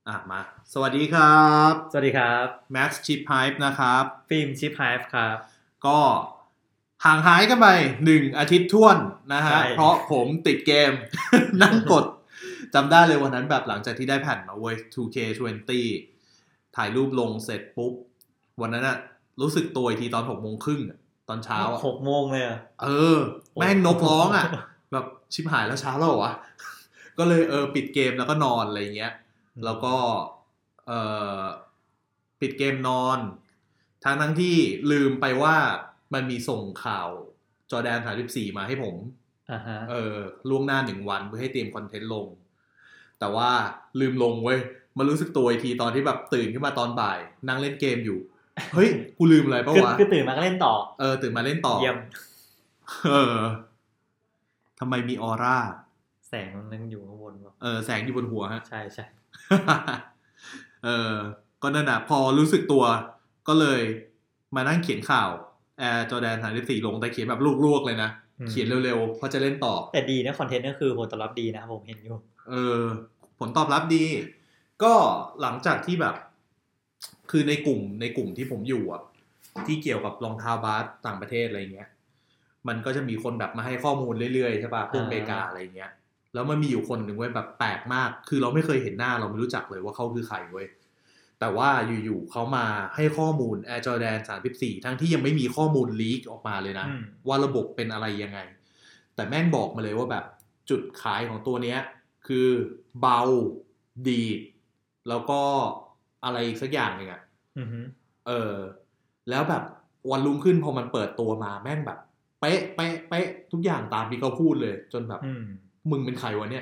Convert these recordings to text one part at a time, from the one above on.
มาสวัสดีครับสวัสดีครับแม็กซ์ชิปไฮป์นะครับฟิล์มชิปไฮฟ์ครับก็ห่างหายกันไป1 อาทิตย์ท้วนนะฮะเพราะผมติดเกม นั่งกดจำได้เลยวันนั้นแบบหลังจากที่ได้แผ่นมาเว้ย 2K20 ถ่ายรูปลงเสร็จปุ๊บวันนั้นอะรู้สึกตัวอีกทีตอน6:30ตอนเช้า 6 โมงเลยอ่ะแม่งนกร้องอะแบบชิบหายแล้วเช้าแล้วเหรอวะก็เลยปิดเกมแล้วก็นอนอะไรเงี้ยแล้วก็ปิดเกมนอนทั้งที่ลืมไปว่ามันมีส่งข่าวจอร์แดน34มาให้ผมล่วงหน้า1 วันเพื่อให้เตรียมคอนเทนต์ลงแต่ว่าลืมลงเว้ยมารู้สึกตัวอีกทีตอนที่แบบตื่นขึ้นมาตอนบ่ายนั่งเล่นเกมอยู่เฮ้ยกูลืมอะไรปะวะคือตื่นมาก็เล่นต่อตื่นมาเล่นต่อเยี่ยมทำไมมีออร่าแสงมันอยู่ข้างบนวะแสงอยู่บนหัวฮะใช่ใช่ก็นั่นน่ะพอรู้สึกตัวก็เลยมานั่งเขียนข่าวจอร์แดน34ลงแต่เขียนแบบลวกๆเลยนะเขียนเร็วๆเพราะจะเล่นต่อแต่ดีนะคอนเทนต์ก็คือผลตอบรับดีนะผมเห็นอยู่ผลตอบรับดีก็หลังจากที่แบบคือในกลุ่มที่ผมอยู่อ่ะที่เกี่ยวกับรองเท้าบาสต่างประเทศอะไรเงี้ยมันก็จะมีคนแบบมาให้ข้อมูลเรื่อยๆใช่ป่ะพวกอเมริกาอะไรเงี้ยแล้วมันมีอยู่คนหนึ่งเว้ยแบบแปลกมากคือเราไม่เคยเห็นหน้าเราไม่รู้จักเลยว่าเขาคือใครเว้ยแต่ว่าอยู่ๆเขามาให้ข้อมูล Air Jordan 34ทั้งที่ยังไม่มีข้อมูลลีกออกมาเลยนะว่าระบบเป็นอะไรยังไงแต่แม่งบอกมาเลยว่าแบบจุดขายของตัวเนี้ยคือเบาดีแล้วก็อะไรสักอย่างนึงอ่ะแล้วแบบวันรุ่งขึ้นพอมันเปิดตัวมาแม่งแบบเป๊ะเป๊ะเป๊ะทุกอย่างตามที่เขาพูดเลยจนแบบมึงเป็นใครวะเนี่ย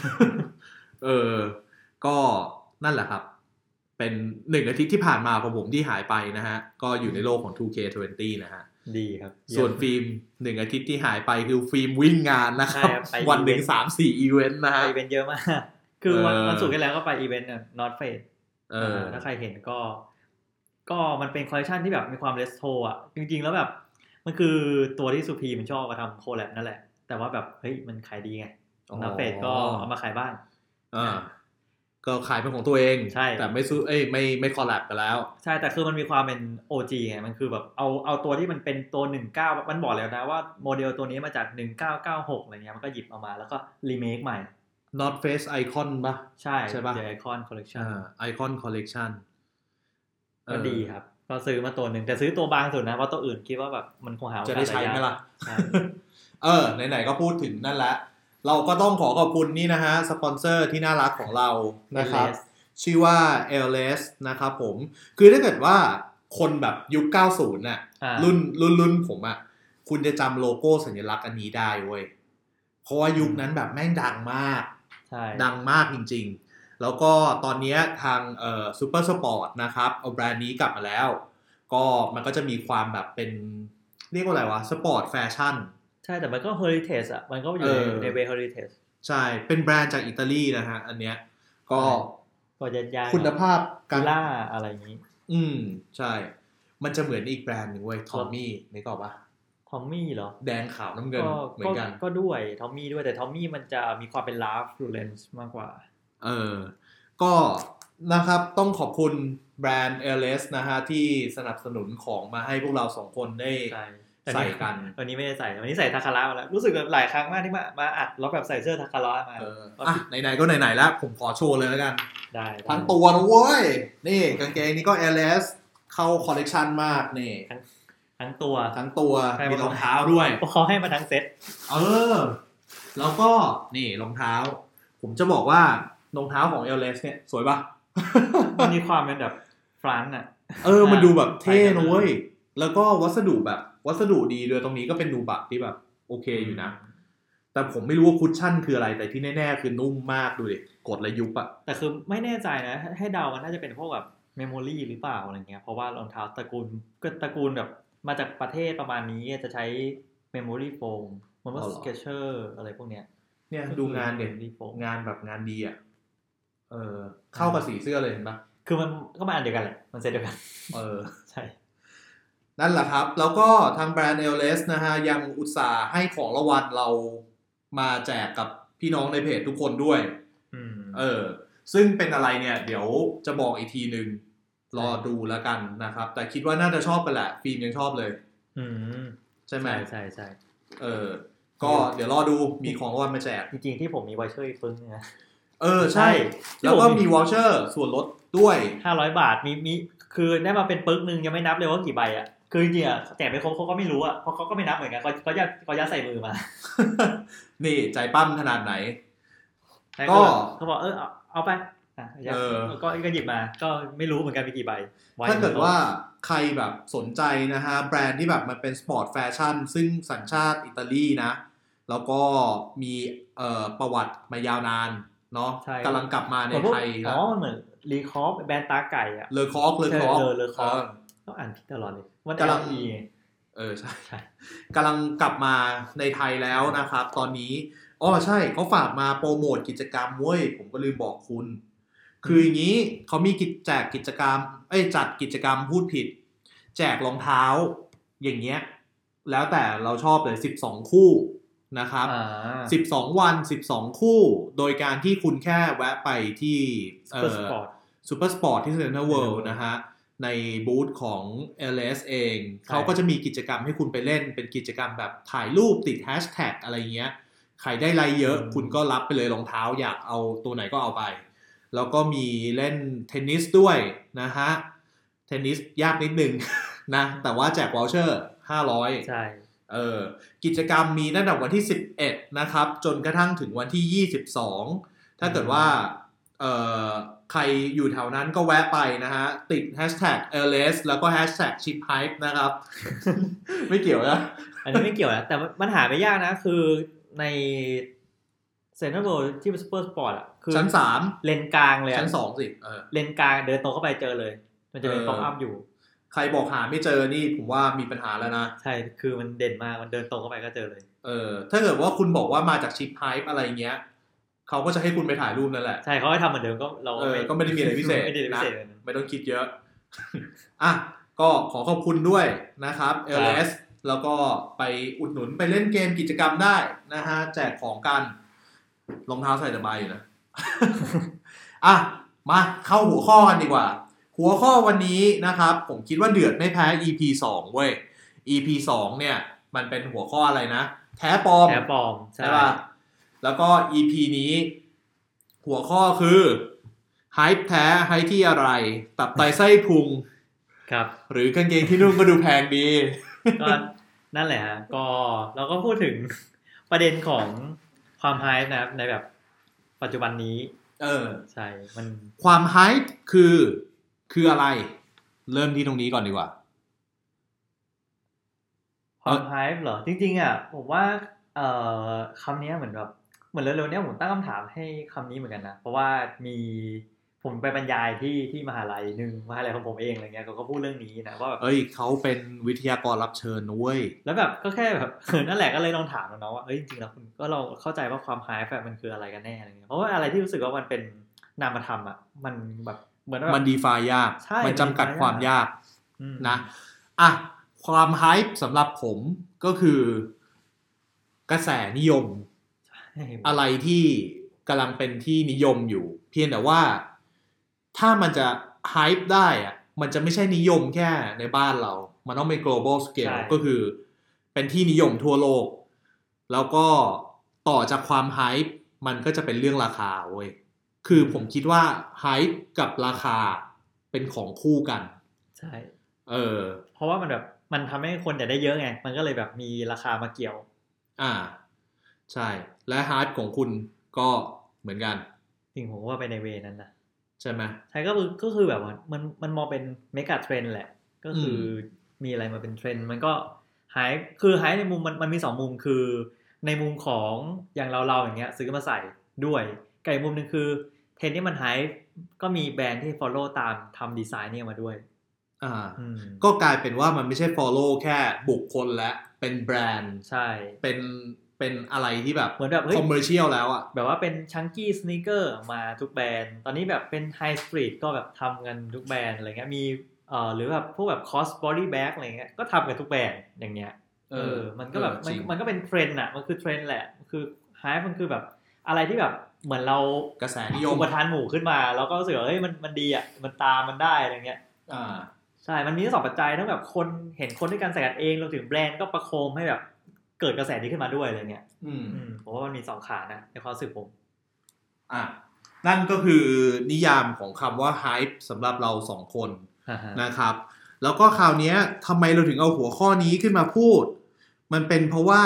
ก็นั่นแหละครับเป็น1 อาทิตย์ที่ผ่านมาของผมที่หายไปนะฮะก็อยู่ในโลกของ 2K20 นะฮะดีครับส่วนฟิล์ม1 อาทิตย์ที่หายไปคือฟิล์มวิ่งงานนะครับวันหนึ่ง3-4 อีเวนต์นะฮะอีเวนต์เยอะมากคือวันศุกร์ที่แล้วก็ไปอีเวนต์นอร์ทเฟสถ้าใครเห็นก็มันเป็นคอลเลคชันที่แบบมีความเรสโทรอ่ะจริงๆแล้วแบบมันคือตัวที่สุพีมันชอบมาทำโคแลบนั่นแหละแต่ว่าแบบเฮ้ยมันขายดีไงนอร์ทเฟสก็เอามาขายบ้างก็ขายเป็นของตัวเองใช่แต่ไม่ซื้อไม่คอลแลบกันแล้วใช่แต่คือมันมีความเป็น OG ไงมันคือแบบเอาตัวที่มันเป็นตัว19มันบอกแล้วนะว่าโมเดลตัวนี้มาจาก1996อะไรเงี้ยมันก็หยิบออกมาแล้วก็รีเมคใหม่ North Face Icon ป่ะใช่ป่ะ The Icon Collection Icon Collection ก็ดีครับก็ซื้อมาตัวหนึ่งแต่ซื้อตัวบางสุดนะเพราะตัวอื่นคิดว่าแบบมันคงหาจะได้ใช้ไหมล่ะไหนๆก็พูดถึงนั่นแหละเราก็ต้องขอบคุณนี่นะฮะสปอนเซอร์ที่น่ารักของเรานะครับชื่อว่า LS นะครับผมคือถ้าเกิดว่าคนแบบยุค90น่ะรุ่นผมอ่ะคุณจะจำโลโก้สัญลักษณ์อันนี้ได้เว้ยเพราะว่ายุคนั้นแบบแม่งดังมากดังมากจริงๆแล้วก็ตอนนี้ทางซูเปอร์สปอร์ตนะครับเอาแบรนด์นี้กลับมาแล้วก็มันก็จะมีความแบบเป็นเรียกว่าอะไรวะสปอร์ตแฟชั่นใช่แต่มันก็ heritage อ่ะมันก็อยู่ในเว heritage ใช่เป็นแบรนด์จากอิตาลีนะฮะอันเนี้ยก็ยาคุณภาพการล่าอะไรอย่างนี้ใช่มันจะเหมือนอีกแบรนด์หนึ่งเว้ยทอมมี่นึกออกปะทอมมี่เหรอแดงขาวน้ำเงินเหมือนกันก็ด้วยทอมมี่ด้วยแต่ทอมมี่มันจะมีความเป็นลาฟลูเรนซ์มากกว่าก็นะครับต้องขอบคุณแบรนด์ LS นะฮะที่สนับสนุนของมาให้พวกเรา2 คนได้ใส่กันวันนี้ไม่ได้ใส่วันนี้ใส่ทาคาระมาแล้วรู้สึกหลายครั้งมากที่มาอัดแล้วแบบใส่เสื้อทาคาระมาไหนๆก็ไหนๆแล้วผมขอโชว์เลยแล้วกันได้ทั้งตัวนะเว้ยนี่กางเกงนี้ก็ LS เข้าคอลเลกชันมากนี่ทั้งตัวมีรองเท้าด้วยเขาให้มาทั้งเซ็ตแล้วก็นี่รองเท้าผมจะบอกว่ารองเท้าของ LS เนี่ยสวยปะมันมีความเป็นแบบฟรานซ์อ่ะมันดูแบบเท่นะเว้ยแล้วก็วัสดุดีด้วยตรงนี้ก็เป็นนูบะที่แบบโอเคอยู่นะแต่ผมไม่รู้ว่าคุชชั่นคืออะไรแต่ที่แน่ๆคือนุ่มมากดูดิกดและยุบอะแต่คือไม่แน่ใจนะให้เดามันน่าจะเป็นพวกแบบเมมโมรี่หรือเปล่าอะไรเงี้ยเพราะว่ารองเท้าตระกูลแบบมาจากประเทศประมาณนี้จะใช้เมมโมรี่โฟมเหมือนว่าสเกเชอร์อะไรพวกเนี้ยเนี่ยดูงานเด่นงานแบบงานดีอ่ะเข้ากับสีเสื้อเลยเห็นปะคือมันก็มาอันเดียวกันแหละมันเซตเดียวกันใช่นั่นแหละครับแล้วก็ทางแบรนด์ LS นะฮะยังอุตส่าห์ให้ของรางวัลเรามาแจกกับพี่น้องในเพจทุกคนด้วยซึ่งเป็นอะไรเนี่ยเดี๋ยวจะบอกอีกทีนึงรอดูแล้วกันนะครับแต่คิดว่าน่าจะชอบกันแหละฟิล์มยังชอบเลยใช่ไหมใช่ก็เดี๋ยวรอดูมีของรางวัลมาแจกจริงๆที่ผมมีวอเชอร์อีกปึ้งนะใช่แล้วก็มีวอเชอร์ส่วนลดด้วย 500 บาทมีคือได้มาเป็นปึ้งนึงยังไม่นับเลยว่ากี่ใบอ่ะคือจริงๆอ่ะแจกไปเขาก็ไม่รู้อ่ะเพราะเขาก็ไม่นับเหมือนกันเขายัดใส่มือมานี่ใจปั้มขนาดไหนก็เขาบอกเอาไปก็หยิบมาก็ไม่รู้เหมือนกันมีกี่ใบถ้าเกิดว่าใครแบบสนใจนะฮะแบรนด์ที่แบบมันเป็นสปอร์ตแฟชั่นซึ่งสัญชาติอิตาลีนะแล้วก็มีประวัติมายาวนานเนาะกำลังกลับมาในไทยแล้วเหมือนรีคอฟแบรนด์ตาไก่อะเลอคอกต้องอ่านผิดตลอดเลยกำลังใช่กำลังกลับมาในไทยแล้วนะครับตอนนี้ใช่เขาฝากมาโปรโมทกิจกรรมเว้ยผมก็ลืมบอกคุณคืออย่างนี้เขามีจัดกิจกรรมพูดผิดแจกรองเท้าอย่างเงี้ยแล้วแต่เราชอบเลย12คู่นะครับ12วัน12คู่โดยการที่คุณแค่แวะไปที่ซูเปอร์สปอร์ตที่เซ็นทรัลเวิลด์นะฮะในบูธของ LS เองเขาก็จะมีกิจกรรมให้คุณไปเล่นเป็นกิจกรรมแบบถ่ายรูปติดแฮชแท็กอะไรเงี้ยใครได้ไลค์เยอะคุณก็รับไปเลยรองเท้าอยากเอาตัวไหนก็เอาไปแล้วก็มีเล่นเทนนิสด้วยนะฮะเทนนิสยากนิดนึงนะแต่ว่าแจกวอลเชอร์500 ใช่กิจกรรมมีตั้งแต่วันที่11นะครับจนกระทั่งถึงวันที่22ถ้าเกิดว่าใครอยู่แถวนั้นก็แวะไปนะฮะติด #LS แล้วก็ #ChipHype นะครับ ไม่เกี่ยวนะอันนี้ไม่เกี่ยวนะแต่มันหาไม่ยากนะคือในเซ็นทรัลเวิลด์ที่เป็นซูเปอร์สปอร์ตอ่ะคือชั้น3 เลนกลางเลยชั้น2สิเลนกลางเดินตรงเข้าไปเจอเลยมันจะเป็นป๊อปอัพอยู่ใครบอกหาไม่เจอนี่ผมว่ามีปัญหาแล้วนะใช่คือมันเด่นมากมันเดินตรงเข้าไปก็เจอเลยถ้าเกิดว่าคุณบอกว่ามาจากชิปไฮป์อะไรเงี้ยเขาก็จะให้คุณไปถ่ายรูปนั่นแหละใช่เขาให้ทำเหมือนเดิมก็เราก็ไม่ได้มีอะไรพิเศษนะไม่ต้องคิดเยอะก็ขอขอบคุณด้วยนะครับ LS แล้วก็ไปอุดหนุนไปเล่นเกมกิจกรรมได้นะฮะแจกของกันรองเท้าใส่สบายอยู่นะมาเข้าหัวข้อกันดีกว่าหัวข้อวันนี้นะครับผมคิดว่าเดือดไม่แพ้ EP 2เว้ย EP 2เนี่ยมันเป็นหัวข้ออะไรนะแท้ปลอมใช่ป่ะแล้วก็ EP นี้หัวข้อคือไฮป์แท้ไฮที่อะไรตับไตไส้พุงครับหรือกางเกงที่นุ่งก็ดูแพงดีก็นั่นแหละฮะก็เราก็พูดถึงประเด็นของความไฮป์นะครับในแบบปัจจุบันนี้ใช่มันความไฮป์คืออะไรเริ่มที่ตรงนี้ก่อนดีกว่าความไฮป์เหรอจริงๆอ่ะผมว่าคำนี้เหมือนเร็วๆเนี้ยผมตั้งคำถามให้คำนี้เหมือนกันนะเพราะว่าผมไปบรรยายที่มหาลัยนึงมหาลัยของผมเองอะไรเงี้ยเขาก็พูดเรื่องนี้นะว่าแบบเขาเป็นวิทยากรรับเชิญนะเว้ยแล้วแบบก็แค่แบบนั่นแหละก็เลยลองถามน้องว่าจริงๆแล้วคุณก็เราเข้าใจว่าความไฮป์มันคืออะไรกันแน่อะไรเงี้ยเพราะว่าอะไรที่รู้สึกว่ามันเป็นนามธรรมอ่ะมันแบบเหมือนมันดีไฟยากมันจำกัดความยากนะความไฮป์สำหรับผมก็คือกระแสนิยมอะไรที่กำลังเป็นที่นิยมอยู่เพียงแต่ว่าถ้ามันจะไฮป์ได้อะมันจะไม่ใช่นิยมแค่ในบ้านเรามันต้องเป็น global scale ก็คือเป็นที่นิยมทั่วโลกแล้วก็ต่อจากความไฮป์มันก็จะเป็นเรื่องราคาเว้ยคือผมคิดว่าไฮป์กับราคาเป็นของคู่กันใช่เพราะว่ามันแบบมันทำให้คนอยากได้เยอะไงมันก็เลยแบบมีราคามาเกี่ยวใช่และไฮป์ของคุณก็เหมือนกันจริงผมว่าไปในเวนั้นนะใช่ไหมใช่ก็คือแบบว่ามันมองเป็นเมกะเทรนด์แหละก็คือมีอะไรมาเป็นเทรนด์มันก็ไฮป์คือไฮป์ในมุมมันมี2มุมคือในมุมของอย่างเราอย่างเงี้ยซื้อมาใส่ด้วยกับอีกมุมนึงคือเทรนด์ที่มันไฮป์ก็มีแบรนด์ที่ follow ตามทำดีไซน์เนี่ยมาด้วยก็กลายเป็นว่ามันไม่ใช่ follow แค่บุคคลและเป็นแบรนด์ใช่เป็นอะไรที่แบบเหมือนแบบคอมเมอร์เชียลแล้วอ่ะแบบว่าเป็นชังกี้สนีกเกอร์มาทุกแบรนด์ตอนนี้แบบเป็นไฮสตรีทก็แบบทำกันทุกแบรนด์อะไรเงี้ยมีหรือแบบพวกแบบคอสบอดี้แบ็กอะไรเงี้ยก็ทำกันทุกแบรนด์อย่างเงี้ยมันก็แบบมันก็เป็นเทรนด์อ่ะมันคือเทรนด์แหละคือไฮมันคือแบบอะไรที่แบบเหมือนเรากระแสนิยมอุปทานหมู่ขึ้นมาแล้วก็รู้สึกว่าเฮ้ยมันดีอ่ะมันตามมันได้อะไรเงี้ยใช่มันมีทั้งสองปัจจัยทั้งแบบคนเห็นคนด้วยกันใส่กันเองรวมถึงแบรนด์ก็ประโคมให้แบบเกิดกระแสนี้ขึ้นมาด้วยอะไรเงี้ยผมว่ามันมี2ขานะในความรู้สึกผมนั่นก็คือนิยามของคำว่า hype สำหรับเรา2คนนะครับแล้วก็คราวนี้ทำไมเราถึงเอาหัวข้อนี้ขึ้นมาพูดมันเป็นเพราะว่า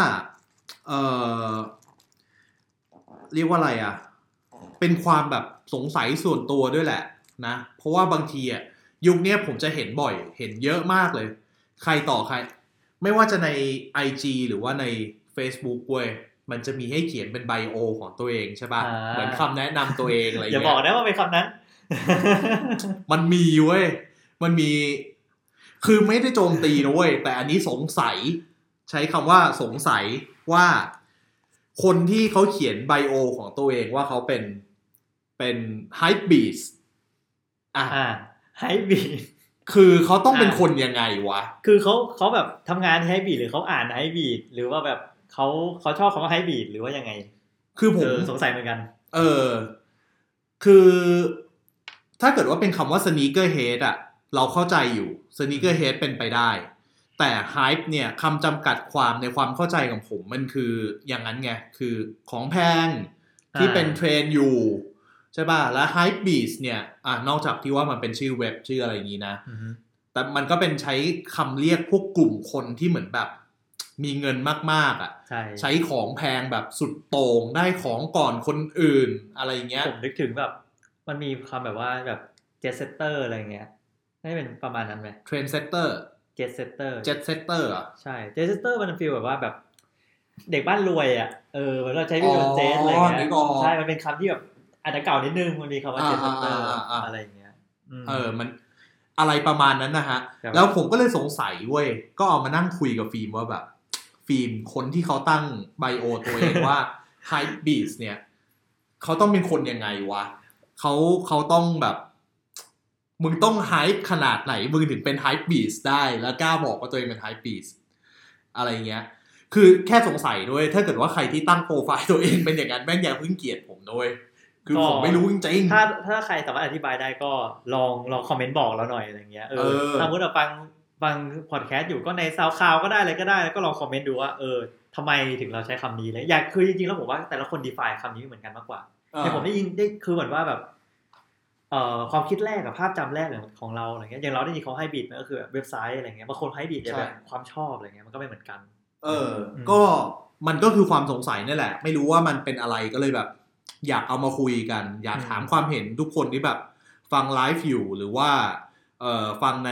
เรียกว่าอะไรอ่ะเป็นความแบบสงสัยส่วนตัวด้วยแหละนะเพราะว่าบางทีอ่ะยุคนี้ผมจะเห็นบ่อยเห็นเยอะมากเลยใครต่อใครไม่ว่าจะใน IG หรือว่าใน Facebook เว้ยมันจะมีให้เขียนเป็นไบโอของตัวเองใช่ป่ะเหมือนคำแนะนำตัวเองอะไรอย่างเงี้ยอย่าบอกนะว่าเป็นคำนั้นมันมีเว้ยมันมีคือไม่ได้โจมตีนะเว้ยแต่อันนี้สงสัยใช้คำว่าสงสัยว่าคนที่เขาเขียนไบโอของตัวเองว่าเขาเป็นไฮป์บีสไฮป์บีสคือเขาต้องเป็นคนยังไงวะคือเขาแบบทำงานไฮป์บีสหรือเขาอ่านไฮป์บีสหรือว่าแบบเขาชอบคำว่าไฮป์บีสหรือว่ายังไงคือผมสงสัยเหมือนกันคือถ้าเกิดว่าเป็นคำว่า sneaker head อะเราเข้าใจอยู่ sneaker head เป็นไปได้แต่ hype เนี่ยคำจำกัดความในความเข้าใจของผมมันคืออย่างนั้นไงคือของแพงที่เป็นเทรนด์อยู่ใช่ป่ะแล้ว hype beast เนี่ยนอกจากที่ว่ามันเป็นชื่อเว็บชื่ออะไรอย่างนี้นะแต่มันก็เป็นใช้คำเรียกพวกกลุ่มคนที่เหมือนแบบมีเงินมากๆอ่ะใช้ของแพงแบบสุดโต่งได้ของก่อนคนอื่นอะไรเงี้ยผมนึกถึงแบบมันมีคำแบบว่าแบบ jet setter อะไรเงี้ยให้เป็นประมาณนั้นไหม trend setter jet setter อ่ะใช่ jet setter มันฟีลแบบว่าแบบเด็กบ้านรวยอ่ะมันก็ใช้วิดีโอเจสอะไรเงี้ยใช่มันเป็นคำที่แบบอาจจะเก่านิดนึงมันมีคำว่า jet setter อะไรเงี้ยมันอะไรประมาณนั้นนะฮะแล้วผมก็เลยสงสัยเว้ยก็เอามานั่งคุยกับฟิล์มว่าแบบฟิล์มคนที่เขาตั้งไบโอตัวเองว่า hype beast เนี่ยเขาต้องเป็นคนยังไงวะเขาต้องแบบมึงต้องไฮป์ขนาดไหนมึงถึงเป็นไฮป์บีสได้แล้วกล้าบอกว่าตัวเองเป็นไฮป์บีสอะไรเงี้ยคือแค่สงสัยด้วยถ้าเกิดว่าใครที่ตั้งโปรไฟล์ตัวเองเป็นอย่างนั้นแม่งอย่าเพิ่งเกลียดผมด้วยคือผมไม่รู้จริงๆถ้าใครสามารถอธิบายได้ก็ลองคอมเมนต์บอกเราหน่อยอะไรเงี้ยถ้ามุดเราฟังพอดแคสต์อยู่ก็ในซาวคลาวก็ได้อะไรก็ได้แล้วก็ลองคอมเมนต์ดูว่าทำไมถึงเราใช้คำนี้เลยอยากคือจริงๆแล้วผมว่าแต่ละคน define คำนี้ไม่เหมือนกันมากกว่าแต่ผมได้ยินได้คือเหมือนว่าแบบความคิดแรกกับภาพจำแรกของเราอะไรเงี้ยอย่างเราได้ยินเขาให้บีทมันก็คือเว็บไซต์อะไรเงี้ยบางคนให้บีทแบบความชอบอะไรเงี้ยมันก็ไม่เหมือนกันก็มันก็คือความสงสัยนี่แหละไม่รู้ว่ามันเป็นอะไรก็เลยแบบอยากเอามาคุยกันอยากถามความเห็นทุกคนที่แบบฟังไลฟ์อยู่หรือว่าฟังใน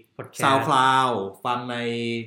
SoundCloud ฟังใน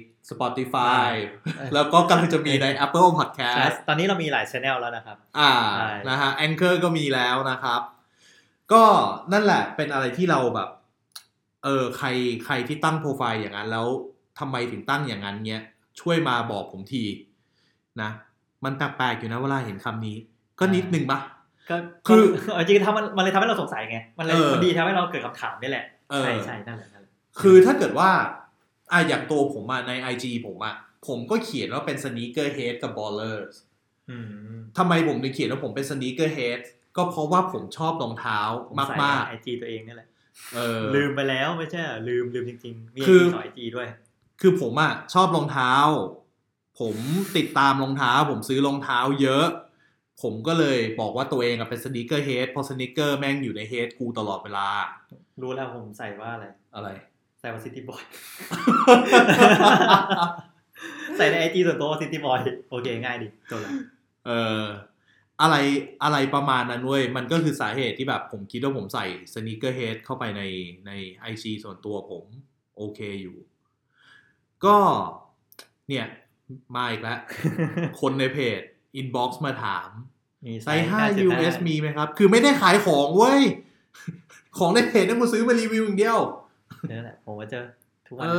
Spotify แล้วก็กำลังจะมีใน Apple Podcast ตอนนี้เรามีหลาย channel แล้วนะครับนะฮะ Anchor ก็มีแล้วนะครับก็นั่นแหละเป็นอะไรที่เราแบบใครที่ตั้งโปรไฟล์อย่างนั้นแล้วทำไมถึงตั้งอย่างนั้นเนี้ยช่วยมาบอกผมทีนะมันแปลกๆอยู่นะเวลาเห็นคำนี้ก็นิดนึงปะคือจริงๆมันเลยทำให้เราสงสัยไงมันเลยดีทำให้เราเกิดคำถามนี่แหละใช่นั่นแหละคือถ้าเกิดว่าอย่างตัวผมใน IG ผมก็เขียนว่าเป็น sneaker head กับ ballers ทำไมผมถึงเขียนว่าผมเป็น sneaker headก็เพราะว่าผมชอบรองเท้ามากๆ IG ตัวเองนี่แหละลืมไปแล้วไม่ใช่ลืมจริงๆมี IG ด้วยคือผมชอบรองเท้าผมติดตามรองเท้าผมซื้อรองเท้าเยอะผมก็เลยบอกว่าตัวเองเป็น sneaker head เพราะ sneaker แม่งอยู่ใน head กูตลอดเวลารู้แล้วผมใส่ว่าอะไรใส่ว่า City Boy ใส่ใน IG ส่วนตัว City Boy โอเคง่ายดีจบแล้วอะไรประมาณนั้นเว้ยมันก็คือสาเหตุที่แบบผมคิดว่าผมใส่ sneaker head เข้าไปใน IG ส่วนตัวผมโอเคอยู่ก็เนี่ยมาอีกแล้ว คนในเพจ inbox มาถามไซส์5 US มีไหมครับคือไม่ได้ขายของเว้ยของในเพจนั่นกูซื้อมารีวิวอย่างเดียวนั่นแหละผมว่าเจอทุกวัน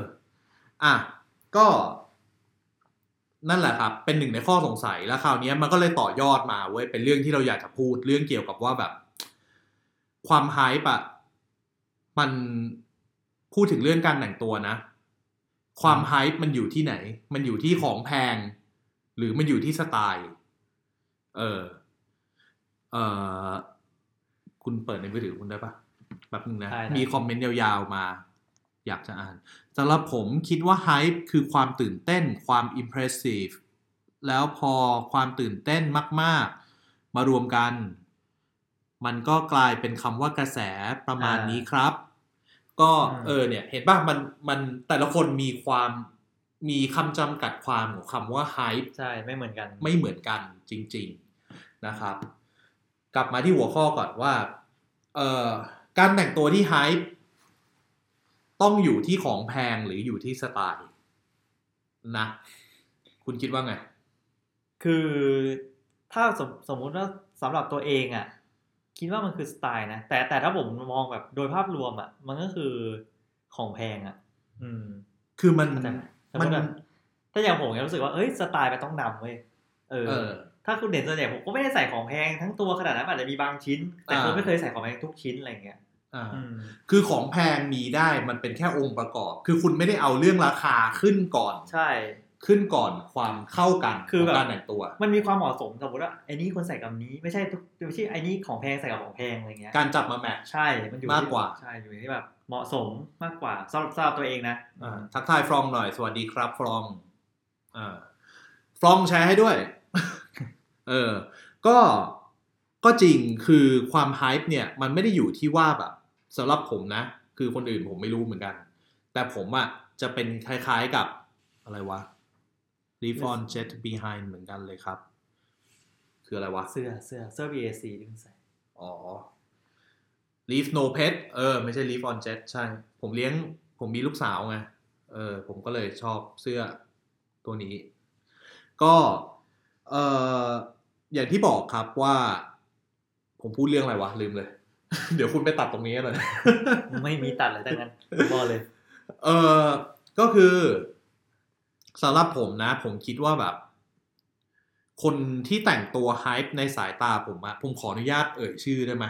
ก็นั่นแหละครับเป็นหนึ่งในข้อสงสัยแล้วคราวนี้มันก็เลยต่อยอดมาเว้ยเป็นเรื่องที่เราอยากจะพูดเรื่องเกี่ยวกับว่าแบบความไฮป์มันพูดถึงเรื่องการแต่งตัวนะความไฮป์มันอยู่ที่ไหนมันอยู่ที่ของแพงหรือมันอยู่ที่สไตล์เอ่อคุณเปิดในมือถือคุณได้ปะแบบนึงนะได้มีคอมเมนต์ยาวๆมาอยากจะอ่านสำหรับผมคิดว่า hype คือความตื่นเต้นความ impressive แล้วพอความตื่นเต้นมากๆมารวมกันมันก็กลายเป็นคำว่ากระแสประมาณนี้ครับ ก็เนี่ยเห็นป่ะมันแต่ละคนมีคำจำกัดความของคำว่า hype ใช่ไม่เหมือนกันจริงๆนะครับ กลับมาที่หัวข้อก่อนว่าการแต่งตัวที่ hype ต้องอยู่ที่ของแพงหรืออยู่ที่สไตล์นะคุณคิดว่าไงคือถ้าสมมุติว่าสำหรับตัวเองอ่ะคิดว่ามันคือสไตล์นะแต่ถ้าผมมองแบบโดยภาพรวมอ่ะมันก็คือของแพงอ่ะคือมันถ้าอย่างผมรู้สึกว่าเอ้ยสไตล์มันต้องนำเว้ยถ้าคุณเด่นส่วนใหญ่ผมก็ไม่ได้ใส่ของแพงทั้งตัวขนาดนั้นอาจจะมีบางชิ้นแต่ผมไม่เคยใส่ของแพงทุกชิ้นอะไรเงี้ยคือของแพงมีได้มันเป็นแค่องค์ประกอบคือคุณไม่ได้เอาเรื่องราคาขึ้นก่อนใช่ขึ้นก่อนความเข้ากันคือแบบการแต่งตัวมันมีความเหมาะสมสมมติว่าไอ้นี้คนใส่กับนี้ไม่ใช่ไอ้นี้ของแพงใส่กับของแพงอะไรเงี้ยการจับมาแมทช์ใช่มันอยู่มากกว่าใช่อยู่ที่แบบเหมาะสมมากกว่าสำหรับตัวเองนะทักทายฟรองหน่อยสวัสดีครับฟรองฟรองแชร์ให้ด้วย ก็จริงคือความไฮป์เนี่ยมันไม่ได้อยู่ที่ว่าแบบสำหรับผมนะคือคนอื่นผมไม่รู้เหมือนกันแต่ผมอ่ะจะเป็นคล้ายๆกับอะไรวะ Leave on Jet Behind เหมือนกันเลยครับคืออะไรวะเสื้อ BAC ที่คุณใส่อ๋อ Leave No Pet ไม่ใช่ Leave on Jet ใช่ผมมีลูกสาวไงผมก็เลยชอบเสื้อตัวนี้ก็อย่างที่บอกครับว่าผมพูดเรื่องอะไรวะลืมเลย เดี๋ยวคุณไปตัดตรงนี้เลยไม่มีตัดเลยแต่งั้นบอกเลยก็คือสำหรับผมนะผมคิดว่าแบบคนที่แต่งตัวไฮป์ในสายตาผมขออนุญาตเอ่ยชื่อได้ไหม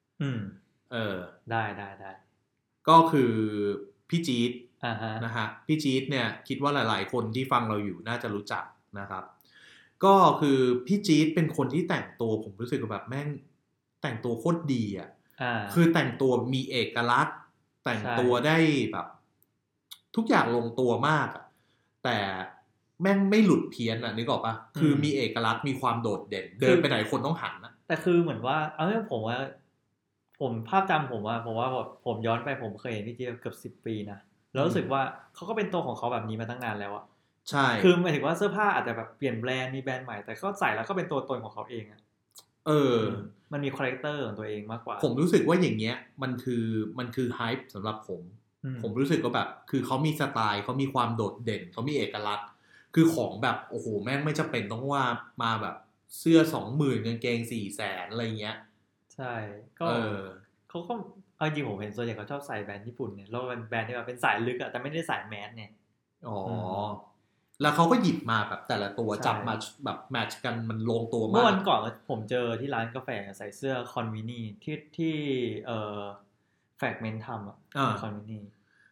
ได้ก็คือพี่จี๊ดนะฮะพี่จี๊ดเนี่ยคิดว่าหลายๆคนที่ฟังเราอยู่น่าจะรู้จักนะครับก็คือพี่จี๊ดเป็นคนที่แต่งตัวผมรู้สึกแบบแม่งแต่งตัวโคตรดีอ่ะคือแต่งตัวมีเอกลักษณ์แต่งตัวได้แบบทุกอย่างลงตัวมากอ่ะแต่แม่งไม่หลุดเพี้ยนอ่ะนึกออกปะคือมีเอกลักษณ์มีความโดดเด่นเดินไปไหนคนต้องหันนะแต่คือเหมือนว่าผมว่าผมภาพจำผมว่าผมย้อนไปผมเคยเห็นพี่จี๊ดเกือบ10 ปีนะแล้วรู้สึกว่าเขาก็เป็นตัวของเขาแบบนี้มาตั้งนานแล้วอะใช่คือหมายถึงว่าเสื้อผ้าอาจจะแบบเปลี่ยนแบรนด์มีแบรนด์ใหม่แต่ก็ใส่แล้วก็เป็นตัวตนของเขาเองอะมันมีคาแรคเตอร์ของตัวเองมากกว่าผมรู้สึกว่าอย่างเงี้ยมันคือไฮป์สำหรับผมรู้สึกว่าแบบคือเขามีสไตล์เขามีความโดดเด่นเขามีเอกลักษณ์คือของแบบโอ้โหแม่งไม่จำเป็นต้องว่ามาแบบเสื้อ 20,000 กางเกง 400,000 อะไรเงี้ยใช่ก็เขาก็จริงผมเห็นส่วนใหญ่เขาชอบใส่แบรนด์ญี่ปุ่นเนี่ยแล้วเป็นแบรนด์ที่แบบเป็นสายลึกอะแต่ไม่ได้สายแมสเนี่ยแล้วเขาก็หยิบมาแบบแต่ละตัวจับมาแบบแมทช์กันมันลงตัวมากเมื่อวันก่อนผมเจอที่ร้านกาแฟใส่เสื้อคอนวินี่ที่แฟกเมนต์ทำอ่ะคอนวินี่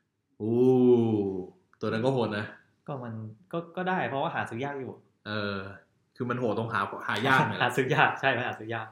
ตัวนั้นก็โหดนะก็มันก็ได้เพราะว่าหาซื้อยากอยู่คือมันโหดตรงหายากหาซื้อยากใช่ไหมหาซื้อยาก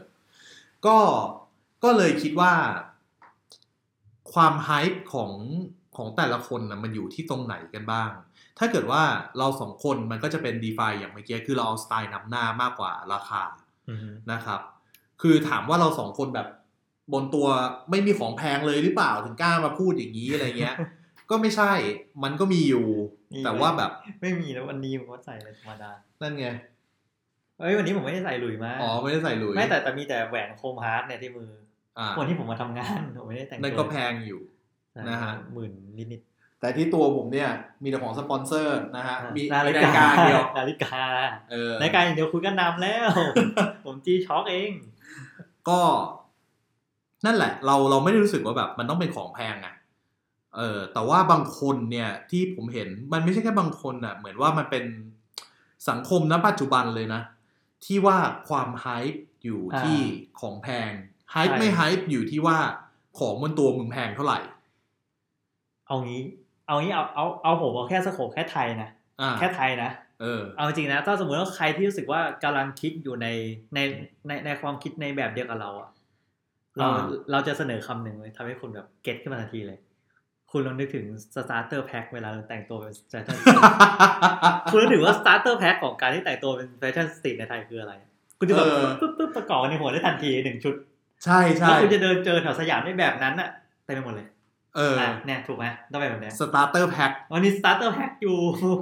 ก็เลยคิดว่าความไฮป์ของแต่ละคนนะมันอยู่ที่ตรงไหนกันบ้างถ้าเกิดว่าเราสองคนมันก็จะเป็น DeFi อย่างเมื่อกี้คือเราเอาสไตล์นำหน้ามากกว่าราคานะครับคือถามว่าเราสองคนแบบบนตัวไม่มีของแพงเลยหรือเปล่าถึงกล้ามาพูดอย่างนี้อะไรเงี้ย ก็ไม่ใช่มันก็มีอยู่แต่ว่าแบบไม่มีแล้ววันนี้ผมก็ใส่อะไรธรรมดานั่นไงวันนี้ผมไม่ได้ใส่หลุยมาไม่ได้ใส่หลุยไม่แต่มีแต่แหวนโคมฮาร์ดเนี่ยที่มือวันที่ผมมาทำงานผมไม่ได้แต่งนั่นก็แพงอยู่นะฮะ 10,000นิดแต่ที่ตัวผมเนี่ยมีแต่ของสปอนเซอร์นะฮะมีนาฬิกาเดียวนาฬิกาอย่างเดียวคุยกันนำแล้ว ผมจีช็อกเองก็นั่นแหละเราไม่ได้รู้สึกว่าแบบมันต้องเป็นของแพงไงแต่ว่าบางคนเนี่ยที่ผมเห็นมันไม่ใช่แค่บางคนอ่ะเหมือนว่ามันเป็นสังคมณปัจจุบันเลยนะที่ว่าความไฮป์อยู่ที่ของแพงไฮป์ไม่ไฮป์อยู่ที่ว่าของบนตัวมึงแพงเท่าไหร่เอางี้เอาผมเอาแค่สโคปแค่ไทยนะแค่ไทยนะเอาจริงนะถ้าสมมติว่าใครที่รู้สึกว่ากำลังคิดอยู่ในความคิดในแบบเดียวกับเราอ่ะเราจะเสนอคำหนึ่งเลยทำให้คุณแบบเก็ตขึ้นมาทันทีเลยคุณลองนึกถึง starter pack เวลาเราแต่งตัวเป็น fashion คุณนึกถึงว่า starter pack ของการที่แต่งตัวเป็น fashion street ในไทยคืออะไรคุณจะแบบปึ๊บประกอบในหัวได้ทันที1ชุดใช่ๆแล้วคุณจะเดินเจอแถวสยามได้แบบนั้นน่ะเต็มไปหมดเลยเนี่ยถูกไหมต้องแบบนี้ starter pack วันนี้ starter pack อยู่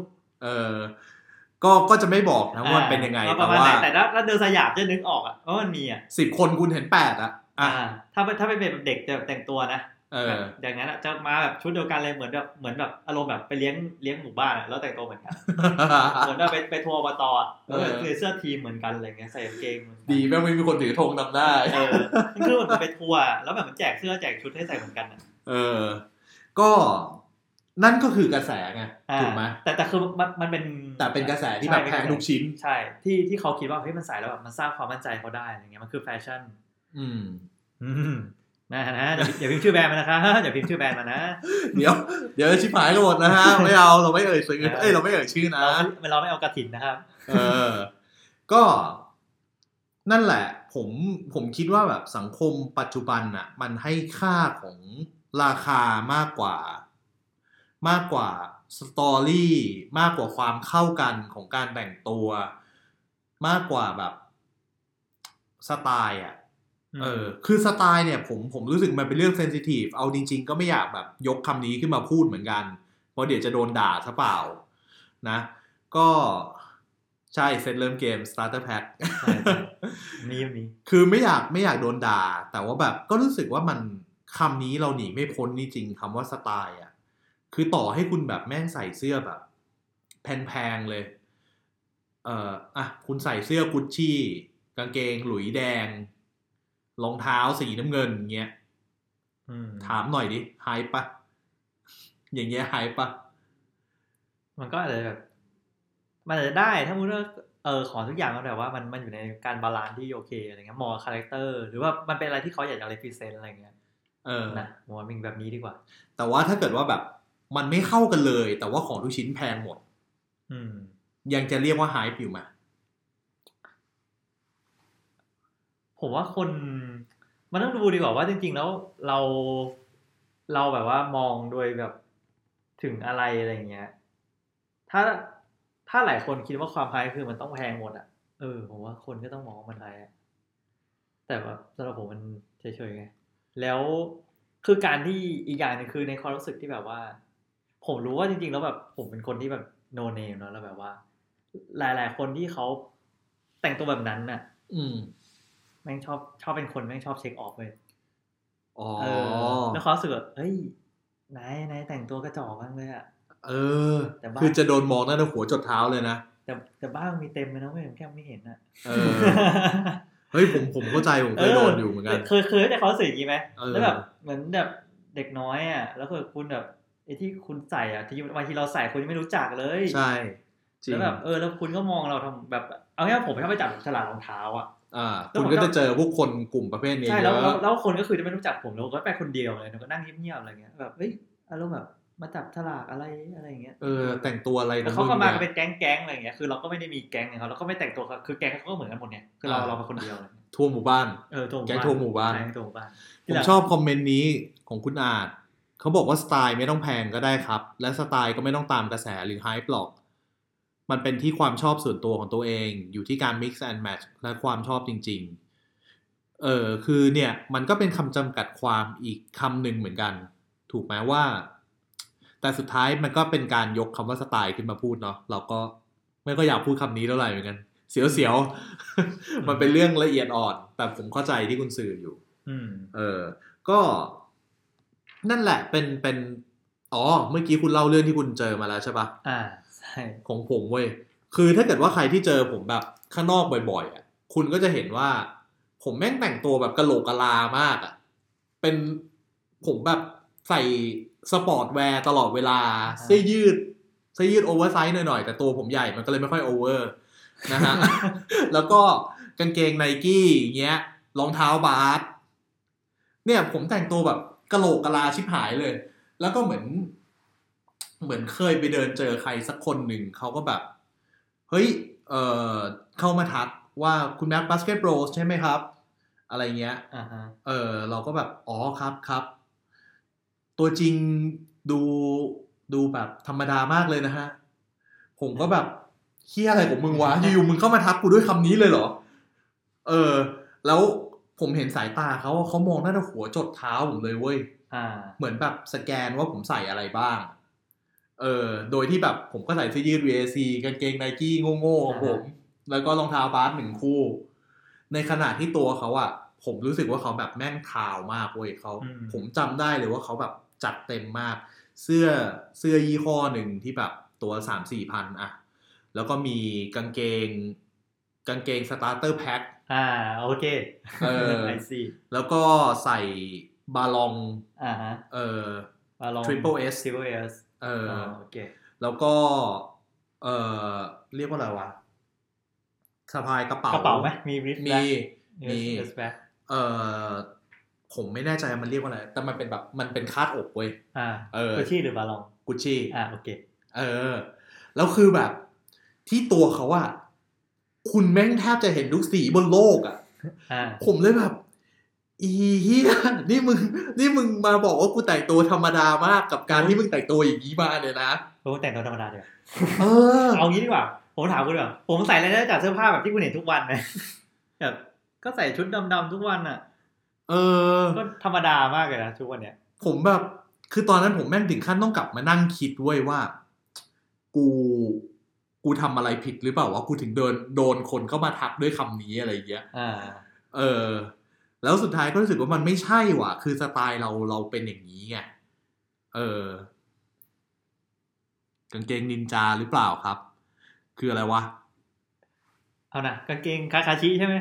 ก็จะไม่บอกนะว่าเป็นยังไงแต่ว่าแต่ถ้าเดินสยามจะนึกออกอ่ะว่ามันมีอ่ะ 10 คนคุณเห็น8อ่ะถ้าเป็นแบบเด็กจะแต่งตัวนะอย่างนั้นจะมาแบบชุดเดียวกันเลยเหมือนแบบอารมณ์แบบไปเลี้ยงหมู่บ้านแล้วแต่งตัวเหมือนกันเหมือนว่าไปทัวร์อบตแล้วคือเสื้อทีมเหมือนกันอะไรเงี้ยใส่กางเกงดีแม่งไม่มีคนถือธงนำหน้าคือเหมือนไปทัวร์แล้วแบบมันแจกเสื้อแจกชุดให้ใส่เหมือนกันก็นั่นก็คือกระแสไงถูกไหมแต่คือมันเป็นแต่เป็นกระแสที่แบบแพงทุกชิ้นใช่ที่เขาคิดว่าเฮ้ยมันใส่แล้วแบบมันสร้างความมั่นใจเขาได้อะไรเงี้ยมันคือแฟชั่นนะอย่าพิมพ์ชื่อแบรนด์มานะคะอย่าพิมพ์ชื่อแบรนด์มานะเดี๋ยวชิบหายกันหมดนะฮะไม่เอาเราไม่เอ่ยชื่อเราไม่เอ่ยชื่อนะเราไม่เอากระถิ่นนะครับก็นั่นแหละผมคิดว่าแบบสังคมปัจจุบันน่ะมันให้ค่าของราคามากกว่าสตอรี่มากกว่าความเข้ากันของการแต่งตัวมากกว่าแบบสไตล์อ่ะคือสไตล์เนี่ยผมรู้สึกมันเป็นเรื่องเซนซิทีฟเอาจริงๆก็ไม่อยากแบบยกคำนี้ขึ้นมาพูดเหมือนกันเพราะเดี๋ยวจะโดนด่าซะเปล่านะก็ใช่เซตเริ่มเกม starter pack มีคือไม่อยากโดนด่าแต่ว่าแบบก็รู้สึกว่ามันคำนี้เราหนีไม่พ้นนี่จริงคำว่าสไตล์อ่ะคือต่อให้คุณแบบแม่งใส่เสื้อแบบแพงๆเลยคุณใส่เสื้อกุชชี่กางเกงหลุยแดงรองเท้าสีน้ำเงินเงี้ยถามหน่อยดิไฮปะอย่างเงี้ยไฮปะมันก็อาจจะแบบมันอาจจะได้ถ้ามุติว่าของทุกอย่างมันแบบว่ามันอยู่ในการบาลานซ์ที่โอเคอะไรเงี้ยมอคาแรคเตอร์หรือว่ามันเป็นอะไรที่เขาอยากจะรีพรีเซนต์อะไรเงี้ยนะมอมิงแบบนี้ดีกว่าแต่ว่าถ้าเกิดว่าแบบมันไม่เข้ากันเลยแต่ว่าของทุกชิ้นแพงหมดยังจะเรียกว่าไฮป์อยู่ไหมผมว่าคนมันต้องดูดีกว่าว่าจริงๆแล้วเราแบบว่ามองโดยแบบถึงอะไรอะไรเงี้ยถ้าหลายคนคิดว่าความไฮคือมันต้องแพงหมดอ่ะผมว่าคนก็ต้องมองมันไฮอ่ะแต่แบบสำหรับผมมันเฉยๆไงแล้วคือการที่อีกอย่างนึงคือในความรู้สึกที่แบบว่าผมรู้ว่าจริงๆแล้วแบบผมเป็นคนที่แบบโนเนมเนาะแล้วแบบว่าหลายๆคนที่เขาแต่งตัวแบบนั้นน่ะแม่งชอบเป็นคนแม่งชอบเช็คออฟเลยแล้วเขารู้สึกว่าเฮ้ยนายแต่งตัวกระจอกบ้างเลยอ่ะคือจะโดนมองตั้งแต่หัวจดเท้าเลยนะแต่บ้างมีเต็มเลยนะไม่แค่ไม่เห็นอ่ะเฮ้ยผมเข้าใจผมเคยโดนอยู่เหมือนกันเคยแต่เขาสื่ออย่างนี้ไหมแล้วแบบเหมือนแบบเด็กน้อยอ่ะแล้วคือคุณแบบไอ้ที่คุณใส่อ่ะที่บางทีเราใส่คุณยังไม่รู้จักเลยใช่แล้วแบบแล้วคุณก็มองเราทำแบบเอาง่ายๆผมชอบไปจับฉลากรองเท้าอ่ะคุณก็จะเจอพวกคนกลุ่มประเภทนี้ใช่แล้วคนก็คือจะไม่รู้จักผมแล้วก็ไปคนเดียวเลยก็นั่งเงียบๆอะไรเงี้ยแบบเฮ้ยอารมณ์แบบมาจับฉลากอะไรอย่างเงี้ยแต่งตัวอะไรแล้วเขาก็มาเป็นแก๊งอะไรอย่างเงี้ยคือเราก็ไม่ได้มีแก๊งเขาแล้วก็ไม่แต่งตัวคือแก๊งเขาก็เหมือนกันหมดเนี่ยคือเราเป็นคนเดียวทั่วหมู่บ้านแก๊งทั่วหมู่บ้านผมชอบคอมเมนต์นี้ของคุณอาจเขาบอกว่าสไตล์ไม่ต้องแพงก็ได้ครับและสไตล์ก็ไม่ต้องตามกระแสหรือไฮป์หรอกมันเป็นที่ความชอบส่วนตัวของตัวเองอยู่ที่การ mix and match และความชอบจริงๆคือเนี่ยมันก็เป็นคำจำกัดความอีกคำหนึ่งเหมือนกันถูกไหมว่าแต่สุดท้ายมันก็เป็นการยกคำว่าสไตล์ขึ้นมาพูดเนาะเราก็ไม่ก็อยากพูดคำนี้เท่าไหร่เหมือนกันเสียวมันเป็นเรื่องละเอียดอ่อนแต่ผมเข้าใจที่คุณสื่ออยู่ก็นั่นแหละเป็นเมื่อกี้คุณเล่าเรื่องที่คุณเจอมาแล้วใช่ปะใช่ของผมเว้ยคือถ้าเกิดว่าใครที่เจอผมแบบข้างนอกบ่อยๆอ่ะคุณก็จะเห็นว่าผมแม่งแต่งตัวแบบกะโหลกกะลามากอ่ะเป็นผมแบบใส่สปอร์ตแวร์ตลอดเวลาเสื้อยืดโอเวอร์ไซส์หน่อยๆแต่ตัวผมใหญ่มันก็เลยไม่ค่อยโอเวอร์นะฮะ แล้วก็กางเกงไนกี้อย่างเงี้ยรองเท้าบาสเนี่ยผมแต่งตัวแบบกะโหลกกะลาชิบหายเลยแล้วก็เหมือนเคยไปเดินเจอใครสักคนหนึ่งเขาก็แบบเฮ้ยเอ่อเข้ามาทักว่าคุณแม็กบาสเกตบอลใช่ไหมครับอะไรเงี้ยเราก็แบบอ๋อครับตัวจริงดูดูแบบธรรมดามากเลยนะฮะผมก็แบบเหี้ยอะไรของมึงวะอยู่ๆมึงเข้ามาทักกูด้วยคำนี้เลยเหรอแล้วผมเห็นสายตาเขามองตั้งแต่หัวจดเท้าผมเลยเว้ยเหมือนแบบสแกนว่าผมใส่อะไรบ้างโดยที่แบบผมก็ใส่เสื้อยืด VAC กางเกง Nike โง่ๆของผมแล้วก็รองเท้าบาส1คู่ในขณะที่ตัวเขาอะผมรู้สึกว่าเขาแบบแม่งขาวมากเว้ยผมจำได้เลยว่าเขาแบบจัดเต็มมากเสื้อยี่ห้อหนึ่งที่แบบตัว 3-4 พันอะแล้วก็มีกางเกงสตาร์เตอร์แพ็คโอเคไอซีแล้วก็ใส่บาลองบาลอง Triple S โอเคแล้วก็เรียกว่าอะไรวะสะพายกระเป๋าไหมมีผมไม่แน่ใจมันเรียกว่าอะไรแต่มันเป็นแบบมันเป็นคาดอกเว้ยกุชชี่หรือบาลองกุชชี่โอเคแล้วคือแบบที่ตัวเขาอะคุณแม่งแทบจะเห็นทุกสีบนโลกอะผมเลยแบบอีเหี้ยนี่มึงมาบอกว่ากูแต่งตัวธรรมดามากกับการที่มึงแต่งตัวอย่างนี้มาเนี่ยนะผมแต่งตัวธรรมดาเดียวเอางี้ดีกว่าผมถามคุณดีกว่าผมใส่อะไรได้จากเสื้อผ้าแบบที่คุณเห็นทุกวันไหมแบบก็ใส่ชุดดำๆทุกวันอ่ะก็ธรรมดามากเลยนะทุกวันเนี้ยผมแบบคือตอนนั้นผมแม่งถึงขั้นต้องกลับมานั่งคิดเว้ยว่ากูทำอะไรผิดหรือเปล่าวะกูถึงโดนคนเข้ามาทักด้วยคำนี้อะไรอย่างเงี้ยแล้วสุดท้ายก็รู้สึกว่ามันไม่ใช่ว่ะคือสไตล์เราเป็นอย่างนี้ไงกางเกงนินจาหรือเปล่าครับคืออะไรวะเอานะกางเกงคาคาชิใช่ไหม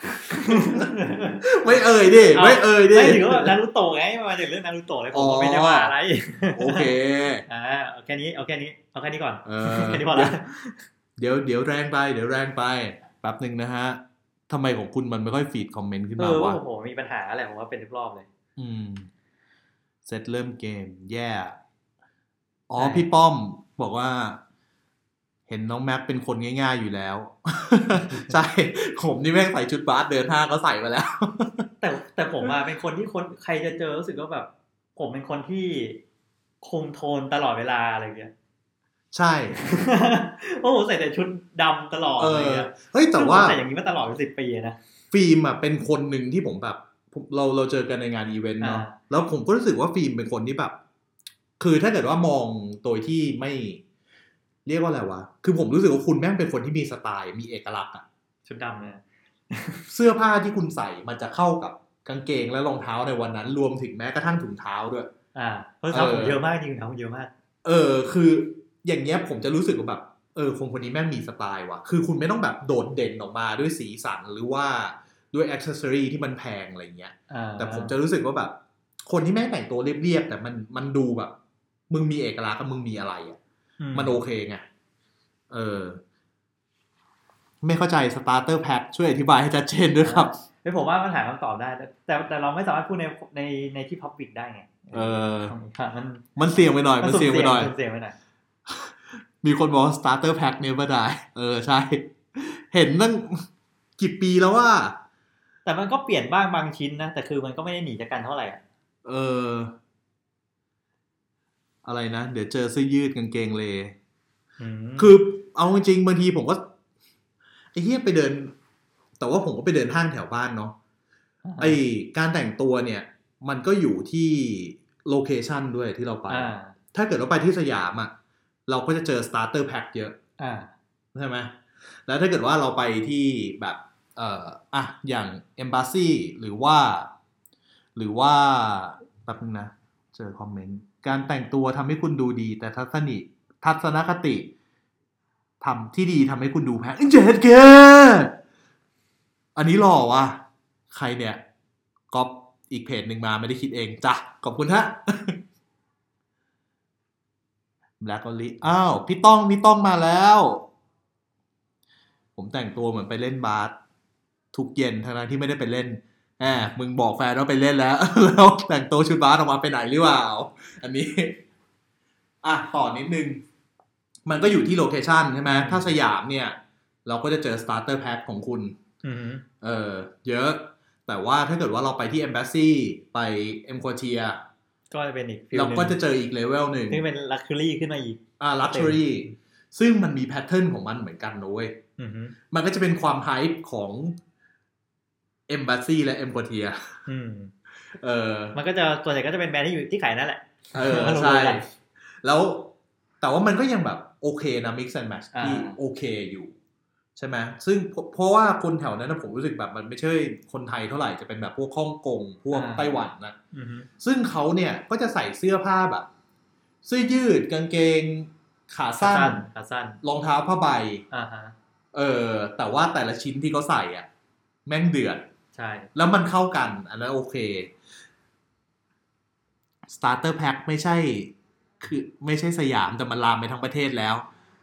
ไม่ดิไม่ถือว่านารูโตะไงมาจากเรื่องนารูโตะเลยผมไม่ได้ว่าอะไรโอเคเอาแค่นี้ก่อนแค่นี้พอละเดี๋ยวแรงไปแป๊บนึงนะฮะทำไมของคุณมันไม่ค่อยฟีดคอมเมนต์ขึ้นมาวะโอ้โหมีปัญหาอะไรผมว่าเป็นทุกรอบเลยเซตเริ่มเกมแย่พี่ป้อมบอกว่าเห็นน้องแม็กเป็นคนง่ายๆอยู่แล้วใช่ผมนี่แม่งใส่ชุดบาสเดินห้างก็ใส่มาแล้วแต่ผมเป็นคนที่ใครจะเจอรู้สึกว่าแบบผมเป็นคนที่คุมโทนตลอดเวลาอะไรอย่างเงี้ยใช่เพราะผมใส่แต่ชุดดำตลอดอะไรเงี้ยเฮ้ยแต่ว่าใส่อย่างนี้มาตลอดเป็น10 ปีนะฟิล์มเป็นคนหนึ่งที่ผมแบบเราเจอกันในงานอีเวนต์เนาะแล้วผมก็รู้สึกว่าฟิล์มเป็นคนที่แบบคือถ้าเกิดว่ามองโดยที่ไม่เรียกว่าอะไรวะคือผมรู้สึกว่าคุณแม่งเป็นคนที่มีสไตล์มีเอกลักษณ์อะชุดดำเนี่ยเสื้อผ้าที่คุณใส่มันจะเข้ากับกางเกงและรองเท้าในวันนั้นรวมถึงแม้กระทั่งถุงเท้าด้วยรองเท้าผมเยอะมากจริงรองเท้าผมเยอะมากคืออย่างเงี้ยผมจะรู้สึกว่าแบบคนนี้แม่งมีสไตล์ว่ะคือคุณไม่ต้องแบบโดดเด่นออกมาด้วยสีสันหรือว่าด้วยอ็อกเซสซอรี่ที่มันแพงอะไรเงี้ยแต่ผมจะรู้สึกว่าแบบคนที่แม่งแต่งตัวเรียบๆแต่มันดูแบบมึงมีเอกลักษณ์กับมึงมีอะไรอ่ะมันโอเคไงไม่เข้าใจ starter pack ช่วยอธิบายให้ชัดเจนด้วยครับผมว่ามันหาคำตอบได้แต่เราไม่สามารถพูดในที่ public ได้ไงมันเสี่ยงไปหน่อยมีคนบอก starter pack never die ใช่เห็นตั้งกี่ปีแล้วว่าแต่มันก็เปลี่ยนบ้างบางชิ้นนะแต่คือมันก็ไม่ได้หนีจากกันเท่าไหร่อะไรนะเดี๋ยวเจอเสื้อยืดกางเกงเลคือเอาจริงๆบางทีผมก็ไอ้เหี้ยไปเดินแต่ว่าผมก็ไปเดินห้างแถวบ้านเนาะไอ้การแต่งตัวเนี่ยมันก็อยู่ที่โลเคชันด้วยที่เราไปถ้าเกิดเราไปที่สยามอ่ะเราก็จะเจอ starter pack เยอะใช่ไหมแล้วถ้าเกิดว่าเราไปที่แบบอย่าง Embassy หรือว่าแป๊บนึงนะเจอคอมเมนต์การแต่งตัวทำให้คุณดูดีแต่ทัศนคติทำที่ดีทำให้คุณดูแพงเจ็ดเกอันนี้หล่อว่ะใครเนี่ยก๊อปอีกเพจหนึ่งมาไม่ได้คิดเองจ้ะขอบคุณฮะ Black Only อ้าวพี่ต้องมาแล้วผมแต่งตัวเหมือนไปเล่นบาสทุกเย็นทั้งที่ไม่ได้ไปเล่นมึงบอกแฟนว่าไปเล่นแล้ว แล้วแต่งตัวชุดบาสออกมาไปไหนหรือเปล่าอันนี้ต่อนิดนึงมันก็อยู่ที่โลเคชันใช่ไหมถ้าสยามเนี่ยเราก็จะเจอ starter pack ของคุณเยอะแต่ว่าถ้าเกิดว่าเราไปที่ Embassy ไป M Quartier ก็จะเป็นอีกเราก็จะเจออีกเลเวลนึงที่เป็น luxury ขึ้นมาอีก luxury ซึ่งมันมีแพทเทิร์นของมันเหมือนกันนะเว้ยมันก็จะเป็นความไฮป์ของ Embassy และ M Quartier มันก็จะส่วนใหญ่ก็จะเป็นแบรนด์ที่อยู่ที่ขายนั่นแหละใช่แล้วแต่ว่ามันก็ยังแบบโอเคนะ mix and match ที่โอเคอยู่ใช่ไหมซึ่งเพราะว่าคนแถวนั้นผมรู้สึกแบบมันไม่ใช่คนไทยเท่าไหร่จะเป็นแบบพวกฮ่องกงพวกไต้หวันนะซึ่งเขาเนี่ยก็จะใส่เสื้อผ้าแบบเสื้อยืดกางเกงขาสั้นรองเท้าผ้าใบแต่ว่าแต่ละชิ้นที่เขาใส่อ่ะแม่งเดือดใช่แล้วมันเข้ากันอันนั้นโอเค starter pack ไม่ใช่คือไม่ใช่สยามแต่มันลามไปทั้งประเทศแล้ว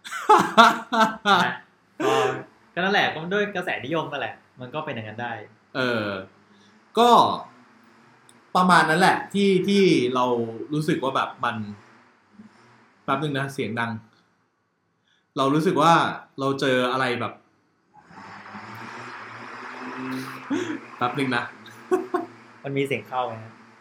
ก็นั่นแหละก็ด้วยกระแสนิยมนั่นแหละมันก็เป็นอย่างนั้นได้ก็ประมาณนั้นแหละที่เรารู้สึกว่าแบบมันแป๊บนึงนะเสียงดังเรารู้สึกว่าเราเจออะไรแบบแป๊บนึงนะมันมีเสียงเข้าไหม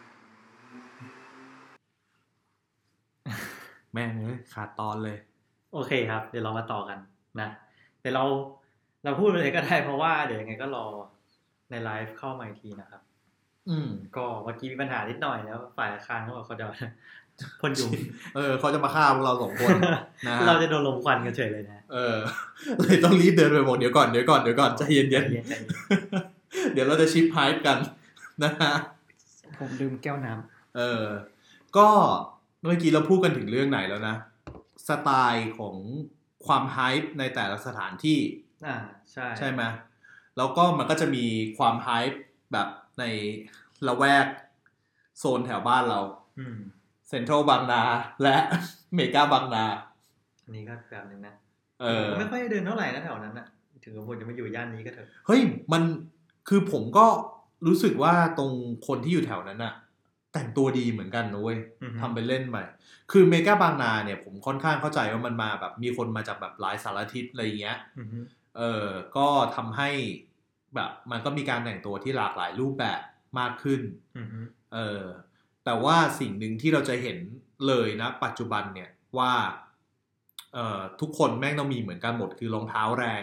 แม่งขาดตอนเลยโอเคครับเดี๋ยวเรามาต่อกันนะเดี๋ยวเราพูดไปเลยก็ได้เพราะว่าเดี๋ยวยังไงก็รอในไลฟ์เข้ามาอีกทีนะครับก็เมื่อกี้มีปัญหานิดหน่อยแล้วฝ่ายอาคารเขาบอกเขาจะพ่นยุงเขาจะมาฆ่าพวกเรา2 คนนะเราจะโดนลมควันกันเฉยเลยนะเลยต้องรีบเดินไปบอกเดี๋ยวก่อนใจเย็นๆเดี๋ยวเราจะชิปไฮป์กันนะฮะผมลืมแก้วน้ำก็เมื่อกี้เราพูดกันถึงเรื่องไหนแล้วนะสไตล์ของความไฮป์ในแต่ละสถานที่ใช่ไหมแล้วก็มันก็จะมีความไฮป์แบบในละแวกโซนแถวบ้านเราเซ็นทรัลบางนาและเมกาบางนาอันนี้ก็แบบนึงนะไม่ค่อยเดินเท่าไหร่นะแถวนั้นนะถึงกับผมจะมาอยู่ย่านนี้ก็เถอะเฮ้ยมันคือผมก็รู้สึกว่าตรงคนที่อยู่แถวนั้นน่ะแต่งตัวดีเหมือนกันนะเว้ยทำไปเล่นใหม่คือเมกาบางนาเนี่ยผมค่อนข้างเข้าใจว่ามันมาแบบมีคนมาจากแบบหลายสารทิศอะไรอย่างเงี้ยก็ทำให้แบบมันก็มีการแต่งตัวที่หลากหลายรูปแบบมากขึ้นแต่ว่าสิ่งหนึ่งที่เราจะเห็นเลยนะปัจจุบันเนี่ยว่าทุกคนแม่งต้องมีเหมือนกันหมดคือรองเท้าแรง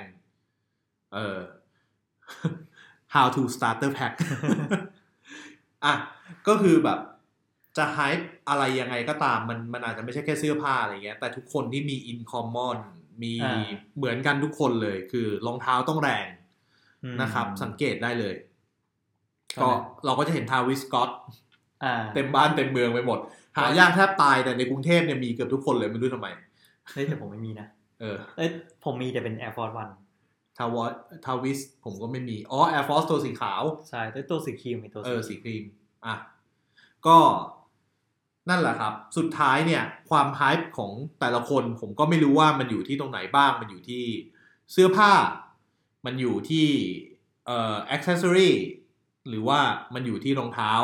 how to starter pack อ่ะก็คือแบบจะไฮป์อะไรยังไงก็ตามมันอาจจะไม่ใช่แค่เสื้อผ้าอะไรเงี้ยแต่ทุกคนที่มี in common มีเหมือนกันทุกคนเลยคือรองเท้าต้องแรงนะครับสังเกตได้เลยก็เราก็จะเห็นทาวิสสก็อตเต็มบ้านเต็มเมืองไปหมดหายากแทบตายแต่ในกรุงเทพเนี่ยมีเกือบทุกคนเลยไม่รู้ทำไมแต่ผมไม่มีนะผมมีแต่เป็น Air Force One ทาวิสผมก็ไม่มีAir Force ตัวสีขาวใช่ตัวสีครีมมีตัวสีครีมก็นั่นแหละครับสุดท้ายเนี่ยความไฮป์ของแต่ละคนผมก็ไม่รู้ว่ามันอยู่ที่ตรงไหนบ้างมันอยู่ที่เสื้อผ้ามันอยู่ที่accessory หรือว่ามันอยู่ที่รองเท้า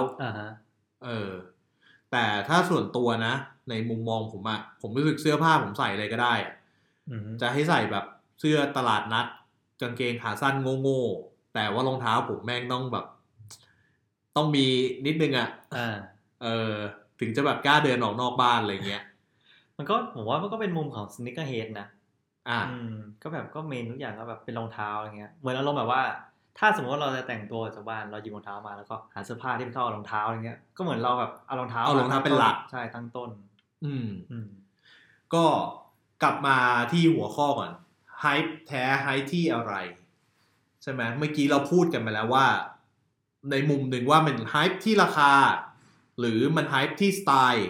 แต่ถ้าส่วนตัวนะในมุมมองผมรู้สึกเสื้อผ้าผมใส่อะไรก็ได้จะให้ใส่แบบเสื้อตลาดนัดกางเกงขาสั้นโง่ๆแต่ว่ารองเท้าผมแม่งต้องแบบต้องมีนิดนึงถึงจะแบบกล้าเดินออกนอกบ้านอะไรเงี้ยผมว่ามันก็เป็นมุมของ sneaker head นะก็แบบก็เมนทุกอย่างก็แบบเป็นรองเท้าอะไรเงี้ยเหมือนอารมณ์แบบว่าถ้าสมมติว่าเราจะแต่งตัวจากบ้านเราหยิบรองเท้ามาแล้วก็หาเสื้อผ้าที่มันเข้ารองเท้าอะไรเงี้ยก็เหมือนเราแบบเอารองเท้าเป็นหลักใช่ตั้งต้นก็กลับมาที่หัวข้อก่อนไฮป์แท้ไฮป์ที่อะไรใช่ไหมเมื่อกี้เราพูดกันไปแล้วว่าในมุมหนึ่งว่ามันไฮป์ที่ราคาหรือมันไฮป์ที่สไตล์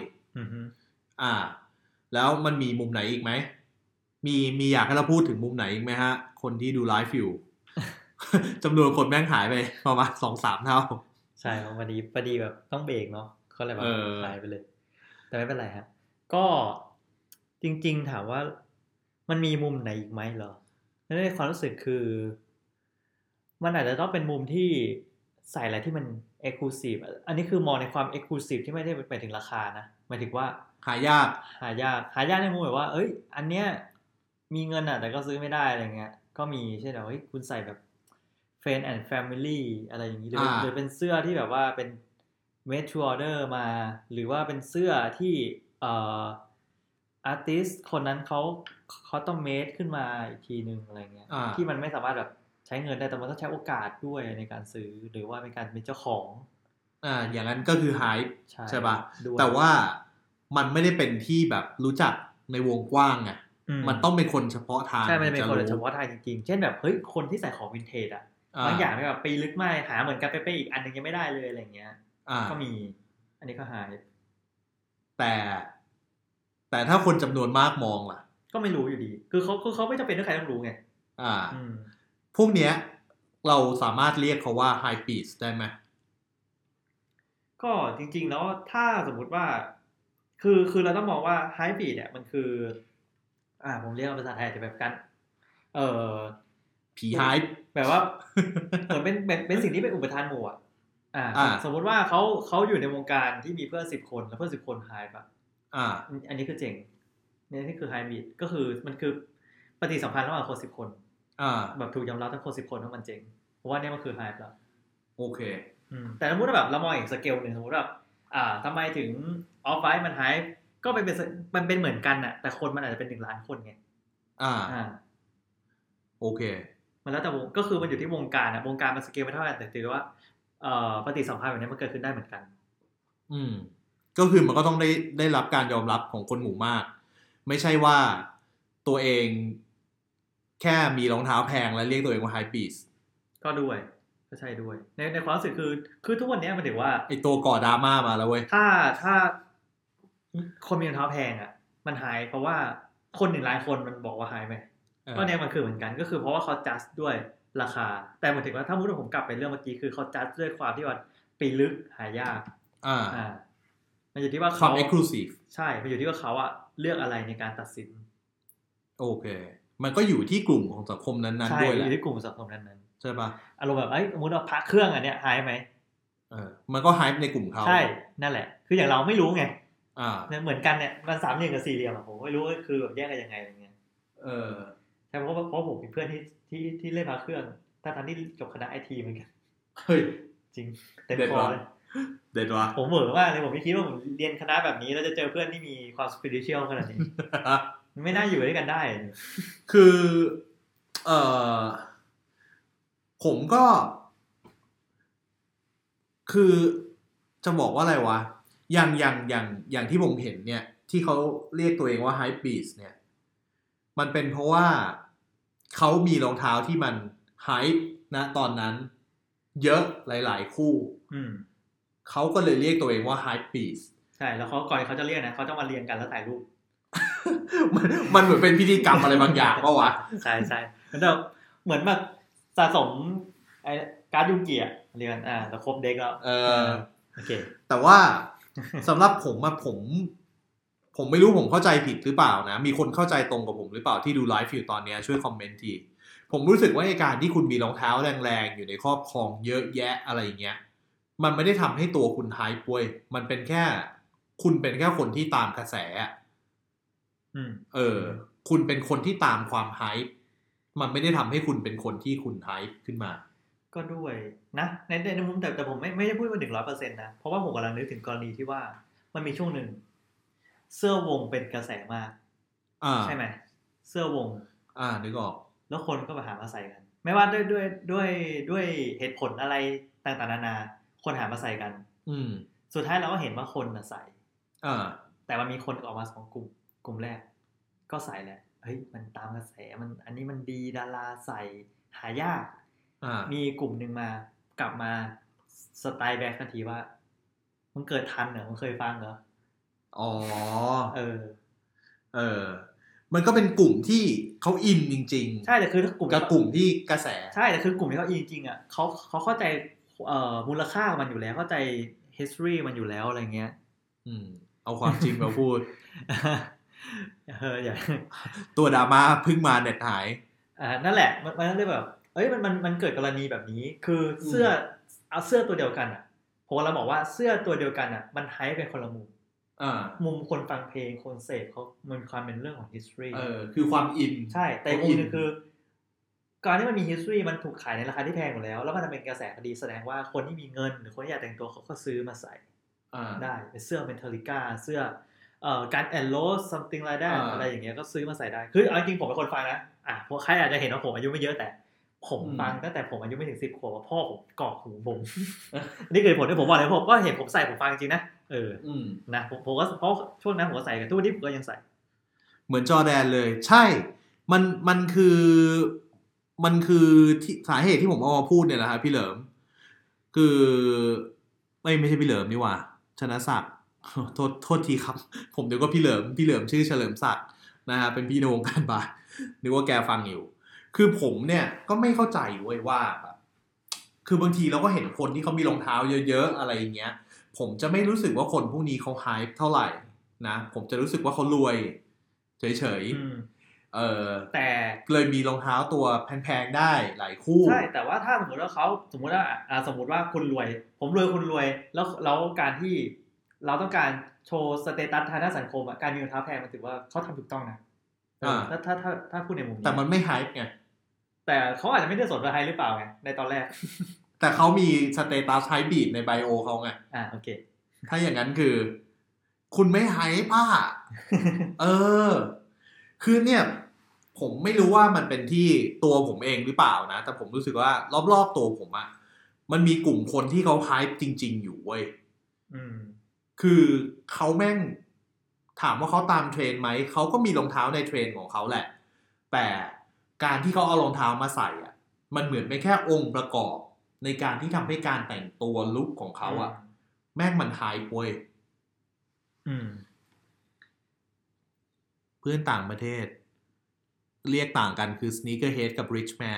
แล้วมันมีมุมไหนอีกไหมมีอยากให้เราพูดถึงมุมไหนอีกไหมฮะคนที่ดูไลฟ์อยู่ จำนวนคนแม่งหายไปประมาณ 2-3 เท่าใช่วันนี้พอดีแบบต้องเบรกเนาะก็เลยแบบหายไปเลยแต่ไม่เป็นไรฮะก็จริงๆถามว่ามันมีมุมไหนอีกไหมเหรอในความรู้สึกคือมันอาจจะต้องเป็นมุมที่ใส่อะไรที่มัน exclusive อันนี้คือมองในความ exclusive ที่ไม่ได้หมายถึงราคานะหมายถึงว่าหายากในมุมแบบว่าเอ้ยอันเนี้ยมีเงินอ่ะแต่ก็ซื้อไม่ได้อะไรเงี้ยก็มีเช่นแบบเฮ้ยคุณใส่แบบ Friend and Family อะไรอย่างนี้หรือเป็นเสื้อที่แบบว่าเป็น made to order มาหรือว่าเป็นเสื้อที่อาร์ติสคนนั้นเขาต้องเมดขึ้นมาอีกทีนึงอะไรเงี้ยที่มันไม่สามารถแบบใช้เงินได้แต่มันต้องใช้โอกาสด้วยในการซื้อหรือว่าในการเป็นเจ้าของอย่างนั้นก็คือ hype ใช่ป่ะแต่ว่ามันไม่ได้เป็นที่แบบรู้จักในวงกว้างไงมันต้องเป็นคนเฉพาะทางใช่มันเป็นคนเฉพาะทางจริงๆเช่นแบบเฮ้ยคนที่ใส่ของวินเทจอ่ะบางอย่างแบบปีลึกมากหาเหมือนกันเป๊ะๆอีกอันนึงยังไม่ได้เลยอะไรเงี้ยก็มีอันนี้ก็หายแต่ถ้าคนจำนวนมากมองล่ะก็ไม่รู้อยู่ดีคือเขาไม่จำเป็นที่ใครต้องรู้ไงพวกเนี้ยเราสามารถเรียกเขาว่า high beast ได้ไหมก็จริงๆแล้วถ้าสมมุติว่าคือเราต้องมองว่า high beast เนี่ยมันคือผมเรียกภาษาไทยแต่แบบกันผี hype แบบว่าเหมือนเป็นสิ่งที่เป็นอุปทานหมู่สมมติว่าเขาอยู่ในวงการที่มีเพื่อน10 คนแล้วเพื่อน10 คน hype อันนี้คือเจ๋งนี่คือ high beast ก็คือมันคือปฏิสัมพันธ์ระหว่างคน10 คนแบบถูกยอมรับทั้งคน10 คนว่ามันเจ๋งเพราะว่านี่มันคือ hype แล้วโอเคแต่สมมติว่าแบบเรามองอีกสเกลหนึ่งสมมติว่าทำไมถึงออฟไวท์มัน hype ก็มันเป็นเหมือนกันน่ะแต่คนมันอาจจะเป็น1 ล้านคนไงโอเคมันแล้วแต่วงก็คือมันอยู่ที่วงการวงการมันสเกลไม่เท่ากันแต่ถือว่าปฏิสัมพันธ์แบบนี้มันเกิดขึ้นได้เหมือนกันก็คือมันก็ต้องได้รับการยอมรับของคนหมู่มากไม่ใช่ว่าตัวเองแค่มีรองเท้าแพงแล้วเรียกตัวเองว่าไฮปีสก็ด้วยก็ใช่ด้วยในความรู้สึกคือทุกวันนี้มันถือว่าไอตัวก่อดราม่ามาแล้วเว้ยถ้าคนมีรองเท้าแพงมันหายเพราะว่าคน1 ล้านคนมันบอกว่าหายไหมก็เนี่ยมันคือเหมือนกันก็คือเพราะว่าเขาจัดด้วยราคาแต่หมายถึงว่าถ้ามุดผมกลับไปเรื่องเมื่อกี้คือเขาจัดด้วยความที่ว่าปีลึกหายากมันอยู่ที่ว่าความ exclusive ใช่มันอยู่ที่ว่าเขาเลือกอะไรในการตัดสินโอเคมันก็อยู่ที่กลุ่มของสังคมนั้นๆด้วยแหละอยู่ที่กลุ่มสังคมนั้นๆใช่ป่ะอารมณ์แบบสมมติว่าพระเครื่องอันเนี้ยหายไหมมันก็ hype ในกลุ่มเขาใช่นั่นแหละคืออย่างเราไม่รู้ไงเหมือนกันเนี่ยมัน3 เหลี่ยมกับ4 เหลี่ยมผมไม่รู้ว่าคือแบบแยกกันยังไงอะไรเงี้ยใช่เพราะผมมีเพื่อนที่เล่นพระเครื่องทั้งที่จบคณะ IT เหมือนกันเฮ้ยจริงเต็มคอเลยเด็ดว่ะผมเหม่อมากเลยผมไม่คิดว่าผมเรียนคณะแบบนี้แล้วจะเจอเพื่อนที่มีความสปิริตชัลขนาดนี้ ไม่น่าอยู่ด้วยกันได้คือผมก็คือจะบอกว่าอะไรวะอย่างที่ผมเห็นเนี่ยที่เขาเรียกตัวเองว่า Hype Beast เนี่ยมันเป็นเพราะว่าเขามีรองเท้าที่มัน hype นะตอนนั้นเยอะหลายๆคู่เขาก็เลยเรียกตัวเองว่า Hype Beast ใช่แล้วก่อนเขาจะเรียกนะเขาจะมาเรียงกันแล้วถ่ายรูปมันเหมือนเป็นพิธีกรรมอะไรบางอย่างป่ะวะใช่ใช่เหมือนแบบสะสมไอ้การ์ดยูกิอ่ะเรียนแล้วครบเด็กแล้วโอเคแต่ว่าสำหรับผมไม่รู้ผมเข้าใจผิดหรือเปล่านะมีคนเข้าใจตรงกับผมหรือเปล่าที่ดูไลฟ์อยู่ตอนนี้ช่วยคอมเมนต์ทีผมรู้สึกว่าในการที่คุณมีรองเท้าแรงๆอยู่ในครอบครองเยอะแยะอะไรอย่างเงี้ยมันไม่ได้ทำให้ตัวคุณไฮป์ป่วยมันเป็นแค่คุณเป็นแค่คนที่ตามกระแสคุณเป็นคนที่ตามความไฮป์มันไม่ได้ทำให้คุณเป็นคนที่คุณไฮป์ขึ้นมาก็ด้วยนะในมุมแต่ผมไม่ได้พูดว่า 100% นะเพราะว่าผมกำลังนึกถึงกรณีที่ว่ามันมีช่วงหนึ่งเสื้อวงเป็นกระแสมากใช่ไหมเสื้อวงนึกออกแล้วคนก็มาหามาใส่กันไม่ว่าด้วยเหตุผลอะไรต่างๆนานาคนหามาใส่กันสุดท้ายเราก็เห็นว่าคนใส่แต่มันมีคนออกมา2 กลุ่มแรกก็ใส่แหละเฮ้ยมันตามกระแสมันอันนี้มันดีดาราใส่หายากมีกลุ่มหนึ่งมากลับมาสไตล์แบ็คทันทีว่ามันเกิดทันเหรอมันเคยฟังเหรอมันก็เป็นกลุ่มที่เขาอินจริงๆใช่แต่คือกลุ่มที่กระแสใช่แต่คือกลุ่มที่เขาอินจริงๆเขาเข้าใจมูลค่ามันอยู่แล้วเข้าใจ history มันอยู่แล้วอะไรเงี้ยเอาความจริงมาพูดอย่าตัวดราม่าเพิ่งมาเน็ตหายนั่นแหละมันเลยแบบมันเกิดกรณีแบบนี้คือเสื้อตัวเดียวกันผมเราบอกว่าเสื้อตัวเดียวกันมันไฮป์เป็นคนละมุมมุมคนฟังเพลงคนเสพเขามันความเป็นเรื่องของ history คือความอินใช่แต่อีกมุมนึงคือการที่มันมี history มันถูกขายในราคาที่แพงหมดแล้วแล้วมันเป็นกระแสคดีแสดงว่าคนที่มีเงินหรือคนที่อยากแต่งตัวเขาก็ซื้อมาใส่ได้เป็นเสื้อเมทัลลิก้าเสื้อการแอนโรส something like that อะไรอย่างเงี้ยก็ซื้อมาใส่ได้คือจริงผมเป็นคนฟังนะเพราะใครอาจจะเห็นว่าผมอายุไม่เยอะแต่ผมฟังตั้งแต่ผมอายุไม่ถึง10 ขวบว่าพ่อผมกรอกหูผมนี่คือผลที่ผมบอกเลยผมก็เห็นผมใส่ผมฟังจริงนะนะผมก็เพราะช่วงนั้นผมก็ใส่กันทุกวันนี้ผมก็ยังใส่เหมือนจอร์แดนเลยใช่มันคือที่สาเหตุที่ผมเอามาพูดเนี่ยแหละครับพี่เหลิมคือไม่ใช่พี่เหลิมนี่หว่าชนะศักดิ์โทษทีครับผมเดี๋ยวก็พี่เหลิมชื่อเฉลิมศักดิ์นะฮะเป็นพี่ในวงการบาสนึกว่าแกฟังอยู่คือผมเนี่ยก็ไม่เข้าใจเว้ยว่าแบบคือบางทีเราก็เห็นคนที่เขามีรองเท้าเยอะๆอะไรอย่างเงี้ยผมจะไม่รู้สึกว่าคนพวกนี้เขาไฮป์เท่าไหร่นะผมจะรู้สึกว่าเขารวยเฉยๆแต่เลยมีรองเท้าตัวแพงๆได้หลายคู่ใช่แต่ว่าถ้าสมมติว่าเขาสมมติว่าคุณรวยผมรวยคุณรวยแล้วการที่เราต้องการโชว์สเตตัสทางด้านสังคมการมีรองเท้าแพงมันถือว่าเขาทำถูกต้องนะถ้าพูดในมุมนี้แต่มันไม่ไฮป์ไงแต่เขาอาจจะไม่ได้สนว่าไฮป์หรือเปล่าไงในตอนแรกแต่เขามีสเตตัสไฮบีทในไบโอเขาไงโอเคถ้าอย่างนั้นคือคุณไม่ไฮป์ป่ะ คือเนี่ยผมไม่รู้ว่ามันเป็นที่ตัวผมเองหรือเปล่านะแต่ผมรู้สึกว่ารอบๆตัวผมอะมันมีกลุ่มคนที่เขาไฮป์จริงๆอยู่เว้ยคือเขาแม่งถามว่าเขาตามเทรนไหมเขาก็มีรองเท้าในเทรนของเขาแหละแต่การที่เขาเอารองเท้ามาใส่อ่ะมันเหมือนเป็นแค่องค์ประกอบในการที่ทำให้การแต่งตัวลุคของเขาอ่ะแม่งมันไฮป์เว้ยเพื่อนต่างประเทศเรียกต่างกันคือ sneakerhead กับ rich man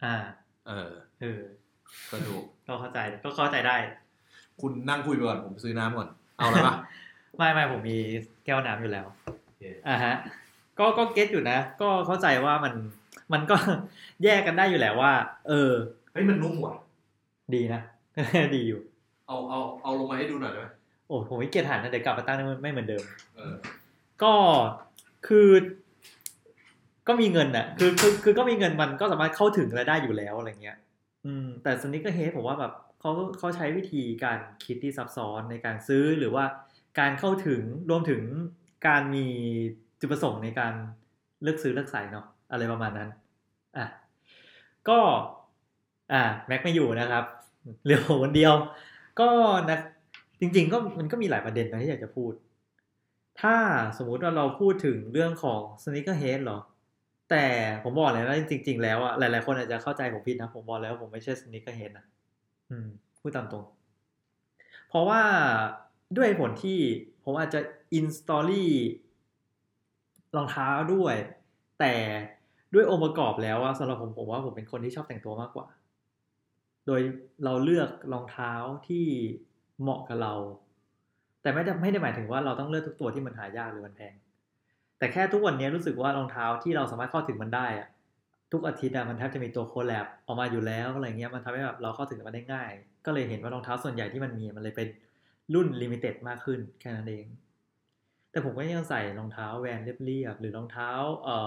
ก็ถูกก็เข้าใจได้คุณนั่งคุยไปก่อนผมซื้อน้ำก่อนเอาอะไรปะไม่ผมมีแก้วน้ำอยู่แล้วฮะก็เก็ตอยู่นะก็เข้าใจว่ามันก็แยกกันได้อยู่แล้วว่าเฮ้ยมันนุ่มว่ะดีนะ ดีอยู่เอาลงมาให้ดูหน่อยได้ไหมโอ้ผมไม่เกียจหันนะเดี๋ยวกลับมาตั้งไม่เหมือนเดิมก็คือก็มีเงินน่ะคือก็มีเงินมันก็สามารถเข้าถึงและได้อยู่แล้วอะไรเงี้ยแต่สนิกเกอร์เฮดผมว่าแบบเขาใช้วิธีการคิดที่ซับซ้อนในการซื้อหรือว่าการเข้าถึงรวมถึงการมีจุดประสงค์ในการเลือกซื้อเลือกใส่เนาะอะไรประมาณนั้นก็แม็กไม่อยู่นะครับเหลือผมคนเดียวก็นะจริงๆก็มันก็มีหลายประเด็นนะที่อยากจะพูดถ้าสมมุติว่าเราพูดถึงเรื่องของ sneakerhead เหรอแต่ผมบอกเลยว่าจริงๆแล้วหลายๆคนอาจจะเข้าใจผมผิดนะผมบอกแล้วผมไม่ใช่ sneakerhead นะพูดตามตรงเพราะว่าด้วยผลที่ผมอาจจะ in story รองเท้าด้วยแต่ด้วยองค์ประกอบแล้วสำหรับผมว่าผมเป็นคนที่ชอบแต่งตัวมากกว่าโดยเราเลือกรองเท้าที่เหมาะกับเราแต่ไม่ได้หมายถึงว่าเราต้องเลือกทุกตัวที่มันหายากหรือมันแพงแต่แค่ทุกวันนี้รู้สึกว่ารองเท้าที่เราสามารถเข้าถึงมันได้ทุกอาทิตย์มันแทบจะมีตัวโคแลบออกมาอยู่แล้วอะไรเงี้ยมันทำให้แบบเราเข้าถึงมันได้ง่ายก็เลยเห็นว่ารองเท้าส่วนใหญ่ที่มันมีมันเลยเป็นรุ่นลิมิเต็ดมากขึ้นแค่นั้นเองแต่ผมก็ยังใส่รองเท้าแวนเรียบๆหรือรองเท้า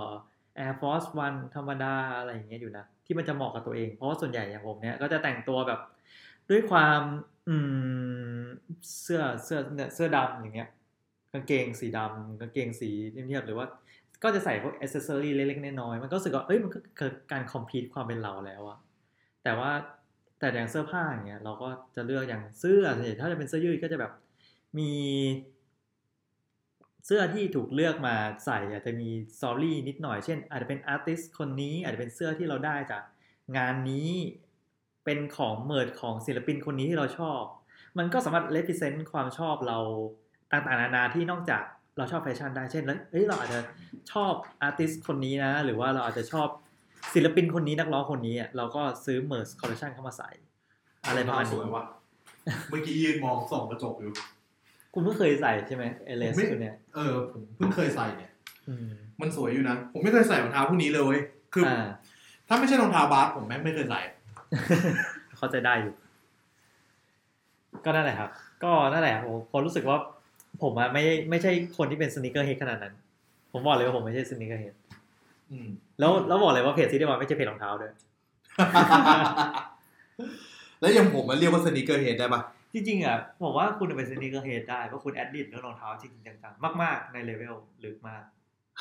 Air Force One ธรรมดาอะไรอย่างเงี้ยอยู่นะที่มันจะเหมาะกับตัวเองเพราะว่าส่วนใหญ่อย่างผมเนี้ยก็จะแต่งตัวแบบด้วยความเสื้อดำอย่างเงี้ยกางเกงสีดำกางเกงสีเรียบๆหรือว่าก็จะใส่พวกแอคเซสซอรี่เล็กๆน้อยๆมันก็รู้สึกว่ามันก็เกิดการคอมพีทความเป็นเราแล้วอะแต่อย่างเสื้อผ้าอย่างเงี้ยเราก็จะเลือกอย่างเสื้อส่วนใหญ่ถ้าจะเป็นเสื้อยืดก็จะแบบมีเสื้อที่ถูกเลือกมาใส่อาจจะมีสตอรี่นิดหน่อยเช่นอาจจะเป็นอาร์ติสต์คนนี้อาจจะเป็นเสื้อที่เราได้จากงานนี้เป็นของเมิร์ดของศิลปินคนนี้ที่เราชอบมันก็สามารถ represent ความชอบเราต่างๆนานาที่นอกจากเราชอบแฟชั่นได้เช่นเราอาจจะชอบอาร์ติสต์คนนี้นะหรือว่าเราอาจจะชอบศิลปินคนนี้นักร้องคนนี้เราก็ซื้อเมิร์ดคอลเลคชันเข้ามาใส่อะไรประมาณนี้เมื่อกี้ยืนมองส่องกระจกอยู่คุณเพิ่งเคยใส่ใช่ไหมเอเลสตัวเนี้ยผมเพิ่งเคยใส่เนี่ยมันสวยอยู่นะผมไม่เคยใส่รองเท้าพวกนี้เลยคือถ้าไม่ใช่รองเท้าบาสผมไม่เคยใส่เข้าใจได้อยู่ก็นั่นแหละครับก็นั่นแหละผมรู้สึกว่าผมอะไม่ใช่คนที่เป็นสนีกเกอร์เฮดขนาดนั้นผมบอกเลยว่าผมไม่ใช่สนีกเกอร์เฮดแล้วบอกเลยว่าเพจซีดีวายไม่ใช่เพจรองเท้าด้วยแล้วอย่างผมมันเรียกว่าสนีกเกอร์เฮดได้ปะจริงๆอ่ะผมว่าคุณเป็นสนีกเกอร์เฮดได้เพราะคุณแอดดิตเรื่องรองเท้าจริงๆจังๆมากๆในเลเวลลึกมาก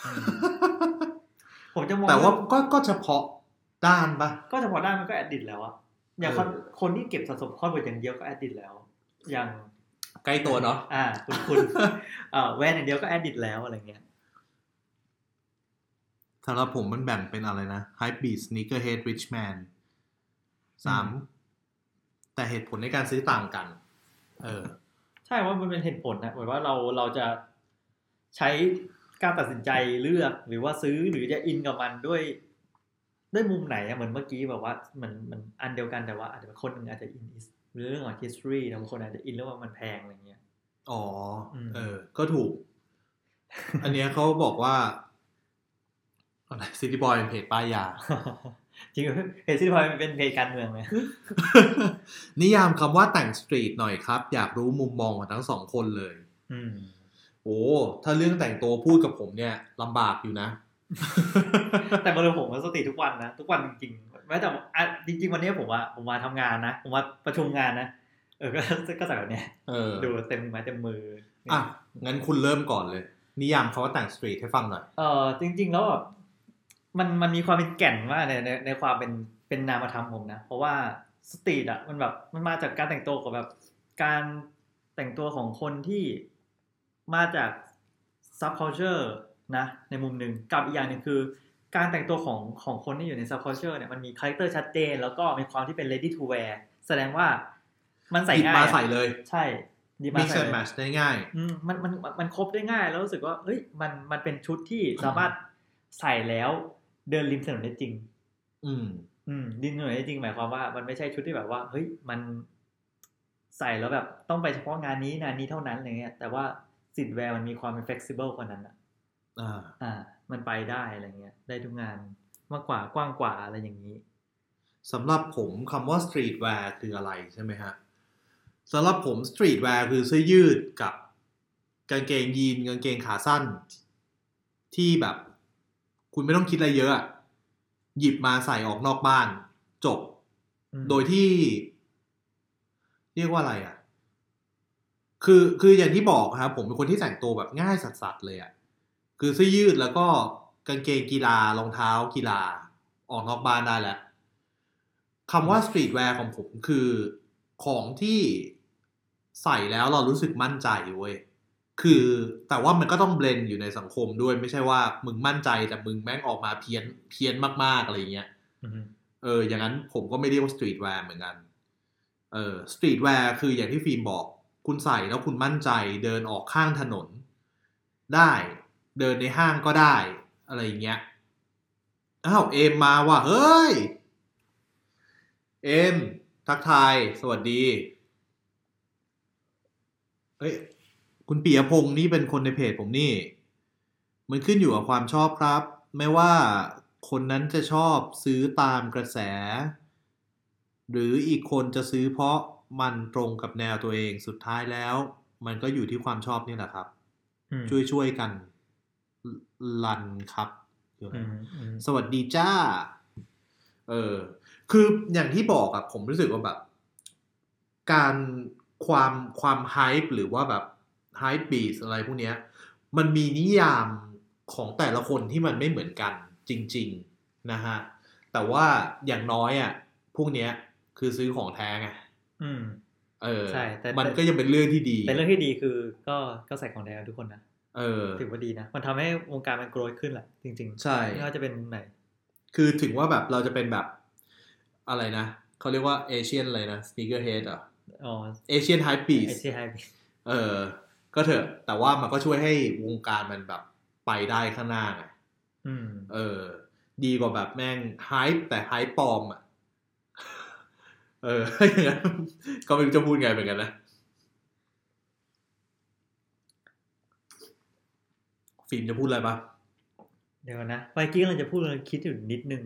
ผมจะมองแต่ว่าก็เฉพาะด้านปะก็เฉพาะด้านมันก็แอดดิตแล้วอะอย่างคนที่เก็บสะสมข้อมูลอย่างเดียวก็แอดดิตแล้วอย่างใกล้ตัวเนาะคุณแว่นอย่างเดียวก็แอดดิตแล้วอะไรเงี้ยสำหรับผมมันแบ่งเป็นอะไรนะ Hypebeast Sneakerhead Richman 3แต่เหตุผลในการซื้อต่างกันใช่ว่ามันเป็นเหตุผลนะเหมือนว่าเราจะใช้การตัดสินใจเลือกหรือว่าซื้อหรือจะอินกับมันด้วยมุมไหนอะเหมือนเมื่อกี้แบบว่ามันอันเดียวกันแต่ว่าอาจจะคนนึงอาจจะอินเรื่องของ history บางคนอาจจะอินเรื่องว่ามันแพงอะไรเงี้ยก็ถูก อันเนี้ยเขาบอกว่าอะไรซิตี้บอยเป็นเพจป้ายยาจริงเพจซิตี้บอยเป็นเพจการเมืองเลยนิยามคำว่าแต่งสตรีทหน่อยครับอยากรู้มุมมองของทั้งสองคนเลยโอ้ถ้าเรื่องแต่งตัวพูดกับผมเนี่ยลำบากอยู่นะแต่บริผมมันสตรีททุกวันนะทุกวันจริงๆแม้แต่จริงๆวันนี้ผมมาทำงานนะผมมาประชุมงานนะก็ใส่แบบเนี้ยดูเต็มไม้เต็มมืออ่ะงั้นคุณเริ่มก่อนเลยนิยามคำว่าแต่งสตรีทให้ฟังหน่อยจริงๆแล้วแบบมันมีความเป็นแก่นมากในความเป็นนามธรรมผมนะเพราะว่าสตรีทอ่ะมันแบบมันมาจากการแต่งตัวของแบบการแต่งตัวของคนที่มาจากซับคัลเจอร์นะในมุมหนึ่งกับอีกอย่างหนึ่งคือการแต่งตัวของคนที่อยู่ในซับคัลเจอร์เนี่ยมันมีคาแรคเตอร์ชัดเจนแล้วก็มีความที่เป็น ready to wear แสดงว่ามันใส่ง่ายมาใส่เลยใช่ดีมากใส่ match ได้ง่ายมันครบได้ง่ายแล้วรู้สึกว่าเฮ้ยมันเป็นชุดที่สามารถใส่แล้วเดินริมถนนได้จริงริมถนนได้จริงหมายความว่ามันไม่ใช่ชุดที่แบบว่าเฮ้ยมันใส่แล้วแบบต้องไปเฉพาะงานนี้เท่านั้นอะไรเงี้ยแต่ว่าสิทธิ์แวร์มันมีความเป็น flexible กว่านั้นมันไปได้อะไรเงี้ยได้ทุกงานมากกว่ากว้างกว่าอะไรอย่างนี้สำหรับผมคำว่า street wear คืออะไรใช่ไหมฮะสำหรับผม street wear คือเสื้อยืดกับกางเกงยีนกางเกงขาสั้นที่แบบคุณไม่ต้องคิดอะไรเยอะหยิบมาใส่ออกนอกบ้านจบโดยที่เรียกว่าอะไรคืออย่างที่บอกครับผมเป็นคนที่แต่งตัวแบบง่ายสัสๆเลยคือเสื้อยืดแล้วก็กางเกงกีฬารองเท้ากีฬาออกนอกบ้านได้แล้วคำว่าสตรีทแวร์ของผมคือของที่ใส่แล้วเรารู้สึกมั่นใจเว้ยคือแต่ว่ามันก็ต้องเบลนด์อยู่ในสังคมด้วยไม่ใช่ว่ามึงมั่นใจแต่มึงแม่งออกมาเพี้ยนมากๆอะไรเงี้ยอย่างนั้นผมก็ไม่เรียกว่าสตรีทแวร์เหมือนกันสตรีทแวร์คืออย่างที่ฟิล์มบอกคุณใส่แล้วคุณมั่นใจเดินออกข้างถนนได้เดินในห้างก็ได้อะไรอย่างเงี้ยอ้าวเอมมาว่ะเฮ้ยเอมทักทายสวัสดีเฮ้ยคุณปิยพงษ์นี่เป็นคนในเพจผมนี่มันขึ้นอยู่กับความชอบครับไม่ว่าคนนั้นจะชอบซื้อตามกระแสหรืออีกคนจะซื้อเพราะมันตรงกับแนวตัวเองสุดท้ายแล้วมันก็อยู่ที่ความชอบนี่แหละครับช่วยกันลันครับสวัสดีจ้าคืออย่างที่บอกอะผมรู้สึกว่าแบบการความไฮป์หรือว่าแบบไฮป์บีสอะไรพวกเนี้ยมันมีนิยามของแต่ละคนที่มันไม่เหมือนกันจริงๆนะฮะแต่ว่าอย่างน้อยอะพวกเนี้ยคือซื้อของแท้ไงใช่แต่มันก็ยังเป็นเรื่องที่ดีแต่เรื่องที่ดีคือก็ใส่ของแท้ทุกคนนะถือว่าดีนะมันทำให้วงการมันโกรธขึ้นแหละจริงๆใช่ไม่ว่าจะเป็นไหนคือถึงว่าแบบเราจะเป็นแบบอะไรนะเขาเรียกว่าเอเชียนอะไรนะสนีกเกอร์เฮดเอเชียนไฮปีสก็เถอะแต่ว่ามันก็ช่วยให้วงการมันแบบไปได้ข้างหน้าไงดีกว่าแบบแม่งไฮป์แต่ไฮป์ปลอมอย่างนั้นก็ไม่รู้จะพูดไงเหมือนกันนะฟิล์มจะพูดอะไรปะเดี๋ยวนะไปกี้เราจะพูดเราคิดอยู่นิดนึง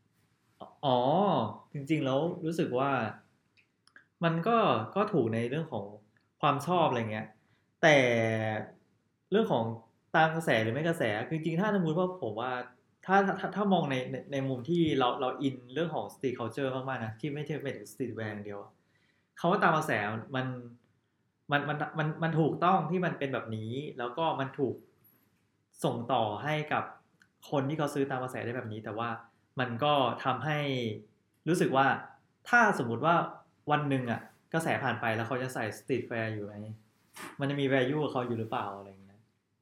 จริงๆแล้วรู้สึกว่ามันก็ถูกในเรื่องของความชอบอะไรเงี้ยแต่เรื่องของตามกระแสหรือไม่กระแสจริงๆถ้าสมมติว่าผมว่าถ้ามองในมุมที่เราอินเรื่องของ street culture มากๆนะที่ไม่ใช่เป็น street wear อย่างเดียวเขาว่าตามกระแสมันถูกต้องที่มันเป็นแบบนี้แล้วก็มันถูกส่งต่อให้กับคนที่เขาซื้อตามกระแสได้แบบนี้แต่ว่ามันก็ทำให้รู้สึกว่าถ้าสมมุติว่าวันหนึ่งอ่ะกระแสผ่านไปแล้วเขาจะใส่ street wear อยู่ไหมมันจะมี value กับเขาอยู่หรือเปล่าอะไรอย่างเงี้ย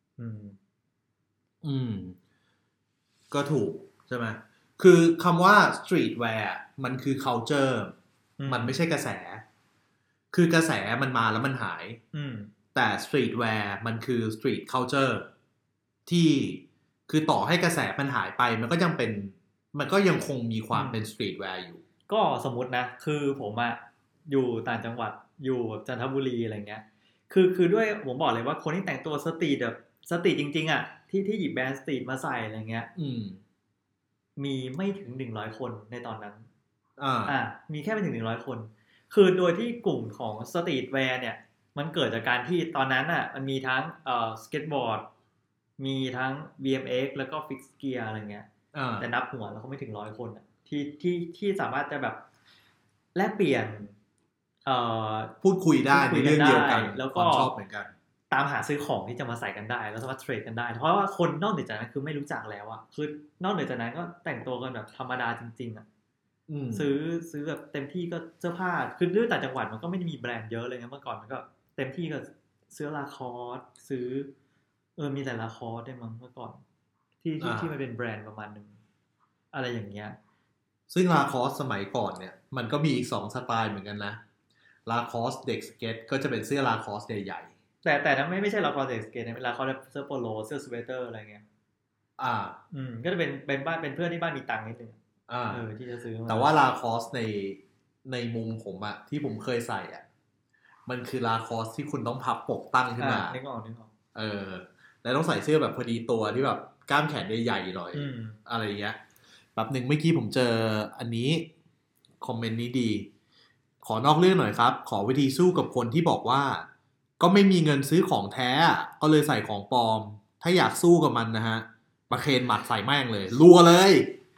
ก็ถูกใช่ไหมคือคำว่า street wear มันคือ culture มันไม่ใช่กระแสคือกระแสมันมาแล้วมันหายแต่ street wear มันคือ street culture ที่คือต่อให้กระแสมันหายไปมันก็ยังคงมีความเป็น street wear อยู่ก็สมมตินะคือผมอะอยู่ต่างจังหวัดอยู่จันทบุรีอะไรเงี้ยคือด้วยผมบอกเลยว่าคนที่แต่งตัวสตรีทแบบสตรีทจริงๆอะที่หยิบแบรนด์สตรีทมาใส่อะไรเงี้ยมีไม่ถึง100คนในตอนนั้นมีแค่ไม่ถึง100คนคือโดยที่กลุ่มของสตรีทแวร์เนี่ยมันเกิดจากการที่ตอนนั้นอ่ะมันมีทั้งสเก็ตบอร์ดมีทั้ง BMX แล้วก็ฟิกซ์เกียร์อะไรเงี้ยแต่นับหัวแล้วเขาไม่ถึง100คนอ่ะที่สามารถจะแบบแลกเปลี่ยนพูดคุยได้ในเรื่องเดียวกันแล้วก็ชอบเหมือนกันตามหาซื้อของที่จะมาใส่กันได้แล้วสามารถเทรดกันได้เพราะว่าคนนอกเหนือจากนั้นคือไม่รู้จักแล้วอ่ะคือนอกเหนือจากนั้นก็แต่งตัวกันแบบธรรมดาจริงๆอ่ะซื้อแบบเต็มที่ก็เสื้อผ้าคือด้วยต่างจังหวัดมันก็ไม่ได้มีแบรนด์เยอะเลยนะเมื่อก่อนมันก็เต็มที่ก็ซื้อลาคอสซื้อมีแต่ลาคอสได้มั้งเมื่อก่อนที่มันเป็นแบรนด์ประมาณนึงอะไรอย่างเงี้ยซึ่งลาคอสสมัยก่อนเนี่ยมันก็มีอีก2สไตล์เหมือนกันนะลาคอสเด็กสเก็ตก็จะเป็นเสื้อลาคอสใหญ่ๆแต่นั้นไม่ใช่ลาคอสเด็กสเก็ตนะเป็นลาคอสเสื้อโปโลเสื้อสเวตเตอร์อะไรเงี้ยก็จะเป็นบ้านเป็นเพื่อนที่บ้านมีตังค์นิดนึงที่จะซื้อแต่ว่าลาคอสในมุมผมอะที่ผมเคยใส่อะมันคือลาคอสที่คุณต้องพับปกตั้งขึ้นมานึกออกแล้วต้องใส่เสื้อแบบพอดีตัวที่แบบกล้ามแขนใหญ่ๆหน่อยอะไรเงี้ยแบบหนึ่งเมื่อกี้ผมเจออันนี้คอมเมนต์นี้ดีขอนอกเรื่องหน่อยครับขอวิธีสู้กับคนที่บอกว่าก็ไม่มีเงินซื้อของแท้ก็เลยใส่ของปลอมถ้าอยากสู้กับมันนะฮะประเคนหมัดใส่แม่งเลยรัวเลย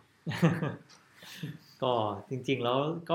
ก็จริงๆแล้วก็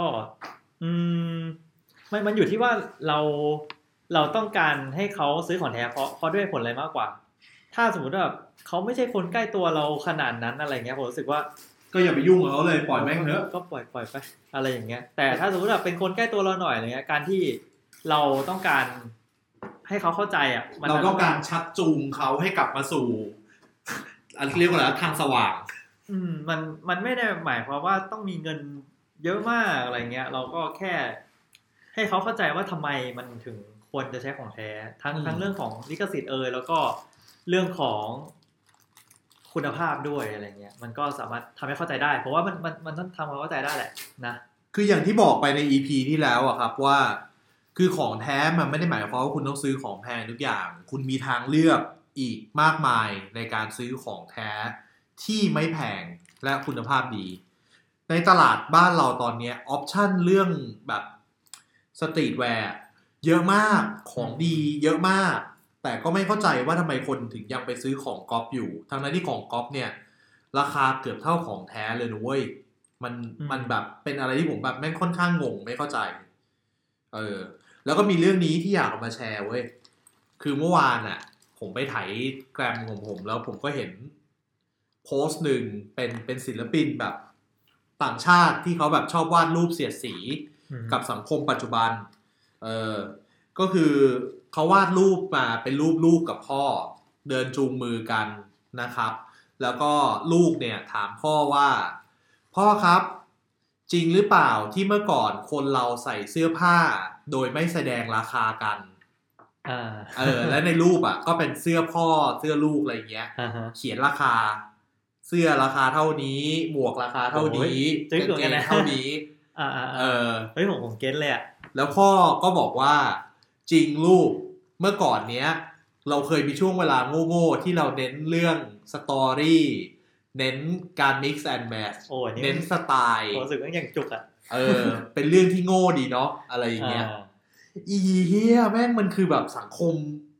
มันอยู่ที่ว่าเราต้องการให้เขาซื้อของแท้เพราะด้วยผลอะไรมากกว่าถ้าสมมติว่าเขาไม่ใช่คนใกล้ตัวเราขนาดนั้นอะไรเงี้ยผมรู้สึกว่าก็อย่าไปยุ่งกับเขาเลยปล่อยแม่งเถอะก็ปล่อยไปอะไรอย่างเงี้ยแต่ถ้าสมมติว่าเป็นคนใกล้ตัวเราหน่อยอะไรเงี้ยการที่เราต้องการให้เขาเข้าใจอ่ะเราต้องการชักจูงเขาให้กลับมาสู่อันเรียกว่าอะไรทางสว่างมันไม่ได้หมายความว่าต้องมีเงินเยอะมากอะไรเงี้ยเราก็แค่ให้เขาเข้าใจว่าทำไมมันถึงควรจะใช้ของแท้ทั้งเรื่องของลิขสิทธิ์แล้วก็เรื่องของคุณภาพด้วยอะไรเงี้ยมันก็สามารถทำให้เข้าใจได้เพราะว่ามันต้องทำความเข้าใจได้แหละนะคืออย่างที่บอกไปใน EP ที่แล้วอะครับว่าคือของแท้มันไม่ได้หมายความว่าคุณต้องซื้อของแพงทุกอย่างคุณมีทางเลือกอีกมากมายในการซื้อของแท้ที่ไม่แพงและคุณภาพดีในตลาดบ้านเราตอนนี้ออปชั่นเรื่องแบบสตรีทแวร์เยอะมากของดีเยอะมากแต่ก็ไม่เข้าใจว่าทำไมคนถึงยังไปซื้อของก๊อปอยู่ทั้งนั้นที่ของก๊อปเนี่ยราคาเกือบเท่าของแท้เลยนะเว้ยมันแบบเป็นอะไรที่ผมแบบแม่งค่อนข้างงงไม่เข้าใจแล้วก็มีเรื่องนี้ที่อยากเอามาแชร์เว้ยคือเมื่อวานอ่ะผมไปไถแกรมของผมแล้วผมก็เห็นโพสต์หนึ่งเป็นศิลปินแบบต่างชาติที่เขาแบบชอบวาดรูปเสียดสีกับสังคมปัจจุบันก็คือเขาวาดรูปมาเป็นรูปลูกกับพ่อเดินจูงมือกันนะครับแล้วก็ลูกเนี่ยถามพ่อว่าพ่อครับจริงหรือเปล่าที่เมื่อก่อนคนเราใส่เสื้อผ้าโดยไม่แสดงราคากันและในรูปอ่ะก็เป็นเสื้อพ่อเสื้อลูกอะไรเงี้ยเขียนราคาเสื้อราคาเท่านี้หมวกราคาเท่านี้กางเกงเท่านี้เฮ้ยผมเก็ตเลยอ่ะแล้วพ่อก็บอกว่าจริงลูกเมื่อก่อนเนี้ยเราเคยมีช่วงเวลาโง่ๆที่เราเน้นเรื่องสตอรี่เน้นการ mix and match เน้นสไตล์รู้สึกว่าอย่างจุกอ่ะเป็นเรื่องที่โง่ดีเนาะอะไรอย่างเงี้ยอีเหี้ยแม่งมันคือแบบสังคม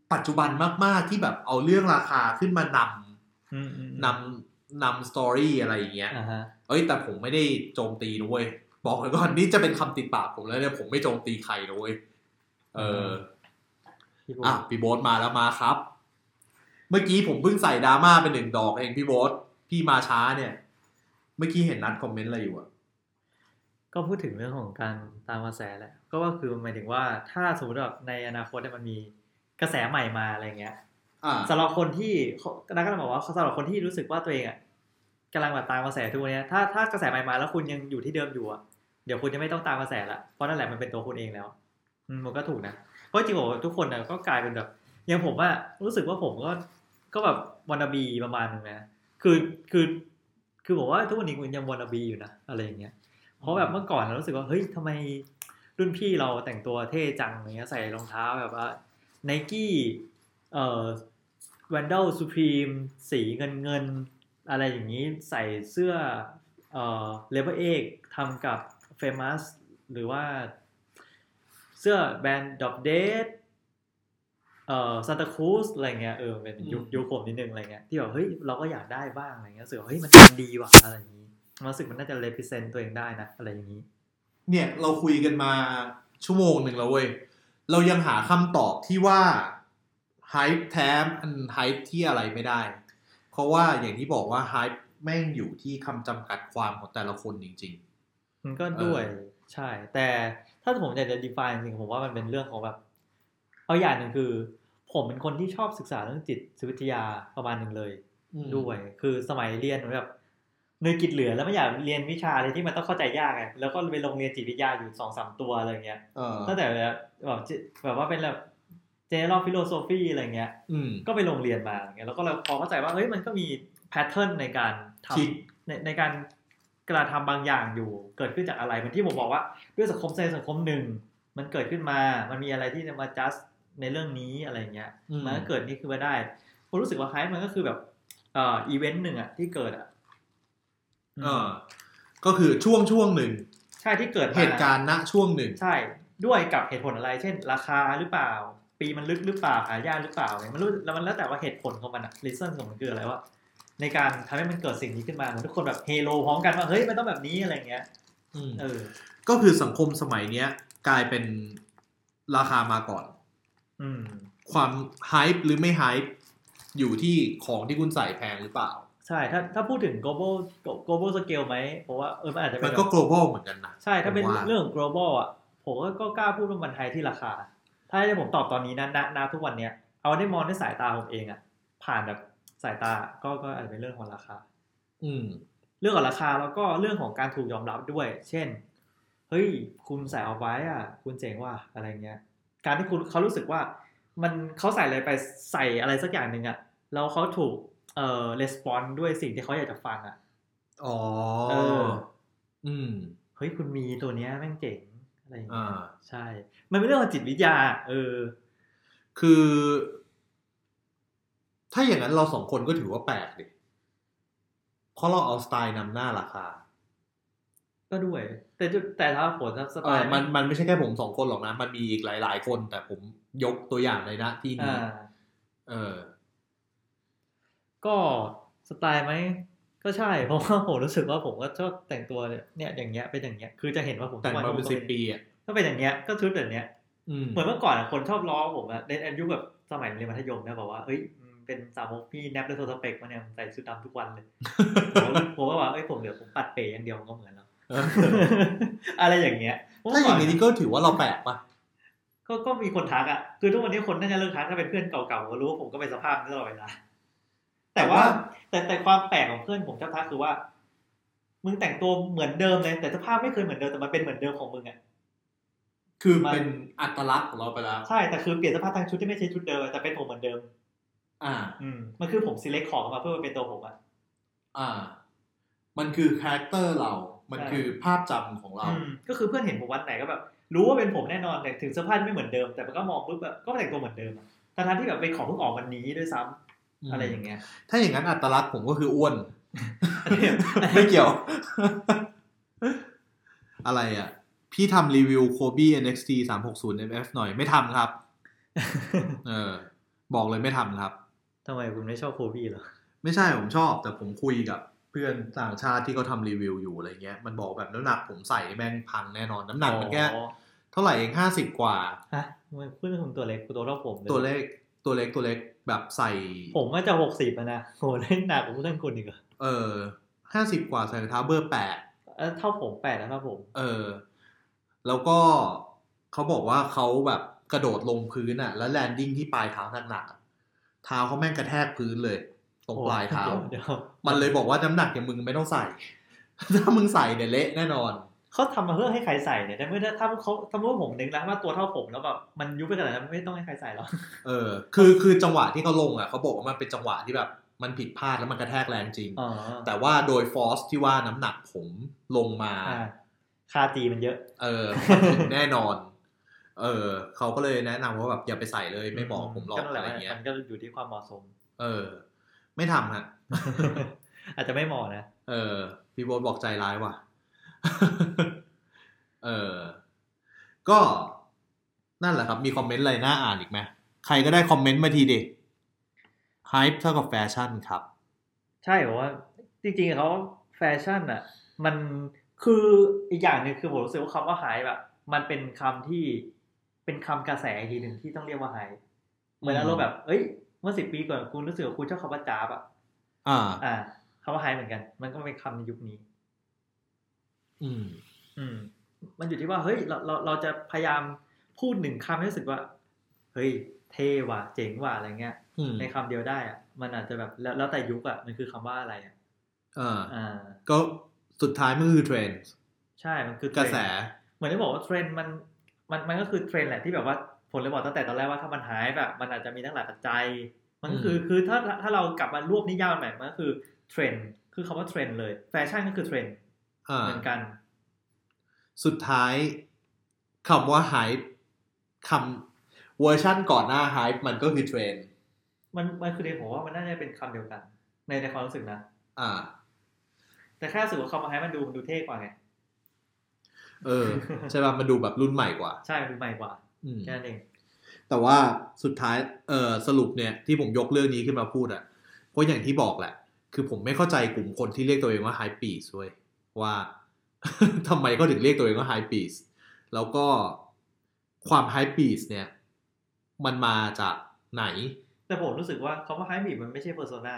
ปัจจุบันมากๆที่แบบเอาเรื่องราคาขึ้นมานำสตอรี่อะไรอย่างเงี้ยแต่ผมไม่ได้โจมตีนะเว้ยบอกเลยก่อนนี่จะเป็นคำติดปากผมแล้วเนี่ยผมไม่โจมตีใครนะเว้ยพี่โบ๊ทมาแล้วมาครับ เมื่อกี้ผมเพิ่งใส่ดราม่าไป1 ดอกเองพี่โบ๊ทพี่มาช้าเนี่ยเมื่อกี้เห็นนัดคอมเมนต์อะไรอยู่อะก็พูดถึงเรื่องของการตามกระแสแหละก็คือหมายถึงว่าถ้าสมมติแบบในอนาคตมันมีกระแสใหม่มาอะไรเงี้ยสำหรับคนที่นักก็บอกว่าสำหรับคนที่รู้สึกว่าตัวเองอ่ะกำลังแบบตามกระแสทุกวันนี้ถ้ากระแสใหม่มาแล้วคุณยังอยู่ที่เดิมอยู่อ่ะเดี๋ยวคุณจะไม่ต้องตามกระแสละเพราะนั่นแหละมันเป็นตัวคุณเองแล้วมันก็ถูกนะเพราะจริงๆทุกคนก็กลายเป็นแบบอย่างผมว่ารู้สึกว่าผมก็แบบวานาบีประมาณนึงนะคือบอกว่าทุกวันนี้คุณยังวานาบีอยู่นะอะไรอย่างเงี้ยเพราะแบบเมื่อก่อนเรารู้สึกว่าเฮ้ยทำไมรุ่นพี่เราแต่งตัวเท่จังอย่างเงี้ยใส่รองเท้าแบบว่า Nike Vandal Supreme สีเงินอะไรอย่างนี้ใส่เสื้อLevel X ทำกับ Famous หรือว่าเสื้อแบรนด์ Dop Date Santa Cruz อะไรเงี้ยเป็นยุคผมนิดนึงอะไรเงี้ยที่แบบเฮ้ยเราก็อยากได้บ้างอะไรเงี้ยรู้สึกเฮ้ยมันดีว่ะอะไรอย่างนี้รู้สึกมันน่าจะ represent ตัวเองได้นะอะไรอย่างนี้เนี่ยเราคุยกันมาชั่วโมงนึงแล้วเว้ยเรายังหาคำตอบที่ว่าไฮป์แท้ไฮป์ที่อะไรไม่ได้เพราะว่าอย่างที่บอกว่าไฮป์แม่งอยู่ที่คำจำกัดความของแต่ละคนจริงๆมันก็ด้วยใช่แต่ถ้าผมอยากจะ define จริงผมว่ามันเป็นเรื่องของแบบเอาอย่างหนึ่งคือผมเป็นคนที่ชอบศึกษาเรื่องจิตวิทยาประมาณหนึ่งเลยด้วยคือสมัยเรียนแบบเนยกิจเหลือแล้วไม่อยากเรียนวิชาอะไรที่มันต้องเข้าใจยากไงแล้วก็ไปลงเรียนจิตวิทยาอยู่ 2-3 ตัวอะไรเงี้ยตั้งแต่แบบว่าเป็นแบบ general philosophy อะไรเงี้ยก็ไปลงเรียนมาอย่างเงี้ยแล้วก็เราพอเข้าใจว่าเฮ้ยมันก็มีแพทเทิร์นในการทำในการกระทำบางอย่างอยู่เกิดขึ้นจากอะไรเหมือนที่ผมบอกว่าด้วยสังคมหนึ่งมันเกิดขึ้นมามันมีอะไรที่จะมา just ในเรื่องนี้อะไรเงี้ยมันก็เกิดนี่คือมาได้ผมรู้สึกว่าไฮป์มันก็คือแบบอีเวนต์หนึ่งอะที่เกิดอะก็คือช่วงหนึ่งใช่ที่เกิดเหตุการณ์ณช่วงหนึ่งใช่ด้วยกับเหตุผลอะไรเช่นราคาหรือเปล่าปีมันลึกหรือเปล่าหายากหรือเปล่าเนี่ยมันรู้แล้วมันแล้วแต่ว่าเหตุผลของมันอะ reason ของมันคืออะไรว่าในการทำให้มันเกิดสิ่งนี้ขึ้นมาเหมือนทุกคนแบบเฮโลพร้อมกันว่าเฮ้ยมันต้องแบบนี้อะไรเงี้ยก็คือสังคมสมัยเนี้ยกลายเป็นราคามาก่อนความไฮป์หรือไม่ไฮป์อยู่ที่ของที่คุณใส่แพงหรือเปล่าใช่ถ้าพูดถึง global scale ไหมเพราะว่ามันอาจจะมันก็ global เหมือนกันนะใช่ถ้าเป็นเรื่อง global อ่ะผมก็กล้าพูดว่ามันไทยที่ราคาถ้าให้ผมตอบตอนนี้นะทุกวันเนี้ยเอาได้มองด้วยสายตาผมเองอ่ะผ่านแบบสายตาก็อาจจะเป็นเรื่องของราคาเรื่องของราคาแล้วก็เรื่องของการถูกยอมรับด้วยเช่นเฮ้ยคุณใส่เอาไว้อ่ะคุณเจ๋งว่ะอะไรเงี้ยการที่เขารู้สึกว่ามันเขาใส่อะไรไปใส่อะไรสักอย่างนึงอ่ะแล้วเขาถูกresponse ด้วยสิ่งที่เขาอยากจะฟังอ่ะเฮ้ยคุณมีตัวเนี้ยแม่งเจ๋งอะไรอย่างเงี้ยใช่มันเป็นเรื่องของจิตวิทยาคือถ้าอย่างนั้นเราสองคนก็ถือว่าแปลกดิเพราะเราเอาสไตล์นำหน้าราคาก็ด้วยแต่ถ้าผลสไตล์มันไม่ใช่แค่ผม2 คนหรอกนะมันมีอีกหลายคนแต่ผมยกตัวอย่างเลยนะที่นี้ก็สไตล์ไหมก็ใช่เพราะว่าผมรู้สึกว่าผมก็ชอบแต่งตัวเนี่ยอย่างเงี้ยเป็นอย่างเงี้ยคือจะเห็นว่าผมแต่งมาเป็น10 ปีอ่ะก็เป็นอย่างเงี้ยก็ชุดแบบเนี้ยเหมือนเมื่อก่อนคนชอบล้อผมอะในอายุแบบสมัยเรียนมัธยมนะบอกว่าเฮ้ยเป็นสาวกพี่แนบด้วยโทรสเปกมาเนี่ยใส่ชุดดำทุกวันเลยผมก็ว่าผมเดี๋ยวผมปัดเป๋อย่างเดียวก็เหมือนเราอะไรอย่างเงี้ยถ้าอย่างนี้ก็ถือว่าเราแปลกป่ะก็มีคนทักอ่ะคือทุกวันนี้คนน่าจะเลิกทักถ้าเป็นเพื่อนเก่าๆก็รู้ว่าผมก็เป็นสภาพนี้ตลอดเวลาแต่ว่าแต่ความแปลกของเพื่อนผมเจ้าทักคือว่ามึงแต่งตัวเหมือนเดิมเลยแต่สภาพไม่เคยเหมือนเดิมแต่มันเป็นเหมือนเดิมของมึงอ่ะคือเป็นอัตลักษณ์ของเราไปแล้วใช่แต่คือเปลี่ยนสภาพทางชุดที่ไม่ใช่ชุดเดิมแต่เป็นผมเหมือนเดิมมันคือผม select ของมาเพื่อเป็นตัวผมอ่ะมันคือคาแรคเตอร์เรามันคือภาพจำของเราก็คือเพื่อนเห็นผมวันไหนก็แบบรู้ว่าเป็นผมแน่นอนแต่ถึงเสื้อผ้าไม่เหมือนเดิมแต่มันก็มองปุ๊บแบบก็แต่งตัวเหมือนเดิมทั้งที่แบบเป็นของเพิ่งออกวันนี้ด้วยซ้ำอะไรอย่างเงี้ยถ้าอย่างนั้นอัตลักษณ์ผมก็คืออ้วนไม่เกี่ยวอะไรอ่ะพี่ทำรีวิว Kobe NXT 360 MF หน่อยไม่ทำครับบอกเลยไม่ทำครับทำไมคุณไม่ชอบโคบี้เหรอไม่ใช่ผมชอบแต่ผมคุยกับเพื่อนต่างชาติที่เขาทำรีวิวอยู่อะไรเงี้ยมันบอกแบบน้ำหนักผมใส่แม่งพังแน่นอนน้ำหนักมันแค่เท่าไหร่เอง50 กว่าฮะมันเพื่อนผมตัวเล็กตัวเท่าผมเลยตัวเล็กแบบใส่ผมก็จะ60นะโหเล่นหนักกว่าเพื่อนคุณอีกเหรอ 50 กว่าใส่รองเท้าเบอร์8 เท่าผม8นะเท่าผมแล้วก็เขาบอกว่าเขาแบบกระโดดลงพื้นอ่ะแล้วแลนดิ้งที่ปลายเท้าหนักๆเท้าเขาแม่งกระแทกพื้นเลยตรงปลายเท้ามันเลยบอกว่าน้ำหนักอย่างมึงไม่ต้องใส่ถ้ามึงใส่เนี่ยเละแน่นอนเขาทำมาเพื่อให้ใครใส่เนี่ยแต่ไม่ได้ถ้าเขาทำว่าผมนึกแล้วว่าตัวเท่าผมแล้วแบบมันยุบไปขนาดนั้นไม่ต้องให้ใครใส่หรอกคือจังหวะที่เขาลงอ่ะเขาบอกว่ามันเป็นจังหวะที่แบบมันผิดพลาดแล้วมันกระแทกแรงจริงแต่ว่าโดยฟอร์สที่ว่าน้ำหนักผมลงมาค่าตีมันเยอะถึงแน่นอนเขาก็เลยแนะนำว่าแบบอย่าไปใส่เลยไม่บอกผมหรอกอะไรเงี้ยมันก็อยู่ที่ความเหมาะสมไม่ทำฮะอาจจะไม่เหมาะนะพี่โบ๊ทบอกใจร้ายว่ะก็นั่นแหละครับมีคอมเมนต์อะไรน่าอ่านอีกไหมใครก็ได้คอมเมนต์มาทีดิไฮป์เท่ากับแฟชั่นครับใช่เพราะว่าจริงๆเขาแฟชั่นอ่ะมันคืออีกอย่างนึงคือผมรู้สึกว่าคำว่าไฮป์แบบมันเป็นคำที่เป็นคำกระแสอีกทีหนึ่งที่ต้องเรียกว่าไฮป์เหมือนเราแบบเอ้ยเมื่อ10 ปีก่อนคุณรู้สึกว่าคุณชอบคำว่าจ๊าบอ่ะคำว่าไฮป์เหมือนกันมันก็เป็นคำในยุคนี้มันอยู่ที่ว่าเฮ้ยเราจะพยายามพูดหนึ่งคำให้รู้สึกว่าเฮ้ยเท่ว่ะเจ๋งว่ะอะไรเงี้ยในคำเดียวได้อ่ะมันอาจจะแบบแล้วแต่ยุคอ่ะมันคือคำว่าอะไรอ่ะก็สุดท้ายมันคือเทรนด์ใช่มันคือกระแสเหมือนที่บอกว่าเทรนด์มันก็คือเทรนด์แหละที่แบบว่าผมเลยบอกตั้งแต่ตอนแรกว่าถ้ามันหายแบบมันอาจจะมีทั้งหลายปัจจัยมันก็คือถ้าเรากลับมารวบนิยามใหม่มันก็คือเทรนด์คือคำว่าเทรนด์เลยแฟชั่นก็คือเทรนด์เหมือนกันสุดท้ายคำว่า hype คำเวอร์ชั่นก่อนหน้า hype มันก็คือเทรนด์มันคือเดี๋ยวผมว่ามันน่าจะเป็นคำเดียวกันในความรู้สึกนะแต่แค่รู้สึกว่าคำว่า hype มันดูเท่กว่าไงใช่ป่ะมันดูแบบรุ่นใหม่กว่าใช่ดูใหม่กว่าแค่นั้นเองแต่ว่าสุดท้ายสรุปเนี่ยที่ผมยกเรื่องนี้ขึ้นมาพูดอ่ะเพราะอย่างที่บอกแหละคือผมไม่เข้าใจกลุ่มคนที่เรียกตัวเองว่า hype beast เว้ยว่าทำไมเขาถึงเรียกตัวเองว่า hype beast แล้วก็ความ hype beast เนี่ยมันมาจากไหนแต่ผมรู้สึกว่าคำว่า hype beast มันไม่ใช่ persona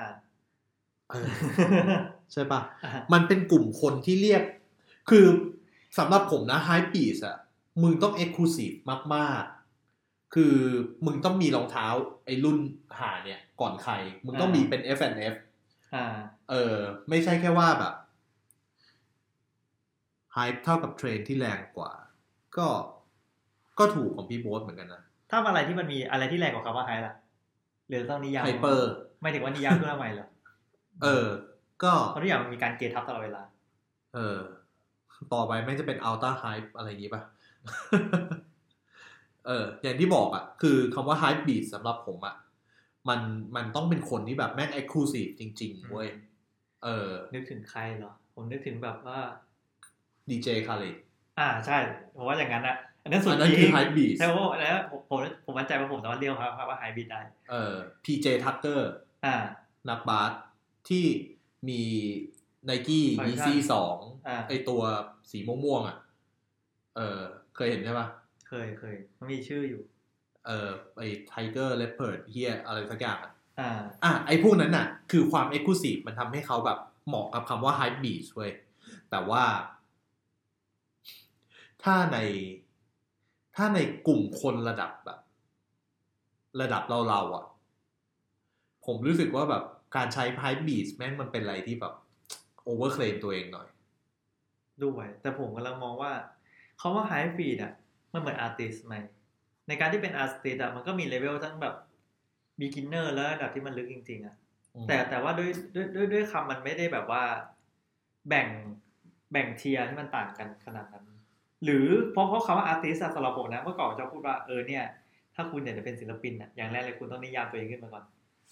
ใช่ปะมันเป็นกลุ่มคนที่เรียกคือสำหรับผมนะ hype beast อ่ะมึงต้อง exclusive มากๆคือมึงต้องมีรองเท้าไอ้รุ่นหาเนี่ยก่อนใครมึงต้องมีเป็น F&F ไม่ใช่แค่ว่าแบบไฮป์เท่ากับเทรนที่แรงกว่าก็ถูกของพี่โบ๊ทเหมือนกันนะถ้าอะไรที่มันมีอะไรที่แรงกว่าคำว่าไฮล่ะหรือต้องนิยามไฮเปอร์ไม่ถึงว่านิยามขึ้นมาใหม่เหรอก็เพราะทุกอย่างมันมีการเกทับตลอดเวลาต่อไปไม่จะเป็นอัลต้าไฮป์อะไรอย่างงี้ป่ะอย่างที่บอกอ่ะคือคำว่าไฮป์บีทสำหรับผมอ่ะมันต้องเป็นคนที่แบบแม่งเอ็กซ์คลูซีฟจริงๆเว้ยนึกถึงใครเหรอผมนึกถึงแบบว่าดีเจคาริใช่ผมว่าอย่างนั้นอ่ะอันนั้นสุดจริงอันนั้นคือไฮบีทใช่เพราะแล้วผมมั่นใจว่าผมสามารถเรียกว่าไฮบีทได้ PJ Tucker นักบาสที่มี Nike Yeezy 2ไอตัวสีม่วงๆอ่ะเคยเห็นใช่ป่ะเคยมันมีชื่ออยู่ไอ Tiger Leopard เฮียอะไรสักอย่างไอพวกนั้นน่ะคือความ exclusive มันทำให้เขาแบบเหมาะกับคำว่า hype beast เว้ยแต่ว่าถ้าในกลุ่มคนระดับแบบระดับเราอ่ะผมรู้สึกว่าแบบการใช้ hype beast แม่งมันเป็นอะไรที่แบบ overclaim ตัวเองหน่อยด้วยแต่ผมกำลังมองว่าเขาว่า hype beast อ่ะมันเหมือน artist ไหมในการที่เป็น artist อ่ะมันก็มีเลเวลทั้งแบบ beginner แล้วระดับที่มันลึกจริงๆอ่ะแต่ว่าด้วยคำมันไม่ได้แบบว่าแบ่งเทียร์ที่มันต่างกันขนาดนั้นหรือเพราะคำว่า artist สำหรับผมนะเมื่อก่อนจะพูดว่าเนี่ยถ้าคุณอยากจะเป็นศิลปินอ่ะอย่างแรกเลยคุณต้องนิยามตัวเองขึ้นมาก่อน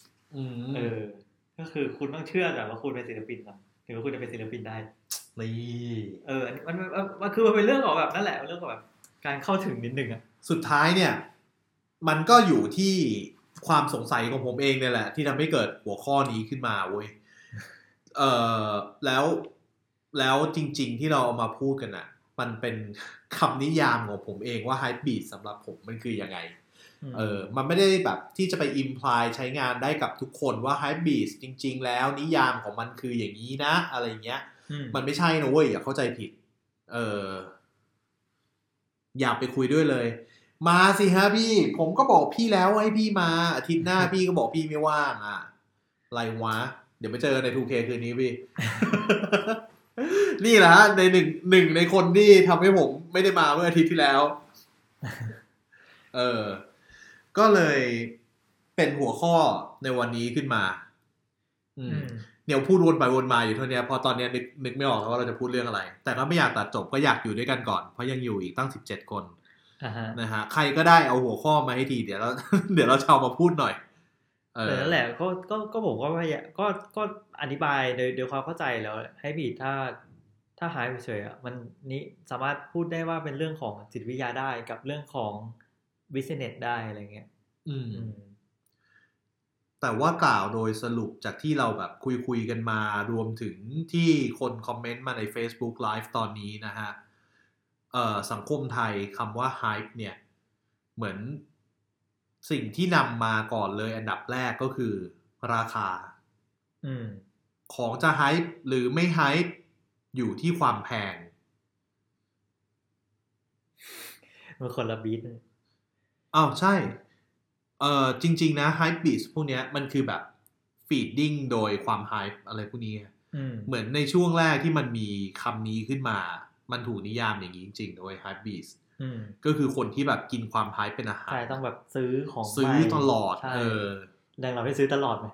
ก็คือคุณต้องเชื่อก่อนว่าคุณเป็นศิลปินก่อนถึงว่าคุณจะเป็นศิลปินได้นี่มันคือมันเป็นเรื่องของแบบนั่นแหละเรื่องของแบบการเข้าถึงนิดนึงอ่ะสุดท้ายเนี่ยมันก็อยู่ที่ความสงสัยของผมเองเนี่ยแหละที่ทำให้เกิดหัวข้อนี้ขึ้นมาเว้ยแล้วจริงๆที่เราเอามาพูดกันอ่ะมันเป็นคำนิยามของผมเองว่า hype beast สำหรับผมมันคือยังไงมันไม่ได้แบบที่จะไป imply ใช้งานได้กับทุกคนว่า hype beast จริงๆแล้วนิยามของมันคืออย่างนี้นะอะไรเงี้ยมันไม่ใช่นะเว้ยอย่าเข้าใจผิดอยากไปคุยด้วยเลยมาสิฮะพี่ผมก็บอกพี่แล้วให้พี่มาอาทิตย์หน้าพี่ก็บอกพี่ไม่ว่างอ่ะอะไรวะเดี๋ยวไปเจอใน 2K คืนนี้พี่ นี่แหละฮะในหนึ่งในคนที่ทำให้ผมไม่ได้มาเมื่ออาทิตย์ที่แล้วก็เลยเป็นหัวข้อในวันนี้ขึ้นมาเดี๋ยวพูดวนไปวนมาอยู่เท่านี้พอตอนนี้นึกไม่ออกแล้วว่าเราจะพูดเรื่องอะไรแต่ก็ไม่อยากตัดจบก็อยากอยู่ด้วยกันก่อนเพราะยังอยู่อีกตั้ง17 คนนะฮะใครก็ได้เอาหัวข้อมาให้ทีเดี๋ยวเราจะเอามาพูดหน่อยนั่นแหละก็ผมก็ก็อธิบายโดยความเข้าใจแล้วให้บีถ้าหายไปเฉยอ่ะมันนี้สามารถพูดได้ว่าเป็นเรื่องของจิตวิทยาได้กับเรื่องของบิสเนสได้อะไรเงี้ยแต่ว่ากล่าวโดยสรุปจากที่เราแบบคุยกันมารวมถึงที่คนคอมเมนต์มาใน Facebook Live ตอนนี้นะฮะสังคมไทยคำว่า hype เนี่ยเหมือนสิ่งที่นำมาก่อนเลยอันดับแรกก็คือราคาของจะ hype หรือไม่ hype อยู่ที่ความแพงมันคนละบีทอ้าวใช่จริงๆนะ hype beast พวกเนี้ยมันคือแบบ feeding โดยความ hype อะไรพวกนี้เหมือนในช่วงแรกที่มันมีคำนี้ขึ้นมามันถูกนิยามอย่างนี้จริงๆโดย hype beast ก็คือคนที่แบบกินความ hype เป็นอาหารใช่ต้องแบบซื้อของซื้อตลอดอย่างเราไม่ซื้อตลอดไหม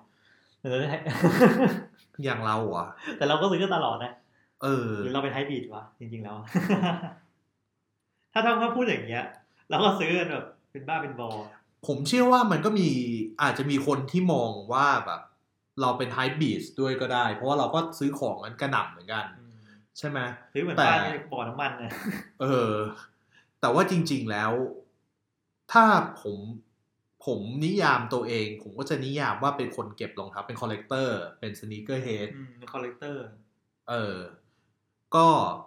อย่างเราอ่ะแต่เราก็ซื้อตลอดนะหรือเราเป็น hype beast วะจริงๆแล้วถ้าพูดอย่างเงี้ยเราก็ซื้อกันแบบเป็นบ้าเป็นบอผมเชื่อว่ามันก็มีอาจจะมีคนที่มองว่าแบบเราเป็น hype beast ด้วยก็ได้เพราะว่าเราก็ซื้อของกันกระหน่ำเหมือนกันใช่ไหมซื้อเหมือนบ้านบ่อน้ำมันนะแต่ว่าจริงๆแล้วถ้าผมนิยามตัวเองผมก็จะนิยามว่าเป็นคนเก็บรองเท้าเป็นคอลเลกเตอร์เป็นสนีกเกอร์เฮดเป็นคอลเลกเตอร์ก็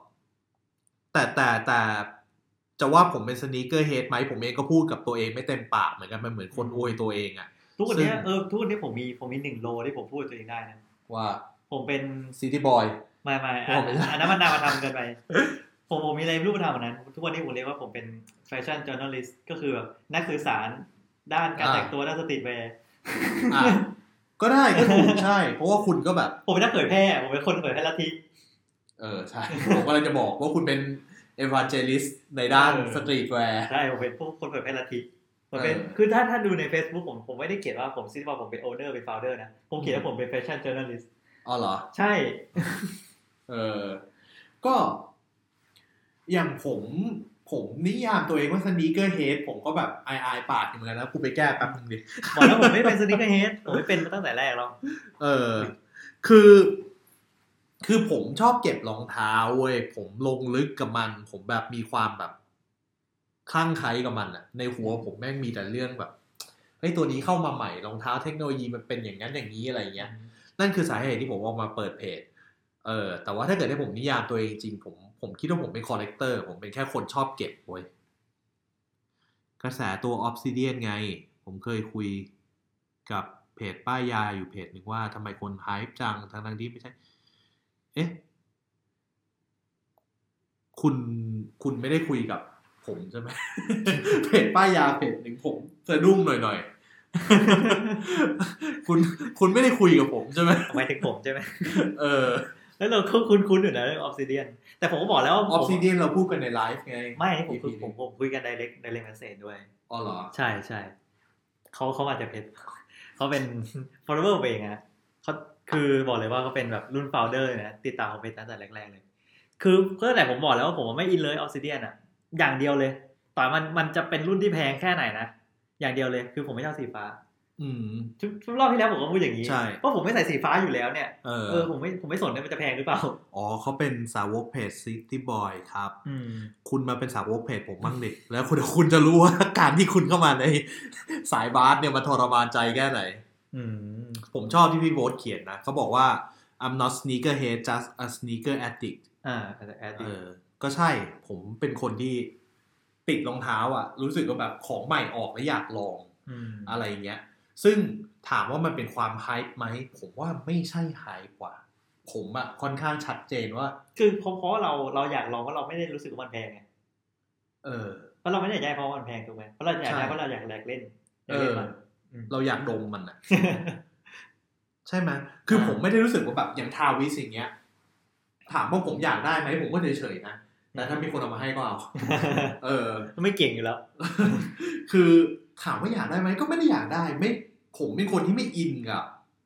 แต่จะว่าผมเป็นสนีกเกอร์เฮดไหมผมเองก็พูดกับตัวเองไม่เต็มปากเหมือนกันมันเหมือนคนอวยตัวเองอ่ะทุกวันนี้ทุกวันนี้ผมมี1 โลที่ผมพูดตัวเองได้นะว่าผมเป็นซิตี้บอยไม่อันนั้นมันนามธรรมเกินไปผมมีอะไรไม่รู้ทำเหมือนนั้นทุกวันนี้ผมเรียกว่าผมเป็นแฟชั่นจอร์นัลลิสต์ก็คือแบบนักสื่อสารด้านการแต่งตัวด้านสตรีทแวร์ก็ได้ก็ถูกใช่เพราะว่าคุณก็แบบผมเป็นนักเผยแพร่ผมเป็นคนเผยแพร่ลัทธิใช่ผมก็เลยจะบอกว่าคุณเป็นevangelist ในด้านสตรีทแวร์ใช่ผมเป็นพวกคนเผยแพร่ลัทธิผมเป็นคือถ้าดูใน Facebook ผมไม่ได้เขียนว่าผมซิว่าผมเป็น owner เป็น founder นะผมเขียนว่าผมเป็น fashion journalist อ๋อเหรอใช่ก็อย่างผมนิยามตัวเองว่า sneaker head ผมก็แบบอายปากอยู่เหมือนกันนะกูไปแก้แป๊บนึงดิบอกแล้วผมไม่เป็น sneaker head ผมไม่เป็นมาตั้งแต่แรกแล้วคือผมชอบเก็บรองเท้าเว้ยผมลงลึกกับมันผมแบบมีความแบบคลั่งไคล้กับมันอะในหัวผมแม่งมีแต่เรื่องแบบเฮ้ยตัวนี้เข้ามาใหม่รองเท้าเทคโนโลยีมันเป็นอย่างนั้นอย่างนี้อะไรเงี้ยนั่นคือสาเหตุที่ผมออกมาเปิดเพจแต่ว่าถ้าเกิดให้ผมนิยามตัวเองจริงผมคิดว่าผมเป็นคอลเลกเตอร์ผมเป็นแค่คนชอบเก็บเว้ยกระแสตัว Obsidian ไงผมเคยคุยกับเพจป้ายยาอยู่เพจนึงว่าทำไมคนไฮป์จังทั้งที่ไม่ใช่คุณไม่ได้คุยกับผมใช่ไหม เพจป้ายยาเพจหนึ่งผมสะดุ้งหน่อยคุณไม่ได้คุยกับผมใช่ไหมหมายถึงผมใช่ไหมแล้วเราคุ้นอยู่นะเรื่อง Obsidian แต่ผมก็บอกแล้วว่า Obsidian เราพูดกันในไลฟ์ไงไม่ผมคุยกัน direct message ด้วยอ๋อเหรอใช่เขามาจากเพจเขาเป็น follower เองนะเขาคือบอกเลยว่าเขาเป็นแบบรุ่น founder นะติดตามของเพจตั้งแต่แรกๆเลยคือเพื่อแต่ผมบอกแล้วว่าผมไม่อินเลย Obsidian อ่ะอย่างเดียวเลยต่อมันจะเป็นรุ่นที่แพงแค่ไหนนะอย่างเดียวเลยคือผมไม่ชอบสีฟ้าทุกรอบที่แล้วผมก็พูดอย่างนี้ใช่เพราะผมไม่ใส่สีฟ้าอยู่แล้วเนี่ยผมไม่สนว่ามันจะแพงหรือเปล่าอ๋อเขาเป็นสาวกเพจ City Boy ครับคุณมาเป็นสาวกเพจผมบ้างดิแล้วคุณจะรู้ว่าการที่คุณเข้ามาในสายบาสเนี่ยมันทรมานใจแค่ไหนผมชอบที่พี่โบ๊ทเขียนนะเขาบอกว่า I'm not sneakerhead just a sneaker addict addict ก็ใช่ผมเป็นคนที่ติดรองเท้าอ่ะรู้สึกว่าแบบของใหม่ออกแล้วอยากลองอะไรเงี้ยซึ่งถามว่ามันเป็นความไฮป์ไหมผมว่าไม่ใช่ไฮป์กว่าผมอ่ะค่อนข้างชัดเจนว่าคือเพราะเราอยากลองว่าเราไม่ได้รู้สึกว่ามันแพงไงเพราะเราไม่ได้อยากได้เพราะมันแพงถูกไหมเพราะเราอยากได้เพราะเราอยากแลกเล่นเราอยากดมมันอ่ะ ใช่ไหมคือผมไม่ได้รู้สึกว่าแบบอย่างทาวิสอย่างเงี้ยถามว่าผมอยากได้ไหมผมก็เฉยๆนะแต่ถ้ามีคนเอามาให้ก็เอาไม่เก่งอยู่แล้วคือถามว่าอยากได้ไหมก็ไม่ได้อยากได้ไม่ผมเป็นคนที่ไม่อินกับ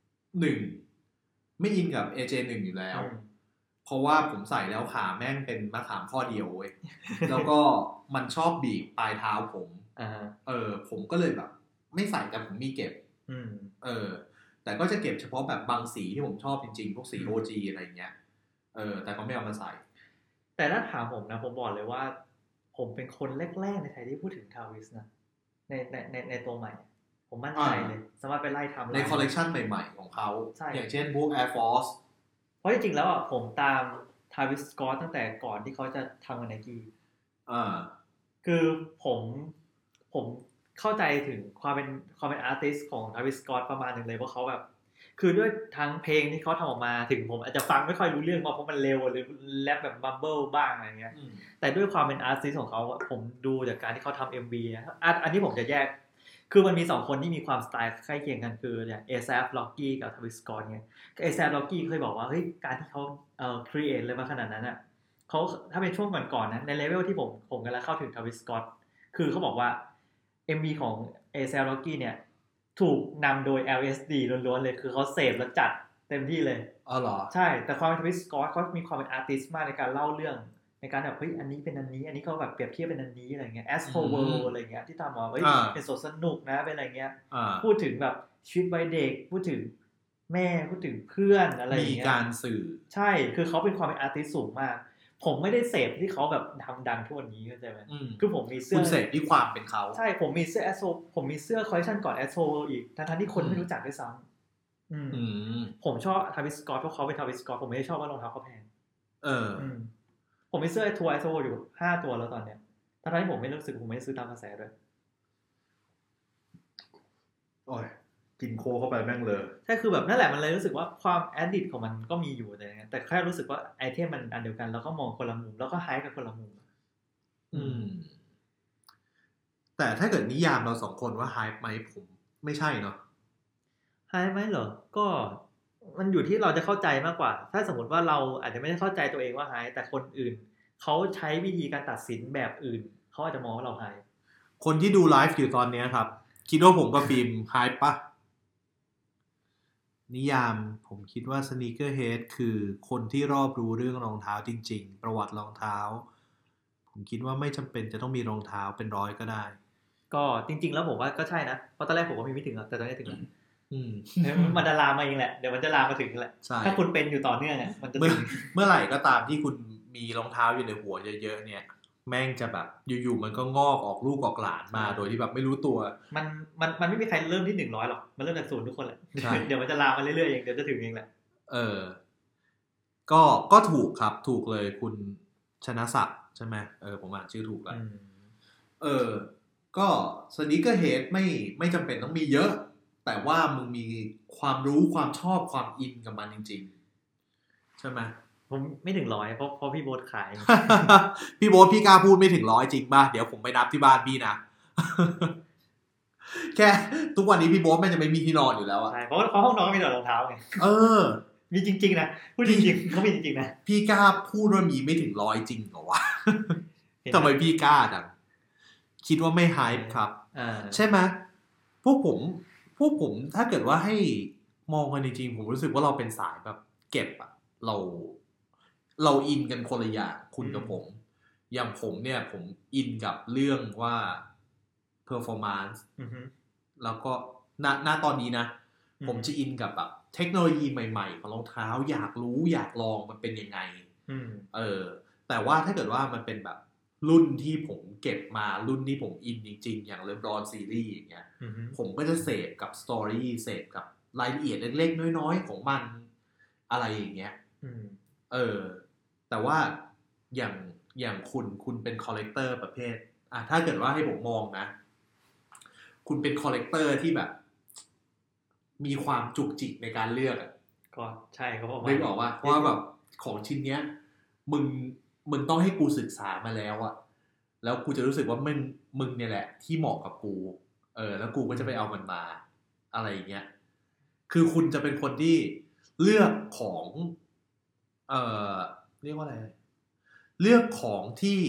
ไม่อินกับ AJ1 อยู่แล้วเพราะว่าผมใส่แล้วขาแม่งเป็นมะขามข้อเดียวเว้ย แล้วก็มันชอบบีบปลายเท้าผมผมก็เลยแบบไม่ใส่แต่ผมมีเก็บแต่ก็จะเก็บเฉพาะแบบบางสีที่ผมชอบจริงๆพวกสี OG อะไรเงี้ยแต่ก็ไม่เอามาใส่แต่ถ้าถามผมนะผมบอกเลยว่าผมเป็นคนแรกๆในไทยที่พูดถึงทาวิสนะในตัวใหม่ผมมั่นใจเลยสามารถไปไล่ทำในคอลเลกชันใหม่ๆของเขาอย่างเช่นพวก Air Force เพราะจริงๆแล้วอ่ะผมตามทาวิสสก็อตตั้งแต่ก่อนที่เขาจะทำกับ Nike คือผมเข้าใจถึงความเป็นอาร์ติสต์ของทาวิสสก็อตประมาณนึงเลยเพราะเขาแบบคือด้วยทั้งเพลงที่เขาทำออกมาถึงผมอาจจะฟังไม่ค่อยรู้เรื่องเพราะมันเร็วหรือแรปแบบบัมเบิลบ้างอะไรเงี้ยแต่ด้วยความเป็นอาร์ติสต์ของเขาผมดูจากการที่เขาทำ MV นะอันที่ผมจะแยกคือมันมี2คนที่มีความสไตล์ใกล้เคียงกันคือเนี่ย A$AP Rocky กับ Travis Scott เนี่ย A$AP Rocky เคยบอกว่าเฮ้ยการที่เขาcreate เลยมาขนาดนั้นอ่ะเขาถ้าเป็นช่วงก่อนๆนะในเลเวลที่ผมกำลังเข้าถึง Travis Scott คือเขาบอกว่า MV ของ A$AP Rocky เนี่ยถูกนำโดย LSD ล้วนๆเลยคือเขาเสพแล้วจัดเต็มที่เลยอ๋อเหรอใช่แต่ความเป็น Travis Scott เขามีความเป็นอาร์ติสต์มากในการเล่าเรื่องในการแบบเฮ้ยอันนี้เป็นอันนี้เขาแบบเปรียบเทียบเป็นอันนี้อะไรเงี้ย Astro World อะไรเงี้ยที่ทำมาเฮ้ยเป็นสนุกนะเป็นอะไรเงี้ยพูดถึงแบบชีวิตวัยเด็กพูดถึงแม่พูดถึงเพื่อนอะไรอย่างเงี้ยมีการสื่อใช่คือเขาเป็นความเป็นอาร์ติสต์สูงมากผมไม่ได้เสพที่เขาแบบดังทุกวันนี้เข้าใจไหมคือผมมีเสื้อคุณเสพที่ความเป็นเขาใช่ผมมีเสื้อ Astro ผมมีเสื้อคอลเลคชันก่อน Astro World อีกทั้งที่คนไม่รู้จักด้วยซ้ำผมชอบ Travis Scott เพราะเขาเป็น Travis Scott ผมไม่ได้ชอบว่ารองเท้าเขาแพงผมมีเสื้อทัวร์ไอโซอยู่5ตัวแล้วตอนเนี้ยทั้งที่ผมไม่รู้สึกผมไม่ได้ซื้อตามกระแสด้วยโอ้ยกินโคเข้าไปแม่งเลยใช่คือแบบนั่นแหละมันเลยรู้สึกว่าความแอดดิกของมันก็มีอยู่แต่แค่รู้สึกว่าไอเทมมันอันเดียวกันแล้วก็มองคนละมุมแล้วก็ไฮป์กับคนละมุมแต่ถ้าเกิดนิยามเรา2คนว่าไฮป์ไหมผมไม่ใช่เนาะไฮป์ไหมเหรอก็มันอยู่ที่เราจะเข้าใจมากกว่าถ้าสมมติว่าเราอาจจะไม่ได้เข้าใจตัวเองว่าไฮป์แต่คนอื่นเขาใช้วิธีการตัดสินแบบอื่นเขาอาจจะมองว่าเราไฮป์คนที่ดูไลฟ์อยู่ตอนนี้ครับคิดว่าผมกับฟิล์มไฮป์ปะนิยามผมคิดว่า sneakerhead คือคนที่รอบรู้เรื่องรองเท้าจริงๆประวัติรองเท้าผมคิดว่าไม่จำเป็นจะต้องมีรองเท้าเป็นร้อยก็ได้ก็จริงๆแล้วผมว่าก็ใช่นะเพราะตอนแรกผมก็มีไม่ถึงแต่ตอนนี้ถึงแล้วมันจะลามมาเองแหละเดี๋ยวมันจะลามมาถึงแหละถ้าคุณเป็นอยู่ต่อเนื่องเนี่ยมันจะเมื่อไหร่ก็ตามที่คุณมีรองเท้าอยู่ในหัวเยอะๆเนี่ยแม่งจะแบบอยู่ๆมันก็งอกออกลูกออกหลานมาโดยที่แบบไม่รู้ตัวมันไม่มีใครเริ่มที่100หรอกมันเริ่มจาก0ทุกคนแหละเดี๋ยวมันจะลามมาเรื่อยๆเองเดี๋ยวจะถึงเองแหละก็ถูกครับถูกเลยคุณชนะศักดิ์ใช่ไหมผมอ่านชื่อถูกแล้วก็สนีกเกอร์เฮดไม่จำเป็นต้องมีเยอะแต่ว่ามึงมีความรู้ความชอบความอินกับมันจริงๆใช่ไหมผมไม่ถึง100เพราะพี่โบ๊ทขายพี่โบ๊ทพี่กล้าพูดไม่ถึง100จริงป่ะเดี๋ยวผมไปนับที่บ้านพี่นะ แค่ทุกวันนี้พี่โบ๊ทมันจะไม่มีที่นอนอยู่แล้วอะใช่เพราะห้องนอนก็มีแต่รองเท้าไงมีจริงๆนะพูดจริงๆเขามีจริงๆนะพี่กล้าพูดว่ามีไม่ถึง100จริงเหรอวะ ทำไมพี่กล้าจังคิดว่าไม่ไฮป์ครับใช่ไหมพวกผมถ้าเกิดว่าให้มองกันจริงๆผมรู้สึกว่าเราเป็นสายแบบเก็บอะเราอินกันคนละอย่างคุณกับผมอย่างผมเนี่ยผมอินกับเรื่องว่า performance แล้วก็ณตอนนี้นะผมจะอินกับแบบเทคโนโลยีใหม่ๆของรองเท้าอยากรู้อยากลองมันเป็นยังไงแต่ว่าถ้าเกิดว่ามันเป็นแบบรุ่นที่ผมเก็บมารุ่นที่ผมอินจริงๆอย่างเลบรอนซีรีส์อย่างเงี้ยผมก็จะเสพกับสตอรี่เสพกับรายละเอียดเล็กๆน้อยๆของมันอะไรอย่างเงี้ยแต่ว่าอย่างคุณเป็นคอลเลกเตอร์ประเภทถ้าเกิดว่าให้ผมมองนะคุณเป็นคอลเลกเตอร์ที่แบบมีความจุกจิกในการเลือกก็ใช่เขาบอกว่าเพราะว่าแบบของชิ้นเนี้ยมึงต้องให้กูศึกษามาแล้วอะแล้วกูจะรู้สึกว่ามึงเนี่ยแหละที่เหมาะกับกูแล้วกูก็จะไปเอามันมาอะไรอย่างเงี้ยคือคุณจะเป็นคนที่เลือกของเรียกว่าอะไรเลือกของที่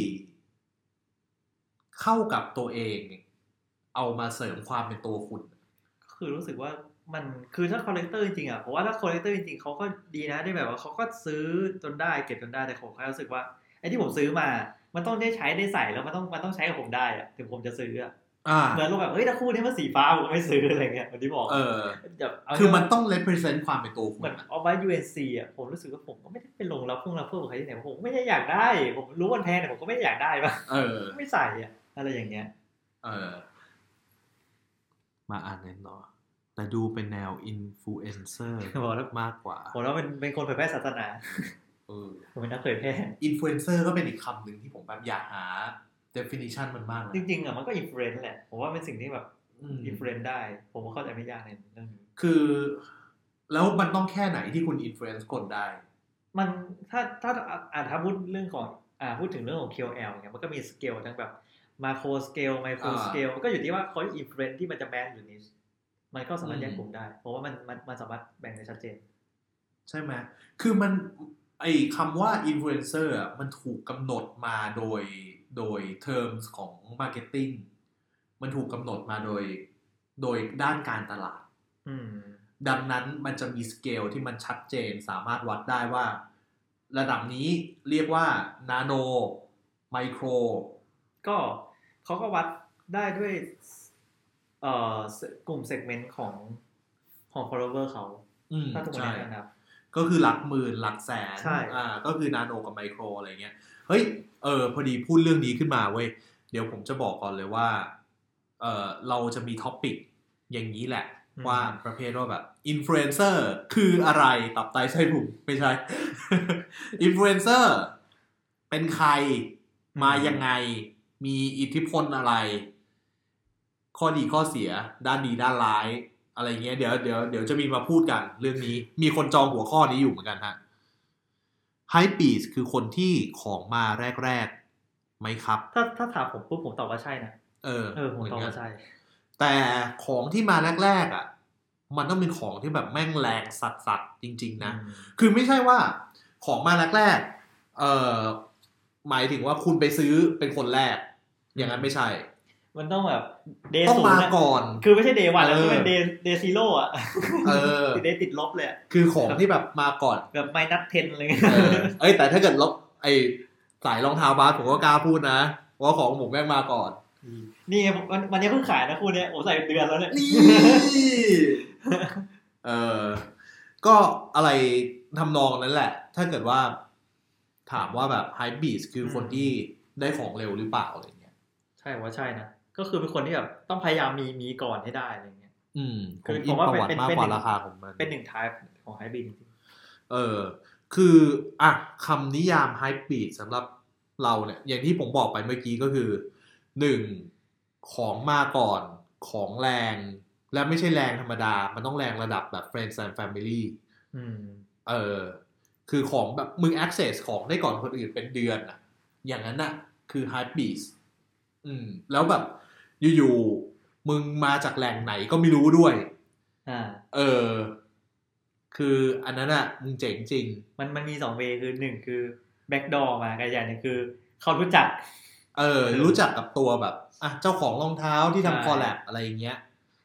เข้ากับตัวเองเอามาเสริมความเป็นตัวคุณคือรู้สึกว่ามันคือถ้าคอลเลกเตอร์จริงๆเพราะว่าถ้าคอลเลกเตอร์จริงๆเขาก็ดีนะได้แบบว่าเขาก็ซื้อจนได้เก็บจนได้แต่ผมแค่รู้สึกว่าไอ้ที่ผมซื้อมามันต้องได้ใช้ได้ใส่แล้วมันต้องใช้กับผมได้ถึงผมจะซื้อเหมือนแบบถ้าคู่นี้มันสีฟ้าผมไม่ซื้ออะไรเงี้ยเหมือนที่บอกคือมันต้อง represent ความเป็นตัวคุณเหมือนเอาไว้ UNC ผมรู้สึกว่าผมก็ไม่ได้ไปลงรับเพื่อใครที่ไหนผมไม่ได้อยากได้ผมรู้มันแพงแต่ผมก็ไม่ได้อยากได้ป่ะไม่ใส่อะไรอย่างเงี้ยมาอ่านในต่อแต่ดูเป็นแนวอินฟลูเอนเซอร์มากกว่าผมแล้วเป็นคนเผยแพร่ศาสนาผมเป็นนักเผยแพร่อินฟลูเอนเซอร์ก็เป็นอีกคำหนึ่งที่ผมแบบอยากหา definition มันมากจริงๆมันก็อินฟลูเอนซ์แหละผมว่าเป็นสิ่งที่แบบอินฟลูเอนซ์ได้ผมเข้าใจไม่ยากในเรื่องนี้คือแล้วมันต้องแค่ไหนที่คุณอินฟลูเอนซ์คนได้มันถ้าพูดเรื่องของพูดถึงเรื่องของ KOL เนี่ยมันก็มีสเกลทั้งแบบมาโครสเกลไมโครสเกลก็อยู่ที่ว่าเขาอินฟลูเอนซ์ที่มันจะแมสหรือนิชมันก็สามารถแยกกลุ่มได้เพราะว่ามันสามารถแบ่งได้ชัดเจนใช่ไหมคือมันไอ้คำว่าอินฟลูเอนเซอร์มันถูกกำหนดมาโดย terms ของ marketing มันถูกกำหนดมาโดยด้านการตลาดดังนั้นมันจะมีสเกลที่มันชัดเจนสามารถวัดได้ว่าระดับนี้เรียกว่านาโนไมโครก็เขาก็วัดได้ด้วยกลุ่มเซกเมนต์ของ follower เขาถ้าทุกคนได้นะครับก็คือหลักหมื่นหลักแสนก็คือนาโนกับไมโครอะไรเงี้ยเฮ้ยพอดีพูดเรื่องนี้ขึ้นมาเว้ยเดี๋ยวผมจะบอกก่อนเลยว่าเราจะมีท็อปิกอย่างนี้แหละว่าประเภทว่าแบบอินฟลูเอนเซอร์คืออะไรตับไตไส้พุงไม่ใช่ อินฟลูเอนเซอร์เป็นใครมายังไงมีอิทธิพลอะไรข้อดีข้อเสียด้านดีด้านร้ายอะไรเงี้ยเดี๋ยวจะมีมาพูดกันเรื่องนี้มีคนจองหัวข้อนี้อยู่เหมือนกันฮะไฮปีสคือคนที่ของมาแรกๆไหมครับถ้าถามผมปุ๊บผมตอบว่าใช่นะผมตอบว่าใช่แต่ของที่มาแรกๆมันต้องเป็นของที่แบบแม่งแรงสัสๆจริงๆนะคือไม่ใช่ว่าของมาแรกๆหมายถึงว่าคุณไปซื้อเป็นคนแรกอย่างนั้นไม่ใช่มันต้องแบบเดย์ต้องมาก่อนคือไม่ใช่เดย์วันแล้วเป็นเดย์ซีโร่เดย์ติดลบเลยคือของที่แบบมาก่อนแบบไมนัส10อะไรเงี้ยแต่ถ้าเกิดลบสายรองเท้าบาสผมก็กล้าพูดนะว่าของผมแม่งมาก่อนนี่มันยังเพิ่งขายนะคู่นี้ผมใส่เดือนแล้วเนี่ยนี่ก็อะไรทำนองนั้นแหละถ้าเกิดว่าถามว่าแบบไฮบีสคือคนที่ได้ของเร็วหรือเปล่าอะไรเงี้ยใช่ว่าใช่นะก็คือเป็นคนที่แบบต้องพยายามมีก่อนให้ได้อะไรเงี้ยคือผมว่าเป็นมากกว่าราคาของมันเป็นหนึ่ง type ของไฮบีจริงคือคำนิยามไฮบีสำหรับเราเนี่ยอย่างที่ผมบอกไปเมื่อกี้ก็คือ1ของมาก่อนของแรงและไม่ใช่แรงธรรมดามันต้องแรงระดับแบบ Friends and Family คือของแบบมึง access ของได้ก่อนคนอื่นเป็นเดือนอ่ะอย่างนั้นน่ะคือ Hype Beast แล้วแบบอยู่ๆมึงมาจากแหล่งไหนก็ไม่รู้ด้วยคืออันนั้นอ่ะมึงเจ๋งจริงมันมี2 เวย์คือ1คือ backdoor มากับอย่างนึงคือเขารู้จักรู้จักกับตัวแบบเจ้าของรองเท้าที่ทำคอลแลบอะไรอย่างเงี้ย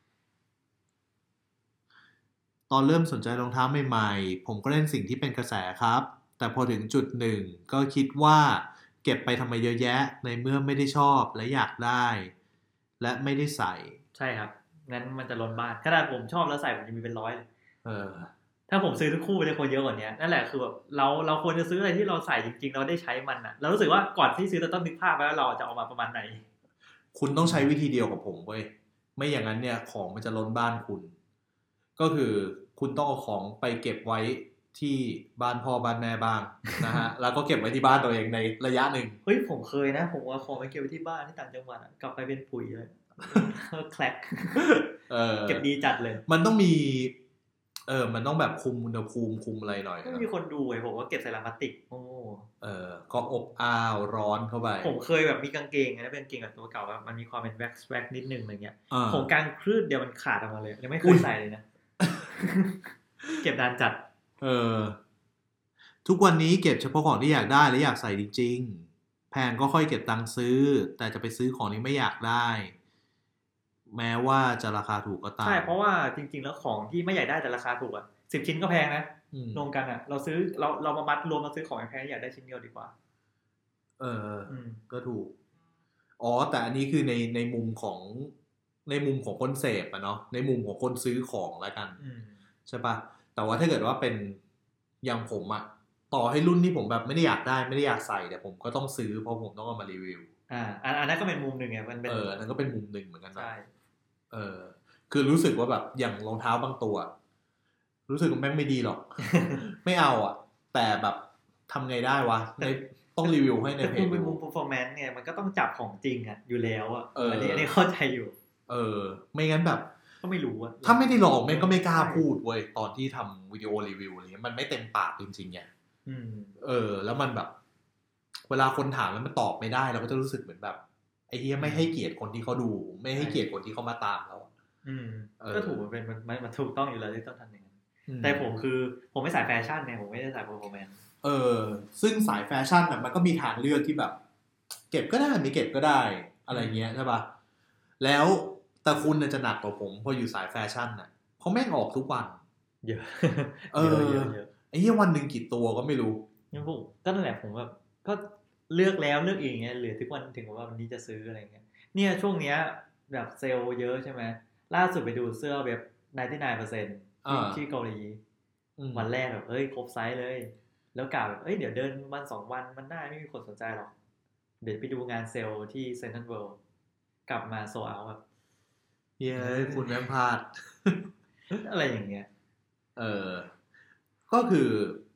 ตอนเริ่มสนใจรองเท้าใหม่ๆผมก็เล่นสิ่งที่เป็นกระแสครับแต่พอถึงจุดหนึ่งก็คิดว่าเก็บไปทำไมเยอะแยะในเมื่อไม่ได้ชอบและอยากได้และไม่ได้ใส่ใช่ครับงั้นมันจะล้นบ้านขนาดผมชอบแล้วใส่มันจะมีเป็น100เลยถ้าผมซื้อทุกคู่มันจะควรเยอะกว่านี้นั่นแหละคือแบบเราควรจะซื้ออะไรที่เราใส่จริงๆเราได้ใช้มันอ่ะเรารู้สึกว่าก่อนที่ซื้อเราต้องนึกภาพไว้ว่าเราจะออกมาประมาณไหนคุณต้องใช้วิธีเดียวกับผมเว้ยไม่อย่างนั้นเนี่ยของมันจะล้นบ้านคุณก็คือคุณต้องเอาของไปเก็บไว้ที่บ้านพ่อบ้านแม่บ้างนะฮะ แล้วก็เก็บไว้ที่บ้านตัวเองในระยะหนึ่งเฮ้ยผมเคยนะผมว่าของไปเก็บไว้ที่บ้านที่ต่างจังหวัดกลับไปเป็นปุ๋ยเลยแคลกเก็บดีจัดเลยมันต้องมีมันต้องแบบคุมอุณหภูมิคุมอะไรหน่อยไม่มีคนดูไอ้ผมว่าเก็บใส่ลังพลาสติกโอ้ก็อบอ้าวร้อนเข้าไปผมเคยแบบมีกางเกงนะเป็นกางเกงแบบตัวเก่าแบบมันมีความเป็นแว็กนิดนึงอะไรเงี้ยผมกางคลื่นเดียวมันขาดออกมาเลยยังไม่เคยใส่เลยนะ เก็บนานจัดทุกวันนี้เก็บเฉพาะของที่อยากได้และอยากใส่จริงๆแพงก็ค่อยเก็บตังค์ซื้อแต่จะไปซื้อของที่ไม่อยากได้แม้ว่าจะราคาถูกก็ตามใช่เพราะว่าจริงๆแล้วของที่ไม่อยากได้แต่ราคาถูก10 ชิ้นก็แพงนะรวมกันเราซื้อเรามามัดรวมมาซื้อของแพงอยากได้ชิ้นเดียวดีกว่าก็ถูกแต่อันนี้คือในมุมของคนเสพอะเนาะในมุมของคนซื้อของแล้วกันใช่ปะแต่ว่าถ้าเกิดว่าเป็นอย่างผมอะต่อให้รุ่นที่ผมแบบไม่ได้อยากได้ไม่ได้อยากใส่แต่ผมก็ต้องซื้อเพราะผมต้องเอามารีวิวอันนั้นก็เป็นมุมหนึ่งไงมันเป็นอันนั้นก็เป็นมุมหนึ่งเหมือนกันนะใช่คือรู้สึกว่าแบบอย่างรองเท้าบางตัวรู้สึกว่าแม่งไม่ดีหรอก ไม่เอาอ่ะแต่แบบทำไงได้วะต้องรีวิวให้ในเพจเป็นมุม performance ไงมันก็ต้องจับของจริงอยู่แล้วอันนี้เข้าใจอยู่ไม่งั้นแบบก็ไม่รู้ถ้าไม่ได้ลองแม่งก็ไม่กล้าพูดเว้ยตอนที่ทำวิดีโอรีวิวอะไรเงี้ยมันไม่เต็มปากจริงๆไงแล้วมันแบบเวลาคนถามแล้วมันตอบไม่ได้เราก็จะรู้สึกเหมือนแบบไอ้เหี้ยไม่ให้เกียรติคนที่เขาดูไม่ให้เกียรติคนที่เขามาตามเราก็ถูกมันถูกต้องอยู่แล้วที่ต้องทำอย่างนั้นแต่ผมไม่สายแฟชั่นไงผมไม่ได้สายโปรโมแมนซึ่งสายแฟชั่นมันก็มีทางเลือกที่แบบเก็บก็ได้ไม่เก็บก็ได้อะไรเงี้ยใช่ป่ะแล้วแต่คุณจะหนักกว่าผมพออยู่สายแฟชั่นน่ะเพราะแม่งออกทุกวันเยอะไอ้เหี้ยวันนึงกี่ตัวก็ไม่รู้ก็นั่นแหละผมแบบก็เลือกแล้วเลือกอีกเงี้ยเหลือทุกวันถึงว่าวันนี้จะซื้ออะไรเงี้ยเนี่ยช่วงเนี้ยแบบเซลล์เยอะใช่ไหมล่าสุดไปดูเสื้อแบบ 99% ที่เกาหลีวันแรกแบบครบไซส์เลยแล้วกล่าวแบบเดี๋ยวเดินวัน2 วันมันได้ไม่มีคนสนใจหรอกเดี๋ยวไปดูงานเซลล์ที่เซ็นทรัลเวิลด์กลับมาโซเอาแบบคุณแม่พลาดอะไรอย่างเงี้ยก็คือ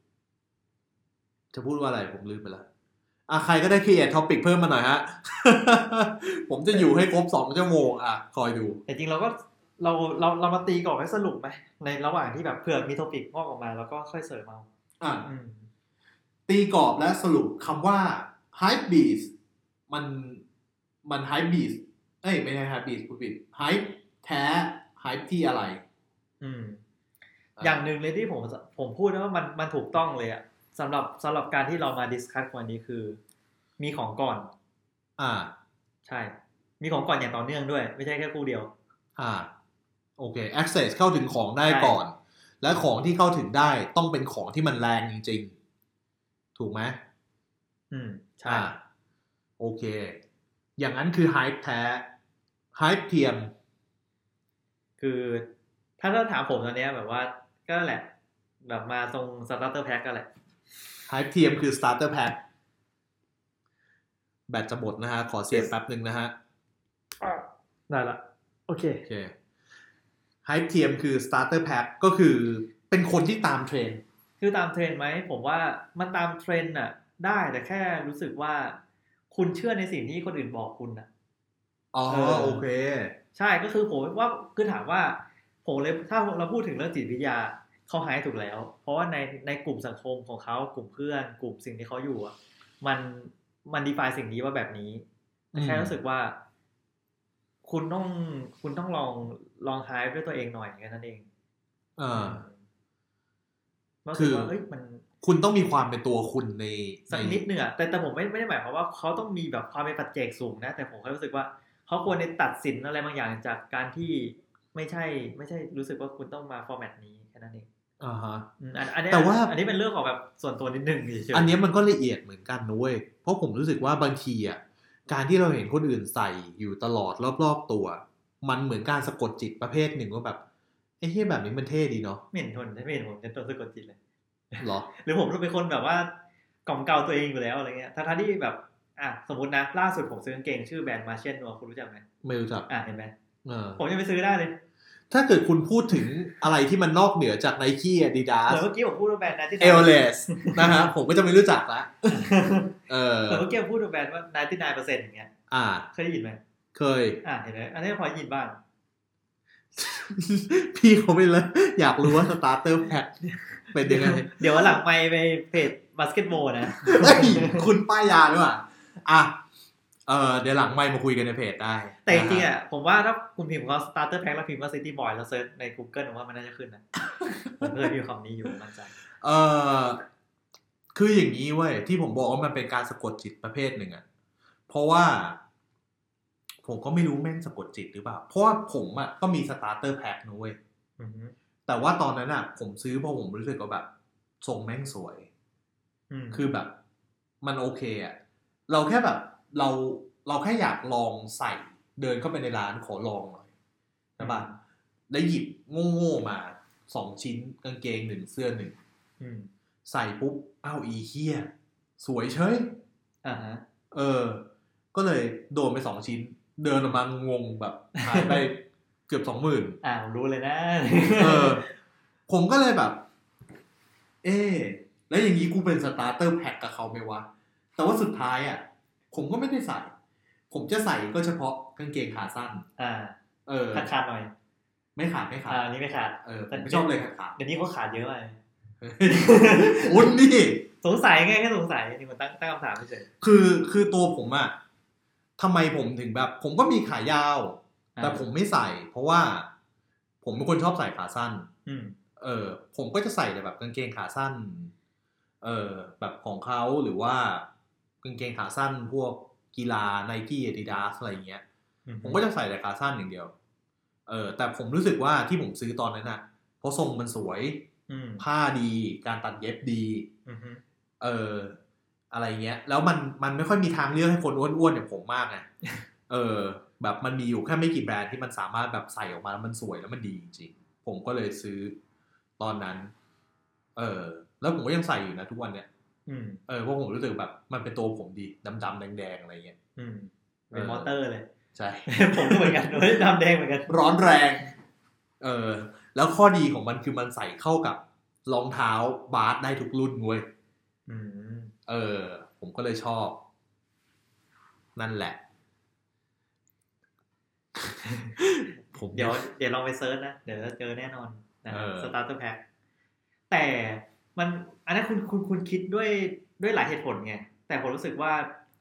จะพูดว่าอะไรผมลืมไปแล้วใครก็ได้ create topic เพิ่มมาหน่อยฮะ ผมจะอยู่ให้ครบ2 ชั่วโมงคอยดูแต่จริงเราก็เรามาตีก่อนให้สรุปไหมในระหว่างที่แบบเผื่อมี topic งอกออกมาแล้วก็ค่อยเสริมเอาตีกรอบและสรุปคำว่า hype beast มัน hype beast ไม่ใช่ hype beast พูดผิด hype แท้ hype ที่อะไรอย่างหนึ่งเลยที่ผมพูดว่ามันถูกต้องเลยสำหรับการที่เรามาดิสคัสวันนี้คือมีของก่อนใช่มีของก่อนอย่างต่อเนื่องด้วยไม่ใช่แค่คู่เดียวโอเค access เข้าถึงของได้ก่อนและของที่เข้าถึงได้ต้องเป็นของที่มันแรงจริงๆถูกไหมใช่โอเคอย่างนั้นคือ hype แท้ hype เทียมคือถ้าถามผมตอนนี้แบบว่าก็แหละแบบมาทรง starter pack ก็แหละ hype เทียมคือ starter pack แบตจะหมดนะฮะขอเสียบแป๊บนึงนะฮะได้ละโอเค hype เทียมคือ starter pack ก็คือเป็นคนที่ตามเทรนด์คือตามเทรนด์ไหมผมว่ามันตามเทรนด์ได้แต่แค่รู้สึกว่าคุณเชื่อในสิ่งที่คนอื่นบอกคุณโอเคใช่ก็คือผมว่าคือถามว่าผมเลยถ้าเราพูดถึงเรื่องจิตวิทยาเขาหายถูกแล้วเพราะว่าในกลุ่มสังคมของเขากลุ่มเพื่อนกลุ่มสิ่งที่เขาอยู่มันดีไฟสิ่งนี้ว่าแบบนี้แค่รู้สึกว่าคุณต้องลองหายด้วยตัวเองหน่อยแค่นั้นเองคือมันคุณต้องมีความเป็นตัวคุณในสักนิดนึงแต่ผมไม่ได้หมายความว่าเขาต้องมีแบบความเป็นปัจเจกสูงนะแต่ผมแค่รู้สึกว่าเขาควรจะตัดสินอะไรบางอย่างจากการที่ไม่ใช่รู้สึกว่าคุณต้องมาฟอร์แมตนี้แค่นั้นเองแต่ว่าอันนี้เป็นเรื่องของแบบส่วนตัวนิดนึงอันนี้มันก็ละเอียดเหมือนกันนะเว้ยเพราะผมรู้สึกว่าบางทีการที่เราเห็นคนอื่นใส่อยู่ตลอดรอบๆตัวมันเหมือนการสะกดจิตประเภทหนึ่งว่าแบบไอ้เหี้ยแบบนี้มันเท่ดีเนาะไม่เห็นทนไม่เห็นผมจะสะกดจิตเลยหรอหรือผมเป็นคนแบบว่ากล่อมเกลาตัวเองอยู่แล้วอะไรเงี้ยทั้งที่แบบสมมตินะล่าสุดผมซื้อกางเกงชื่อแบรนด์มาเชียนนัวคุณรู้จักไหมไม่รู้จักเห็นไหมผมยังไปซื้อได้เลยถ้าเกิดคุณพูดถึงอะไรที่มันนอกเหนือจาก Nike Adidas เมื่อกี้ผมพูดว่าแบรนด์นั้นที่ Airless นะครับผมก็จะไม่รู้จักละเมื่อกี้ผมพูดว่าแบรนด์ว่า 99% อย่างเงี้ยเคยได้ยินไหมเคยเห็นไหมอันนี้พอได้ยินบ้างพี่เขาไม่เลยอยากรู้ว่า starter pack เป็นยังไงเดี๋ยวหลังไปเพจบาสเกตบอลนะคุณป้ายยาด้วยเดี๋ยวหลังไมค์มาคุยกันในเพจได้แต่จริงๆผมว่าถ้าคุณพิมพ์ว่า starter pack แล้วพิมพ์ว่า City Boy แล้วเซิร์ชใน Google ผมว่ามันน่าจะขึ้นนะผมเคยมีคำนี้อยู่มั่นใจคืออย่างนี้เว้ยที่ผมบอกว่ามันเป็นการสะกดจิตประเภทหนึ่งอ่ะเพราะว่าผมก็ไม่รู้แม่งสะกดจิตหรือเปล่าเพราะว่าผมอ่ะก็มี starter pack นะเว้ยแต่ว่าตอนนั้นอ่ะผมซื้อเพราะผมรู้สึกว่าแบบทรงแม่งสวยคือแบบมันโอเคอ่ะเราแค่แบบเราแค่อยากลองใส่เดินเข้าไปในร้านขอลองหน่อยใช่ป่ะได้หยิบโง่ๆมา2ชิ้นกางเกง1เสื้อ1ใส่ปุ๊บอ้าวอีเหี้ยสวยเฉยก็เลยโดนไป2ชิ้นเดินออกมางงแบบหายไปเกือบ 20,000 รู้เลยนะผมก็เลยแบบแล้วอย่างนี้กูเป็นสตาร์เตอร์แพ็คกับเขาไหมวะแต่ว่าสุดท้ายอ่ะผมก็ไม่ได้ใส่ผมจะใส่ก็เฉพาะกางเกงขาสั้นขาดหน่อยไม่ขาดนี่ไม่ขาดผมไม่ชอบเลยขาดเดี๋ยวนี้เขาขาดเยอะเลยคุณนี่สงสัยไงแค่สงสัยนี่มันตั้งคำถามเฉยคือตัวผมอ่ะทำไมผมถึงแบบผมก็มีขายาวแต่ผมไม่ใส่เพราะว่าผมเป็นคนชอบใส่ขาสั้นผมก็จะใส่แต่แบบกางเกงขาสั้นแบบของเขาหรือว่ากางเกงขาสั้นพวกกีฬา Nike Adidas อะไรเงี้ยผมก็จะใส่แต่ขาสั้นอย่างเดียวแต่ผมรู้สึกว่าที่ผมซื้อตอนนั้นน่ะเพราะทรงมันสวยผ้าดีการตัดเย็บดีอะไรเงี้ยแล้วมันไม่ค่อยมีทางเลือกให้คนอ้วนๆอย่างผมมากไงแบบมันมีอยู่แค่ไม่กี่แบรนด์ที่มันสามารถแบบใส่ออกมาแล้วมันสวยแล้วมันดีจริงๆผมก็เลยซื้อตอนนั้นแล้วผมก็ยังใส่อยู่นะทุกวันเนี้ยเพราะผมรู้สึกแบบมันเป็นตัวผมดีดำๆแดงๆอะไรเงี้ยเป็นมอเตอร์เลยใช่ผมก็เหมือนกันด้วยดำแดงเหมือนกันร้อนแรงแล้วข้อดีของมันคือมันใส่เข้ากับรองเท้าบาสได้ทุกรุ่นเว้ยผมก็เลยชอบนั่นแหละเดี๋ยวลองไปเซิร์ชนะเดี๋ยวจะเจอแน่นอนนะสตาร์เตอร์แพ็คแต่มันอันนั้นคุณคิดด้วยหลายเหตุผลไงแต่ผมรู้สึกว่า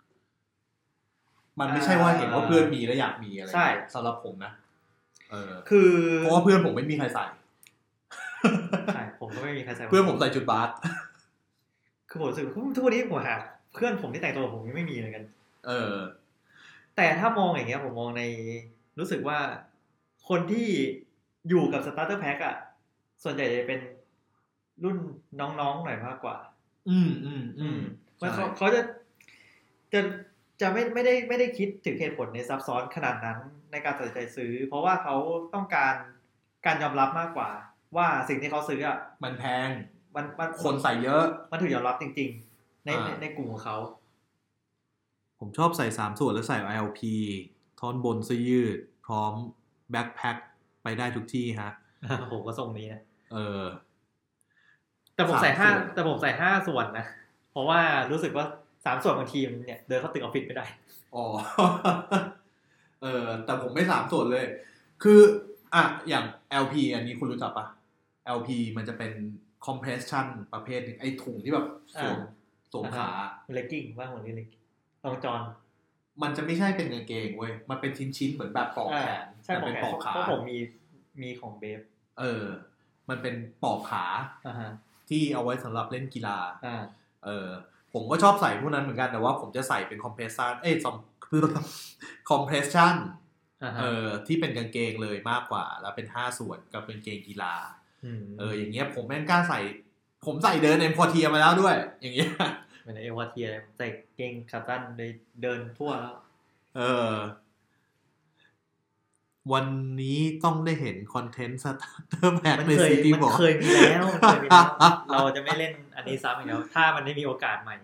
มันไม่ใช่ว่าเห็นว่าเพื่อนมีแล้วอยากมีอะไรใช่สำหรับผมนะคือเพราะว่าเพื่อนผมไม่มีใครใส่ใช่ผมก็ไม่มีใครใส่เพื่อนผมใส่ชุดบาสคือผมรู้สึกทุกวันนี้ผมหาเพื่อนผมที่แต่งตัวผมยังไม่มีเลยกันแต่ถ้ามองอย่างเงี้ยผมมองในรู้สึกว่าคนที่อยู่กับสตาร์เตอร์แพ็คอะส่วนใหญ่จะเป็นรุ่นน้องๆหน่อยมากกว่ามันเขาจะไม่ได้คิดถึงเหตุผลในซับซ้อนขนาดนั้นในการตัดสินใจซื้อเพราะว่าเขาต้องการยอมรับมากกว่าว่าสิ่งที่เขาซื้ออ่ะมันแพงมันคนใส่เยอะมันถูกยอมรับจริงๆในกลุ่มของเขาผมชอบใส่3ส่วนแล้วใส่ LP ท่อนบนเสื้อยืดพร้อมแบ็คแพ็คไปได้ทุกที่ฮะผมก็ทรงนี้นะแต่ผมใส่5ส่วนนะเพราะว่ารู้สึกว่า3ส่วนบางทีมเนี่ยเดินเข้าตึกออฟฟิศไม่ได้แต่ผมไม่3ส่วนเลยคืออย่าง LP อันนี้คุณรู้จักปะ LP มันจะเป็น compression ประเภทนึงไอ้ถุงที่แบบสวมขาเลกกิ้งว่าเหมือนเลกกิ้งรองจอนมันจะไม่ใช่เป็นกางเกงเว้ยมันเป็นชิ้นๆเหมือนแบบปอกแขนแต่เป็นปอกขาเพราะผมมีของเบฟมันเป็นปอกขาที่เอาไว้สำหรับเล่นกีฬาผมก็ชอบใส่พวกนั้นเหมือนกันแต่ว่าผมจะใส่เป็น compression compression ที่เป็นกางเกงเลยมากกว่าแล้วเป็น5ส่วนกับเป็นกางเกงกีฬาอย่างเงี้ยผมแม่งกล้าใส่ผมใส่เดินเอ็มควอเทียมาแล้วด้วยอย่างเงี้ยเป็นเอ็มควอเทียใส่เกงขาสั้นเลยเดินทั่วแล้ววันนี้ต้องได้เห็นคอนเทนต์สตาร์เตอร์แพ็คในซีรีส์บอร์ดมันเคยมีแล้วเราจะไม่เล่นอันนี้ซ้ำอีกแล้วถ้ามันได้มีโอกาสใหม่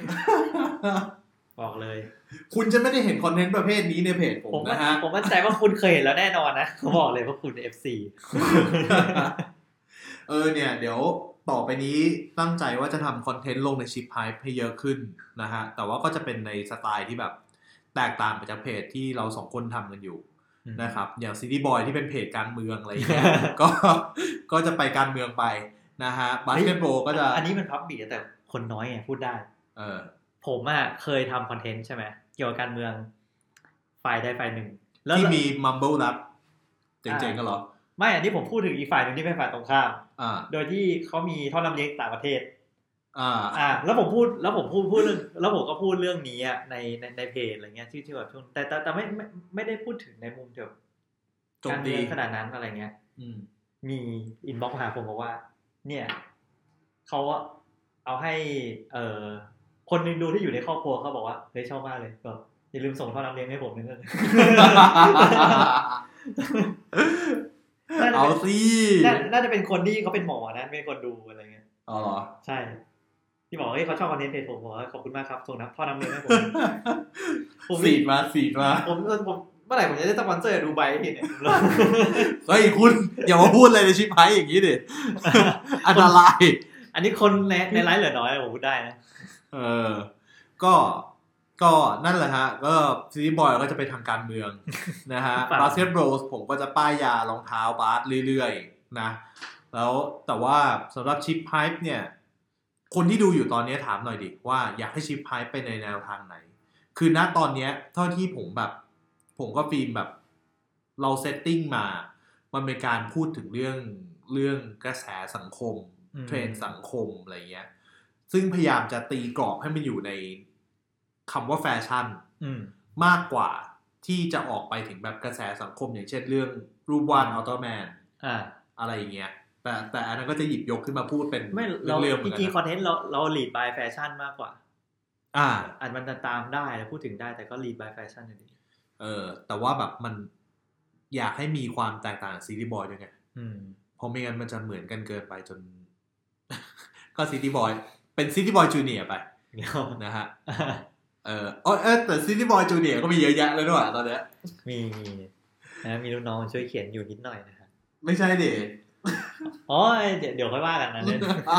บอกเลยคุณจะไม่ได้เห็นคอนเทนต์ประเภทนี้ในเพจผมนะฮะผมมั่นใจว่าคุณเคยเห็นแล้วแน่นอนนะเขาบอกเลยว่าคุณ FC เนี่ยเดี๋ยวต่อไปนี้ตั้งใจว่าจะทำคอนเทนต์ลงในชิปไฮป์ให้เยอะขึ้นนะฮะแต่ว่าก็จะเป็นในสไตล์ที่แบบแตกต่างไปจากเพจที่เรา2คนทำกันอยู่นะครับอย่างซิตี้บอยที่เป็นเพจการเมืองอะไรอย่างเงี้ยก็จะไปการเมืองไปนะฮะบาสเกตบอลก็จะอันนี้มันพับบิกแต่คนน้อยไงพูดได้ผมเคยทำคอนเทนต์ใช่ไหมเกี่ยวกับการเมืองฝ่ายใดฝ่ายหนึ่งที่มีมัมเบิลรับเจ๋งๆก็หรอไม่อันนี้ผมพูดถึงอีกฝ่ายหนึ่งที่เป็นฝ่ายตรงข้ามโดยที่เขามีท่อน้ำเลี้ยงต่างประเทศแล้วผมพูดเรื่องแล้วผมก็พูดเรื่องนี้ในเพจอะไรเงี้ยที่แบบช่วงแต่ไม่ได้พูดถึงในมุมเกี่ยวกับการเมืองขนาดนั้นอะไรเงี้ยมีอินบ็อกซ์หาผมบอกว่าเนี่ยเขาเอาให้คนนึงดูที่อยู่ในครอบครัวเขาบอกว่าเฮ้ยชอบมากเลยก็อย่าลืมส่งท่อน้ำเลี้ยงให้ผมนึงเอาสิน่าจะเป็นคนที่เขาเป็นหมอนะเป็นคนดูอะไรเงี้ยอ๋อเหรอใช่ที่บอกเฮ้ยเขาชอบคอนเทนต์เพจผมบอกว่าขอบคุณมากครับส่งท่อน้ำเลี้ยงให้ผมสีดมาผมเมื่อไหร่ผมจะได้สปอนเซอร์ดูไบทีเนี่ยเฮ้ยคุณอย่ามาพูดอะไรในชิปไฮอย่างนี้ดิอันตรายอันนี้คนในไลฟ์เหลือน้อยผมพูดได้นะก็นั่นแหละฮะก็ซีรีส์บอยก็จะไปทางการเมืองนะฮะบาสเกตบอลผมก็จะป้ายยารองเท้าบาสเรื่อยๆนะแล้วแต่ว่าสำหรับชิปไฮป์เนี่ยคนที่ดูอยู่ตอนนี้ถามหน่อยดิว่าอยากให้ชิปไฮป์ไปในแนวทางไหนคือณตอนนี้เท่าที่ผมก็ฟิล์มแบบเราเซตติ้งมามันเป็นการพูดถึงเรื่องกระแสสังคมเทรนด์สังคมอะไรเงี้ยซึ่งพยายามจะตีกรอบให้มันอยู่ในคำว่าแฟชั่นมากกว่าที่จะออกไปถึงแบบกระแสสังคมอย่างเช่นเรื่องรูปวาดอัลตร้าแมนอะไรอย่างเงี้ยแต่อันนั้นก็จะหยิบยกขึ้นมาพูดเป็นเรื่องจริงๆคอนเทนต์เรา lead by fashion มากกว่าอันมันจะตามได้พูดถึงได้แต่ก็ lead by fashion อยู่ดีแต่ว่าแบบมันอยากให้มีความแตกต่างซีรีส์บอยด้วยไงเพราะไม่งั้นมันจะเหมือนกันเกินไปจนก็ซีรีส์บอยเป็นซีรีส์บอยจูเนียร์ไปนะฮะแต่ซีรีส์บอยจูเนียร์ก็มีเยอะแยะเลยด้วยตอนนี้มีลูกน้องช่วยเขียนอยู่นิดหน่อยนะครับไม่ใช่ดิเดี๋ยวค่อยว่ากันนะ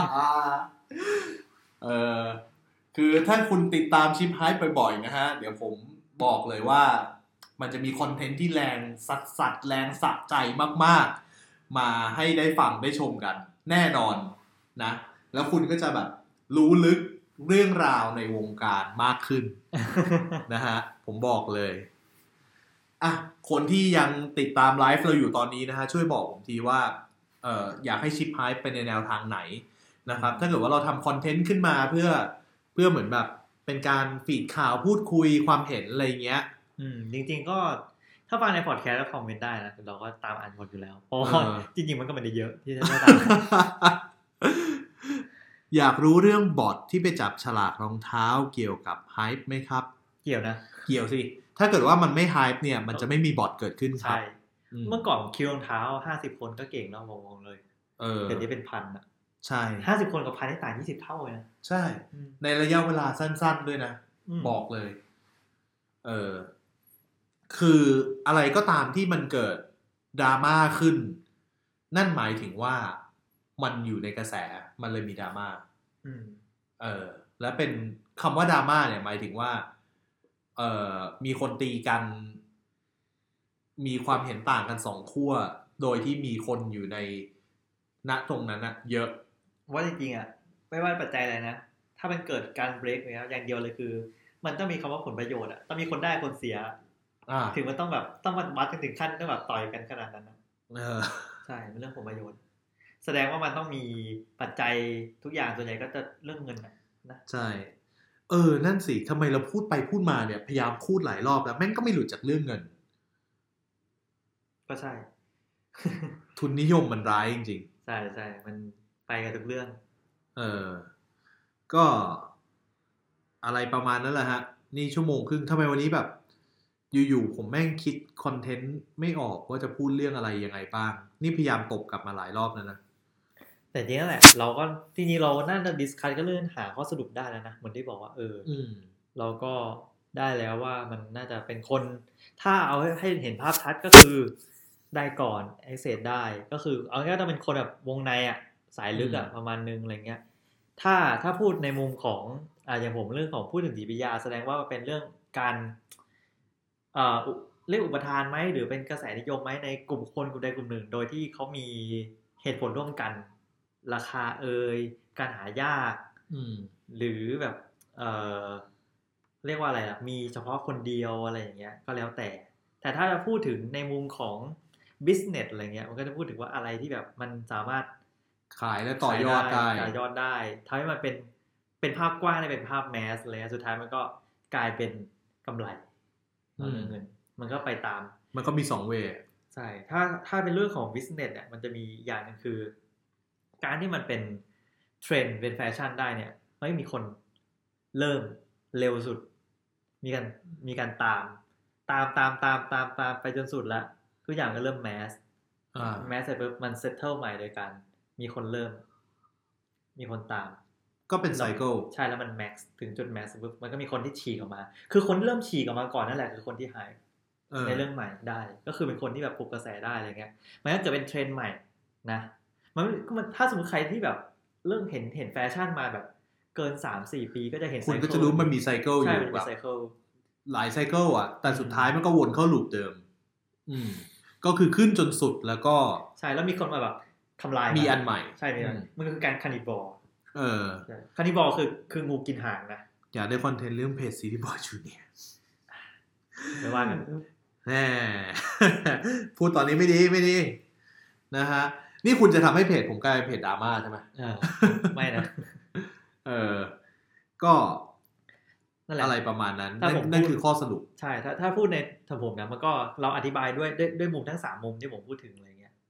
คือถ้าคุณติดตามชิปไฮป์บ่อยๆนะฮะเดี๋ยวผมบอกเลยว่ามันจะมีคอนเทนต์ที่แรงสัดแรงสะใจมากๆมาให้ได้ฟังได้ชมกันแน่นอนนะแล้วคุณก็จะแบบรู้ลึกเรื่องราวในวงการมากขึ้น นะฮะผมบอกเลยคนที่ยังติดตามไลฟ์เราอยู่ตอนนี้นะฮะช่วยบอกผมทีว่าอยากให้ชิปไฮป์ไปในแนวทางไหนนะครับถ้าเกิดว่าเราทำคอนเทนต์ขึ้นมาเพื่อเหมือนแบบเป็นการฟีดข่าวพูดคุยความเห็นอะไรเงี้ยจริงๆก็ถ้าฟังในพอดแคสต์แล้วคอมเมนต์ได้นะเราก็ตามอ่านหมดอยู่แล้วเพราะว่าจริงๆมันก็ไม่ได้เยอะที่จะได้ตามอยากรู้เรื่องบอทที่ไปจับฉลากรองเท้าเกี่ยวกับไฮป์ไหมครับเกี่ยวนะเกี่ยวสิถ้าเกิดว่ามันไม่ไฮป์เนี่ยมันจะไม่มีบอทเกิดขึ้นครับเมื่อก่อนคิวรองเท้า50คนก็เก่งแล้วมองเลยเดี๋ยวนี้เป็นพันอ่ะใช่ 50คนกับพันได้ต่าง20เท่าเลยนะใช่ในระยะเวลาสั้นๆด้วยนะบอกเลยคืออะไรก็ตามที่มันเกิดดราม่าขึ้นนั่นหมายถึงว่ามันอยู่ในกระแสมันเลยมีดราม่าและเป็นคำว่าดราม่าเนี่ยหมายถึงว่ามีคนตีกันมีความเห็นต่างกันสองขั้วโดยที่มีคนอยู่ในณตรงนั้นนะเยอะว่าจริงๆอ่ะไม่ว่าปัจจัยอะไรนะถ้ามันเกิดการเบรกเนี่ยอย่างเดียวเลยคือมันต้องมีคำว่าผลประโยชน์อ่ะต้องมีคนได้คนเสียถึงมันต้องแบบต้องมาวัดกันถึงขั้นต้องแบบต่อยกันขนาดนั้นนะใช่เป็นเรื่องผลประโยชน์แสดงว่ามันต้องมีปัจจัยทุกอย่างส่วนใหญ่ก็จะเรื่องเงินนะใช่นั่นสิทำไมเราพูดไปพูดมาเนี่ยพยายามพูดหลายรอบแล้วแม่งก็ไม่หลุดจากเรื่องเงินก็ใช่ทุนนิยมมันร้ายจริงๆใช่ๆมันไปกับทุกเรื่องก็อะไรประมาณนั้นแหละฮะนี่ชั่วโมงครึ่งทำไมวันนี้แบบอยู่ๆผมแม่งคิดคอนเทนต์ไม่ออกว่าจะพูดเรื่องอะไรยังไงบ้างนี่พยายามตบกลับมาหลายรอบแล้วนะแต่จริงๆแหละเราก็จริงๆเราน่าจะดิสคัสก็เรื่องหาข้อสรุปได้แล้วนะเหมือนที่บอกว่าเราก็ได้แล้วว่ามันน่าจะเป็นคนถ้าเอาให้เห็นภาพชัดก็คือได้ก่อน access ได้ก็คือเอาง่ายๆต้องเป็นคนแบบวงในอ่ะสายลึกอ่ะประมาณนึงอะไรเงี้ยถ้าพูดในมุมของอย่างผมเรื่องของพูดถึงจิตวิทยาแสดงว่าเป็นเรื่องการเรียกอุปทานไหมหรือเป็นกระแสนิยมไหมในกลุ่มคนกลุ่มใดกลุ่มหนึ่งโดยที่เขามีเหตุผลร่วมกันราคาการหายากหรือแบบเรียกว่าอะไรล่ะมีเฉพาะคนเดียวอะไรอย่างเงี้ยก็แล้วแต่ถ้าจะพูดถึงในมุมของ business อะไรเงี้ยมันก็จะพูดถึงว่าอะไรที่แบบมันสามารถขายและต่อยอดได้ทำให้มันเป็นภาพกว้างได้เป็นภาพแมสอะไรสุดท้ายมันก็กลายเป็นกำไรเงินมันก็ไปตามมันก็มี2 เวย์ใช่ถ้าเป็นเรื่องของ business เนี่ยมันจะมีอย่างนึงคือการที่มันเป็นเทรนด์เป็นแฟชั่นได้เนี่ยไม่มีคนเริ่มเร็วสุดมีการตามไปจนสุดแล้วทุกอย่างก็เริ่มแมสเสร็จปุ๊บมันเซตเทิลใหม่โดยการมีคนเริ่มมีคนตามก็เป็นไซเคิลใช่แล้วมันแม็กซ์ถึงจุดแม็กซ์ปุ๊บมันก็มีคนที่ฉีกออกมาคือคนที่เริ่มฉีกออกมาก่อนนั่นแหละคือคนที่ไฮในเรื่องใหม่ได้ก็คือเป็นคนที่แบบปลุกกระแสได้อะไรเงี้ยมันก็เกิดเป็นเทรนด์ใหม่นะมันถ้าสมมติใครที่แบบเริ่มเห็นแฟชั่นมาแบบเกิน 3-4 ปีก็จะเห็นคุณก็จะรู้มันมีไซเคิลอยู่แบบหลายไซเคิลอ่ะแต่สุดท้ายมันก็วนเข้าลูปเดิมก็คือขึ้นจนสุดแล้วก็ใช่แล้วมีคนมาแบบทำลายมีอันใหม่ใช่มันคือการคานิบอลคานิบอลคืองูกินหางนะอยากได้คอนเทนต์เรื่องเพจซีรีส์บอยจูเนียร์ไม่ว่ากันแน่พูดตอนนี้ไม่ดีนะฮะนี่คุณจะทำให้เพจผมกลายเป็นเพจดราม่าใช่ไหมไม่นะก็อะไรประมาณนั้นนั่นคือข้อสรุปใช่ถ้าพูดในทางผมนะมันก็เราอธิบายด้วยมุมทั้ง3มุมที่ผมพูดถึงอะไรเงี้ย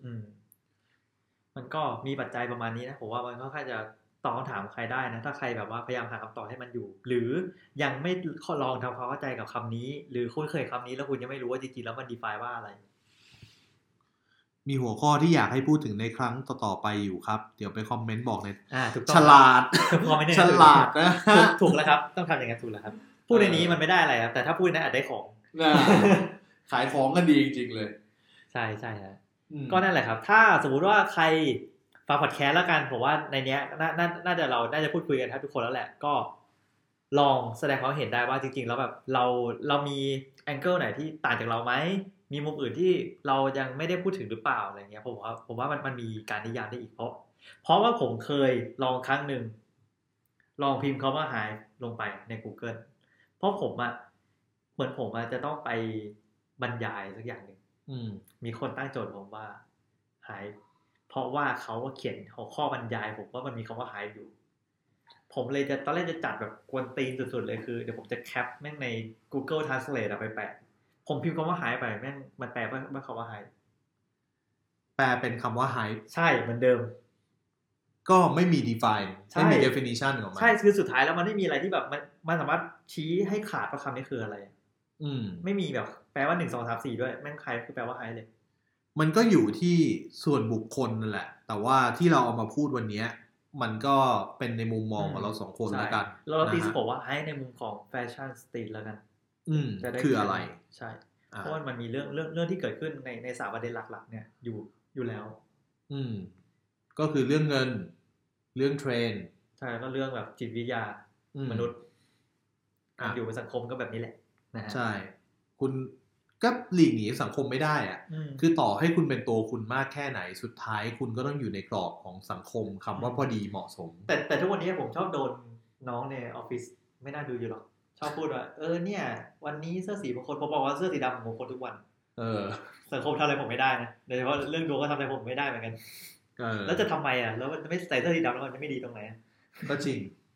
มันก็มีปัจจัยประมาณนี้นะผมว่ามันก็ค่อนข้างจะตอบคำถามใครได้นะถ้าใครแบบว่าพยายามหาคำตอบให้มันอยู่หรือยังไม่ลองทำความเข้าใจกับคำนี้หรือคุณเคยคำนี้แล้วคุณยังไม่รู้ว่าจริงๆแล้วมัน define ว่าอะไรมีหัวข้อที่อยากให้พูดถึงในครั้งต่อๆไปอยู่ครับเดี๋ยวไปคอมเมนต์บอกในฉลาดฉลาดนะถูกแล้วครับต้องทำอย่างนั้นถูกแล้วครับพูดในนี้มันไม่ได้อะไรครับแต่ถ้าพูดนั้นอาจได้ของขายของกันดีจริงๆเลยใช่ฮะก็นั่นแหละครับถ้าสมมุติว่าใครฟังพอดแคสต์แล้วกันผมว่าในเนี้ยน่าจะพูดคุยกันทุกคนแล้วแหละก็ลองแสดงความเห็นได้ว่าจริงๆแล้วแบบเรามีแองเกิลไหนที่ต่างจากเราไหมมีมุมอื่นที่เรายังไม่ได้พูดถึงหรือเปล่าอะไรเงี้ยผมว่ามันมีการนิยามได้อีกเพราะว่าผมเคยลองครั้งหนึ่งลองพิมพ์คำว่าหายลงไปใน Google เพราะผมเหมือนผมจะต้องไปบรรยายสักอย่างหนึ่งมีคนตั้งโจทย์ผมว่าหายเพราะว่าเขาเขียนหัวข้อบรรยายผมว่ามันมีคำว่าหายอยู่ผมเลยตอนแรกจะจัดแบบกวนตีนสุดๆเลยคือเดี๋ยวผมจะแคปแม่งใน Google Translate ไปแปะผมพิมพ์คำว่าหายไปแม่งมันแปลว่าคำว่าหายแปลเป็นคำว่าหายใช่เหมือนเดิมก็ไม่มี define ไม่มี definition ของมันใช่คือสุดท้ายแล้วมันไม่มีอะไรที่แบบมันสามารถชี้ให้ขาดว่าคำนี้คืออะไรไม่มีแบบแปลว่า1 2 3 4ด้วยแม่งใครคือแปลว่าหายเลยมันก็อยู่ที่ส่วนบุคคลนั่นแหละแต่ว่าที่เราเอามาพูดวันนี้มันก็เป็นในมุมมองของเรา2คนแล้วกันเราตีสโคปว่าให้ในมุมของแฟชั่นสตรีทแล้วกันคืออะไรใช่เพราะมันมีเรื่องที่เกิดขึ้นใน3ประเด็นหลักๆเนี่ยอยู่แล้วก็คือเรื่องเงินเรื่องเทรนใช่ก็เรื่องแบบจิตวิทยามนุษย์การอยู่ในสังคมก็แบบนี้แหละนะฮะใช่คุณก็หลีกหนีสังคมไม่ได้อ่ะคือต่อให้คุณเป็นตัวคุณมากแค่ไหนสุดท้ายคุณก็ต้องอยู่ในกรอบของสังคมคำว่าพอดีเหมาะสมแต่ทุกวันนี้ผมชอบโดนน้องในออฟฟิศไม่น่าดูอยู่หรอกชอบพูดว่าเนี่ยวันนี้เสื้อสีบางคนผมบอกว่าเสื้อสีดำของคนทุกวันสังคมทำอะไรผมไม่ได้นะโดยเฉพาะเรื่องดวงก็ทำอะไรผมไม่ได้เหมือนกันแล้วจะทำไมแล้วมันไม่ใส่เสื้อสีดำแล้วมันจะไม่ดีตรงไหนก็จริง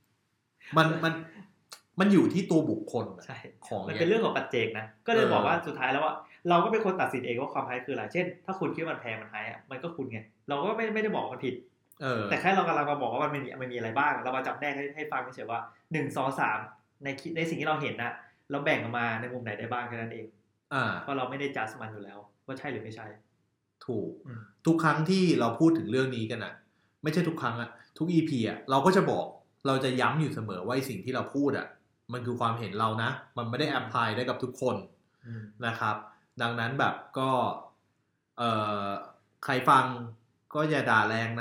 มันอยู่ที่ตัวบุคคลของมันเป็นเรื่องของปัจเจกนะก็เลยบอกว่าสุดท้ายแล้วว่าเราก็เป็นคนตัดสินเองว่าความไฮคืออะไรเช่นถ้าคุณคิดว่ามันแพงมันไฮมันก็คุณไงเราก็ไม่ได้บอกมันผิดแต่แค่เรากำลังมาบอกว่ามันมีอะไรบ้างเรามาจับแนกให้ฟังเฉยๆว่า1 2 3ในสิ่งที่เราเห็นนะเราแบ่งออกมาในมุมไหนได้บ้างแค่นั้นเองอ่าเพราะเราไม่ได้จัดมันอยู่แล้วว่าใช่หรือไม่ใช่ถูกทุกครั้งที่เราพูดถึงเรื่องนี้กันอ่ะไม่ใช่ทุกครั้งอ่ะทุก EP อ่ะเราก็จะบอกเราจะย้ำอยู่เสมอว่าสิ่งที่เราพูดอ่ะมันคือความเห็นเรานะมันไม่ได้แอพพลายได้กับทุกคนนะครับดังนั้นแบบก็ใครฟังก็อย่าด่าแรงนะ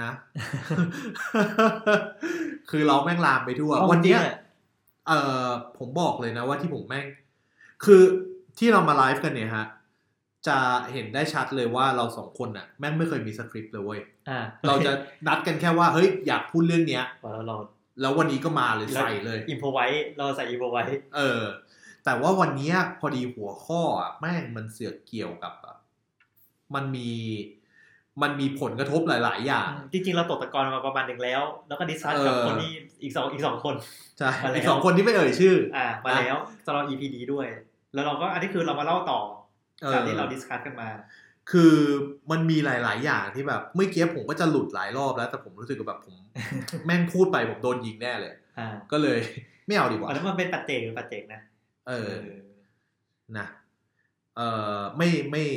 คือเราแม่งลามไปทั่ววันนี้ผมบอกเลยนะว่าที่ผมแม่งคือที่เรามาไลฟ์กันเนี่ยฮะจะเห็นได้ชัดเลยว่าเราสองคนน่ะแม่งไม่เคยมีสคริปต์เลยเว้ยเราจะนัดกันแค่ว่าเฮ้ยอยากพูดเรื่องเนี้ยแล้ววันนี้ก็มาเลยใส่เลยอิมพอไว้เราใส่อิมพอไว้แต่ว่าวันนี้พอดีหัวข้อแม่งมันเสือกเกี่ยวกับมันมีผลกระทบหลายๆอย่างจริงๆเราตกตะกอนมาประมาณนึงแล้วก็ดิสคัสกับคนที่อีก2คนใช่อีก2คนที่ไม่เอ่ยชื่อมาแล้วสำหรับ EP นี้ด้วยแล้วเราก็อันนี้คือเรามาเล่าต่อจากที่เราดิสคัสกันมาคือมันมีหลายๆอย่างที่แบบเมื่อกี้ผมก็จะหลุดหลายรอบแล้วแต่ผมรู้สึกแบบผมแม่งพูดไปผมโดนยิงแน่เลยก็เลยไม่เอาดีกว่าแล้วมันเป็นปัจเจกหรือปัจเจกนะนะไม่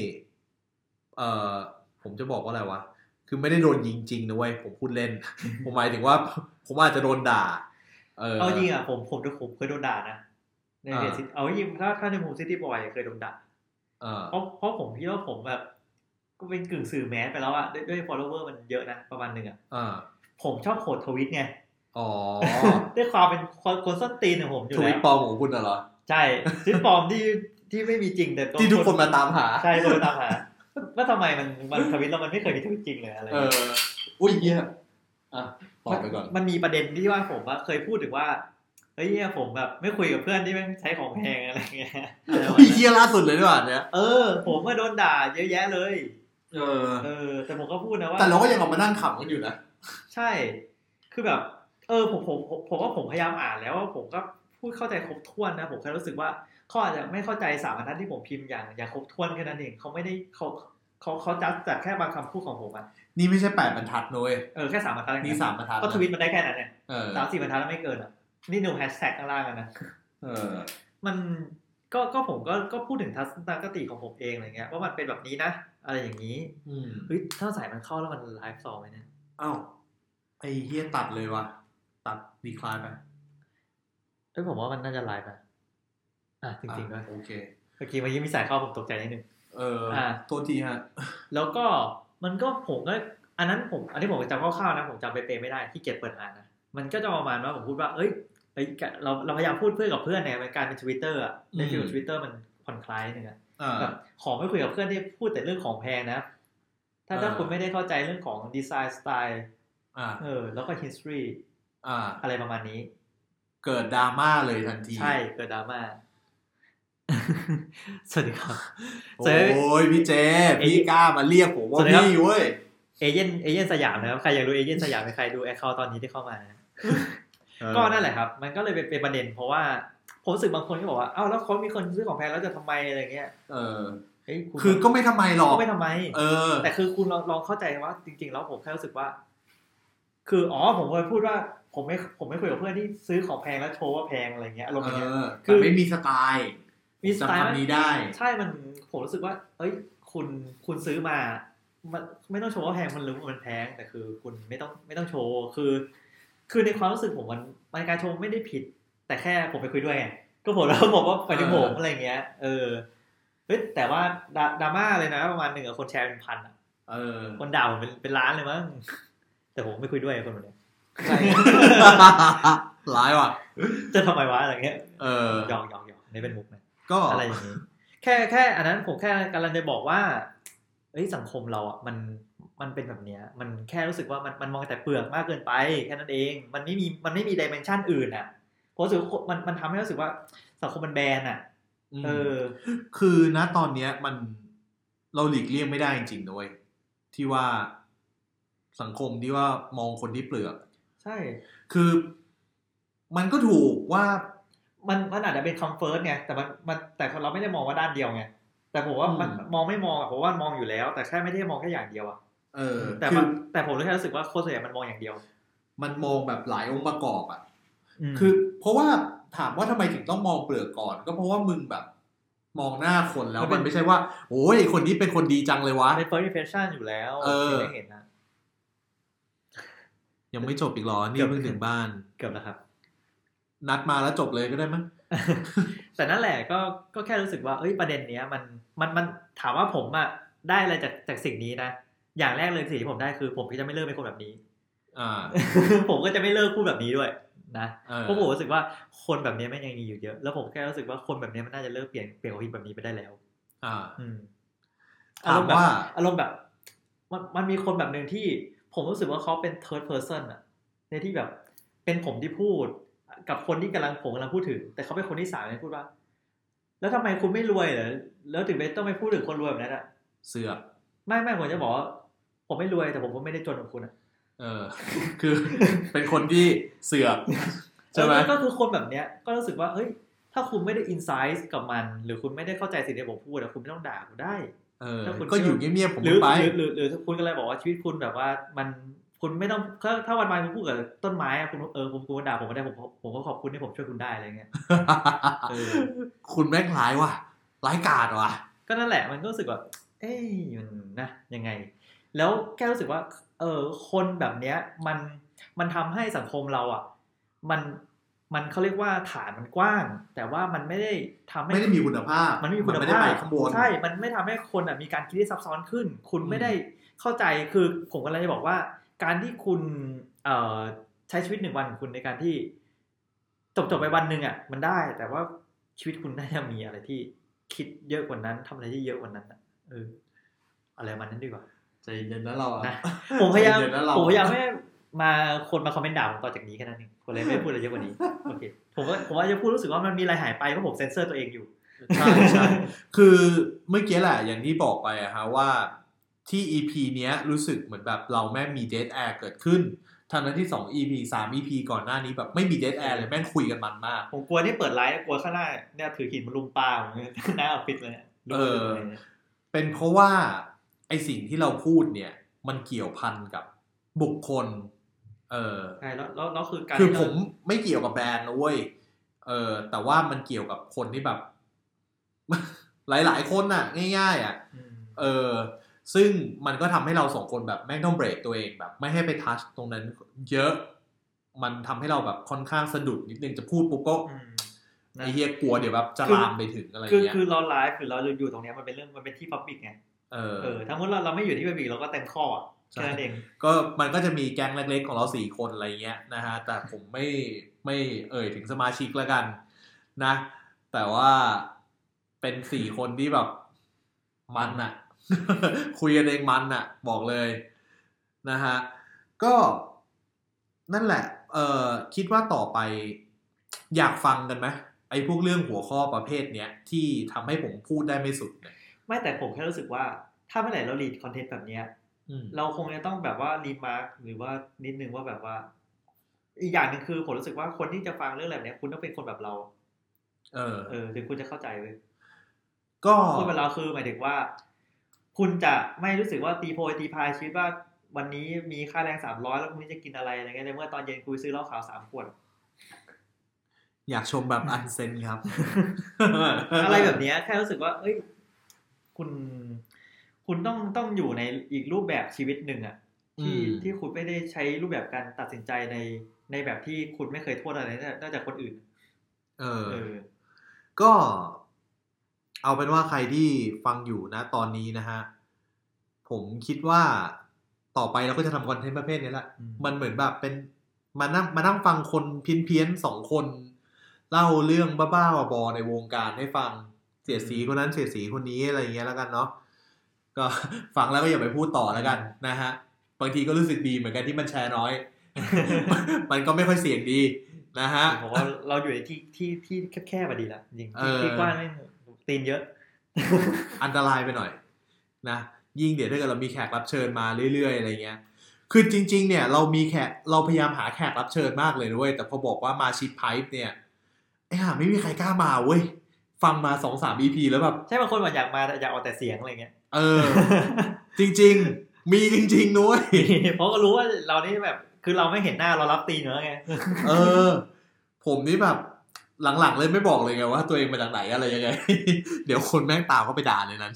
ผมจะบอกว่าอะไรวะคือไม่ได้โดนยิงจริงนะเว้ยผมพูดเล่น ผมหมายถึงว่าผมอาจจะโดนด่าเอาจริงอ่ะผมเคยโดนด่านะในเรียนซิเอาจริงถ้าในมุมซิตี้บอยเคยโดนด่าเพราะผมคิดว่าผมแบบก็เป็นกึ่งสื่อแมสไปแล้วอ่ะด้วย follower มันเยอะนะประมาณนึงอ่ะผมชอบโคดทวิตไงด้วยความเป็นคนส้นตีนของผมอยู่แล้วทวิตปลอมของคุณเหรอใช่ทวิตปลอมที่ไม่มีจริงแต่ที่ทุกคนมาตามหาใช่คนมาตามหาว่าทำไมมันทวิตแล้วมันไม่เคยมีทวิตจริงเลยอะไรอุ้ยเหี้ยต่อไปก่อนมันมีประเด็นที่ว่าผมเคยพูดถึงว่าเฮ้ยผมแบบไม่คุยกับเพื่อนที่แม่งใช้ของแพงอะไรเงี้ยเหี้ยล่าสุดเลยด้วยเนี่ยผมก็โดนด่าเยอะแยะเลยแต่ผมก็พูดนะว่าแต่เราก็ยังออกมานั่งขำกันอยู่นะใช่คือแบบผมว่าผมพยายามอ่านแล้วผมก็พูดเข้าใจครบถ้วนนะผมแค่รู้สึกว่าเขาอาจจะไม่เข้าใจ3 บรรทัดที่ผมพิมพ์อย่างครบถ้วนแค่นั้นเองเขาไม่ได้เขาจัดแค่บางคำพูดของผมอ่ะนี่ไม่ใช่8 บรรทัดเลยแค่3 บรรทัดนี่3 บรรทัดก็ทวิตมันได้แค่นั้นเนี่ย3-4 บรรทัดแล้วไม่เกินอ่ะนี่ดูแฮชแท็กข้างล่างกันนะมันก็ผมก็พูดถึงทัศนคติของผมเองอะไรเงี้ยว่ามันเป็นแบบนี้นะอะไรอย่างนี้เฮ้ยถ้าสายมันเข้าแล้วมันไลฟ์ต่อไหมเนี่ยไอ้เหี้ยตัดเลยว่ะตัดดีคลายไปผมว่ามันน่าจะไลฟ์จริงๆด้วยโอเคเมื่อกี้มีสายเข้าผมตกใจนิดนึงโทษทีฮะแล้วก็มันก็ผมก็อันนี้ผมจำคร่าวๆนะผมจำไปไม่ได้ที่เกียจเปิดอ่านนะมันก็จะประมาณว่าผมพูดว่าเราพยายามพูดเพื่อกับเพื่อนในการเป็น Twitter อ่ะในฟีล Twitter มันผ่อนคลายนึงอ่ะแบบขอไม่คุยกับเพื่อนที่พูดแต่เรื่องของแพงนะถ้าคุณไม่ได้เข้าใจเรื่องของดีไซน์สไตล์แล้วก็ history อะไรประมาณนี้เกิดดราม่าเลยทันทีใช่เกิดดราม่าสวัสดีครับโอ้ยพี่เจพี่กล้ามาเรียกผมว่าพี่เว้ยเอเจนต์สยามนะครับใครอยากดูเอเจนต์สยามใครดูแอคเคาท์ตอนนี้ที่เข้ามาก็นั่นแหละครับมันก็เลยเป็นประเด็นเพราะว่าผมรู้สึกบางคนก็บอกว่าแล้วเขามีคนซื้อของแพงแล้วจะทำไมอะไรเงี้ยคือก็ไม่ทำไมหรอกก็ไม่ทำไมแต่คือคุณลองเข้าใจว่าจริงๆแล้วผมแค่รู้สึกว่าคือผมเคยพูดว่าผมไม่คุยกับเพื่อนที่ซื้อของแพงแล้วโชว์ว่าแพงอะไรเงี้ยอารมณ์อย่างเงี้ยคือไม่มีสไตล์มีสไตล์นี้ได้ใช่มันผมรู้สึกว่าคุณซื้อมามันไม่ต้องโชว์ว่าแพงมันรู้ว่ามันแพงแต่คือคุณไม่ต้องโชว์คือในความรู้สึกผมมันการโชว์ไม่ได้ผิดแต่แค่ผมไปคุยด้วยไงก็ผมแล้วบอกว่าไปที่ผมอะไรเงี้ยแต่ว่าดราม่าเลยนะประมาณ1คนแชร์เป็นพันคนด่าผมเป็นล้านเลยมั้งแต่ผมไม่คุยด้วยคนแบบนี้ใช่ร้ายว่ะจะทำไมวะอะไรเงี้ยยองนี่เป็นมุกนะก็อะไรอย่างนี้แค่อันนั้นผมแค่กำลังจะบอกว่าสังคมเราอ่ะมันเป็นแบบเนี้ยมันแค่รู้สึกว่ามันมองแต่เปลือกมากเกินไปแค่นั้นเองมันไม่มีดิเมนชันอื่นอ่ะเพราะรู้สึกมันทำให้รู้สึกว่าสังคมมันแบนอ่ะคือณตอนเนี้ยเราหลีกเลี่ยงไม่ได้จริงๆด้วยที่ว่าสังคมที่ว่ามองคนที่เปลือกใช่คือมันก็ถูกว่ามันอาจจะเป็นคอมเฟิร์ตไงแต่แต่เราไม่ได้มองว่าด้านเดียวไงแต่ผมว่ามันมองไม่มองผมว่ามองอยู่แล้วแต่แค่ไม่ได้มองแค่อย่างเดียวอ่ะแต่ผมแค่รู้สึกว่าโค้ชส่วนใหญ่มันมองอย่างเดียวมันมองแบบหลายองค์ประกอบอ่ะคือเพราะว่าถามว่าทำไมถึงต้องมองเปลือกก่อนก็เพราะว่ามึงแบบมองหน้าคนแล้วมันไม่ใช่ว่าโอ้ยคนนี้เป็นคนดีจังเลยวะเป็น first impression อยู่แล้วไม่เห็นนะยังไม่จบอีกหรอนี่เพิ่งถึงบ้านเกือบแล้วครับนัดมาแล้วจบเลยก็ได้มั้งแต่นั่นแหละก็แค่รู้สึกว่าประเด็นเนี้ยมันถามว่าผมอะได้อะไรจากสิ่งนี้นะอย่างแรกเลยสิ่งที่ผมได้คือผมก็จะไม่เลิกเป็นคนแบบนี้ผมก็จะไม่เลิกพูดแบบนี้ด้วยนะเพราะผมรู้สึกว่าคนแบบนี้แม่งยังมีอยู่เยอะแล้วผมแค่รู้สึกว่าคนแบบนี้มันน่าจะเลิกเปลี่ยนความคิดแบบนี้ไปได้แล้วอารมณ์แบบมันมีคนแบบนึงที่ผมรู้สึกว่าเขาเป็น third person อะในที่แบบเป็นผมที่พูดกับคนที่ผมกำลังพูดถึงแต่เขาเป็นคนที่สามที่พูดว่าแล้วทำไมคุณไม่รวยเหรอแล้วถึงต้องไปพูดถึงคนรวยแบบนั้นอะเสือกไม่ผมจะบอกว่าผมไม่รวยแต่ผมก็ไม่ได้จนเหมือนคุณอะคือเป็นคนที่เสือกใช่ไหมก็คือคนแบบเนี้ยก็รู้สึกว่าเฮ้ยถ้าคุณไม่ได้อินไซต์กับมันหรือคุณไม่ได้เข้าใจสิ่งที่ผมพูดคุณไม่ต้องด่าผมได้ถ้าคุณก็อยู่เงียบๆผมไปหรือคุณก็เลยบอกว่าชีวิตคุณแบบว่ามันคุณไม่ต้องถ้าวันๆคุณพูดกับต้นไม้คุณคุณด่าผมไม่ได้ผมก็ขอบคุณที่ผมช่วยคุณได้อะไรเงี้ยคุณแม่งร้ายว่ะร้ายกาจว่ะก็นั่นแหละมันก็รู้สึกว่ามันนะยังไงแล้วแค่รู้สึกว่าคนแบบเนี้ยมันทำให้สังคมเราอ่ะมันเขาเรียกว่าฐานมันกว้างแต่ว่ามันไม่ได้ทำให้ไม่ได้มีคุณภาพมันไม่มีคุณภาพใช่มันไม่ทำให้คนมีการคิดที่ซับซ้อนขึ้นคุณไม่ได้เข้าใจคือผมก็เลยจะบอกว่าการที่คุณใช้ชีวิต1วันของคุณในการที่จบไปวันนึงมันได้แต่ว่าชีวิตคุณน่าจะมีอะไรที่คิดเยอะกว่านั้นทำอะไรที่เยอะกว่านั้นอะไรมันนั้นดีกว่าใจเย็นนะเรานะผมพยายามไม่มาคนมาคอมเมนต์ด่าผมต่อจากนี้แค่นั้นเองคนเลยไม่พูดอะไรเยอะกว่านี้โอเคผมว่าจะพูดรู้สึกว่ามันมีอะไรหายไปเพราะผมเซ็นเซอร์ตัวเองอยู่ใช่คือเมื่อกี้แหละอย่างที่บอกไปอะฮะว่าที่ EP เนี้ยรู้สึกเหมือนแบบเราแม่งมี dead air เกิดขึ้นทั้งที่2 EP 3 EP ก่อนหน้านี้แบบไม่มี dead air เลยแม่งคุยกันมันมากผมกลัวที่เปิดไลฟ์กลัวข้างหน้าเนี่ยถือหินมาลุมปลาผมหน้าออฟฟิศเลยเป็นเพราะว่าไอสิ่งที่เราพูดเนี่ยมันเกี่ยวพันกับบุคคลใช่แล้วคือผมไม่เกี่ยวกับแบรนด์นะเว้ยแต่ว่ามันเกี่ยวกับคนที่แบบ หลายๆคนน่ะง่ายๆซึ่งมันก็ทำให้เรา2คนแบบแม่งต้องเบรกตัวเองแบบไม่ให้ไปทัชตรงนั้นเยอะมันทำให้เราแบบค่อนข้างสะดุดนิดนึงจะพูดปุ๊บก็ไอ้เหี้ยกลัวเดี๋ยวแบบจะลามไปถึงอะไรเงี้ยคือเราไลฟ์หรือเราอยู่ตรงนี้มันเป็นเรื่องมันเป็นที่พับบิกไงถ้าเมื่อเราไม่อยู่ที่พับบิกเราก็เต็มข้อแค่นั้นเองก็มันก็จะมีแก๊งเล็กๆของเรา4คนอะไรเงี้ยนะฮะแต่ผมไม่ถึงสมาชิกแล้วกันนะแต่ว่าเป็น4คนที่แบบมันอะ คุยกันเองมันอะบอกเลยนะฮะก็นั่นแหละคิดว่าต่อไปอยากฟังกันไหมไอ้พวกเรื่องหัวข้อประเภทเนี้ยที่ทำให้ผมพูดได้ไม่สุดเนี่ยไม่แต่ผมแค่รู้สึกว่าถ้าเมื่อไหร่เรารีดคอนเทนต์แบบเนี้ยเราคงจะต้องแบบว่ารีมาร์คหรือว่านิดนึงว่าแบบว่าอีกอย่างนึงคือผมรู้สึกว่าคนที่จะฟังเรื่องแบบนี้คุณต้องเป็นคนแบบเราถึงคุณจะเข้าใจเลยก็คนแบบเราคือหมายถึงว่าคุณจะไม่รู้สึกว่าตีโพยตีพายชีวิตว่าวันนี้มีค่าแรง300แล้วพรุ่งนี้จะกินอะไรอะไรเงี้ยในเมื่อตอนเย็นคุยซื้อเหล้าขาว3 ขวดอยากชมแบบอันเซนครับอะไรแบบนี้แค่รู้สึกว่าเอ้ยคุณต้องอยู่ในอีกรูปแบบชีวิตหนึ่งที่คุณไม่ได้ใช้รูปแบบการตัดสินใจในแบบที่คุณไม่เคยโทษอะไรนอกจากคนอื่นก็เอาเป็นว่าใครที่ฟังอยู่นะตอนนี้นะฮะผมคิดว่าต่อไปเราก็จะทำคอนเทนต์ประเภทนี้แหละมันเหมือนแบบเป็นมานั่งฟังคนเพี้ยน2 คนเล่าเรื่องบ้าๆบอๆในวงการให้ฟังเสียสีคนนั้นเสียสีคนนี้อะไรอย่างเงี้ยแล้วกันเนาะก็ฟังแล้วก็อย่าไปพูดต่อแล้วกันนะฮะบางทีก็รู้สึกดีเหมือนกันที่มันแชร์น้อย มันก็ไม่ค่อยเสี่ยงดีนะฮะผมว่าเราอยู่ในที่แคบๆดีละจริงที่กว้างไม่ตีนเยอะอันตรายไปหน่อยนะยิ่งเดี๋ยวถ้าเกิดเรามีแขกรับเชิญมาเรื่อยๆอะไรเงี้ยคือจริงๆเนี่ยเราพยายามหาแขกรับเชิญมากเลยด้วยแต่พอบอกว่ามาชิดไพป์เนี่ยไม่มีใครกล้ามาเว้ยฟังมา 2-3 EP แล้วแบบใช่บางคนบอกอยากมาแต่อยากเอาแต่เสียงอะไรเงี้ยจริงๆมีจริงๆนุ้ยเพราะก็รู้ว่าเรานี่แบบคือเราไม่เห็นหน้าเรารับตีนเนื้อไงผมนี่แบบหลังๆเลยไม่บอกเลยไงว่าตัวเองมาจากไหนอะไรยังไง เดี๋ยวคนแม่งตามเข้าไปด่าเลยนั้น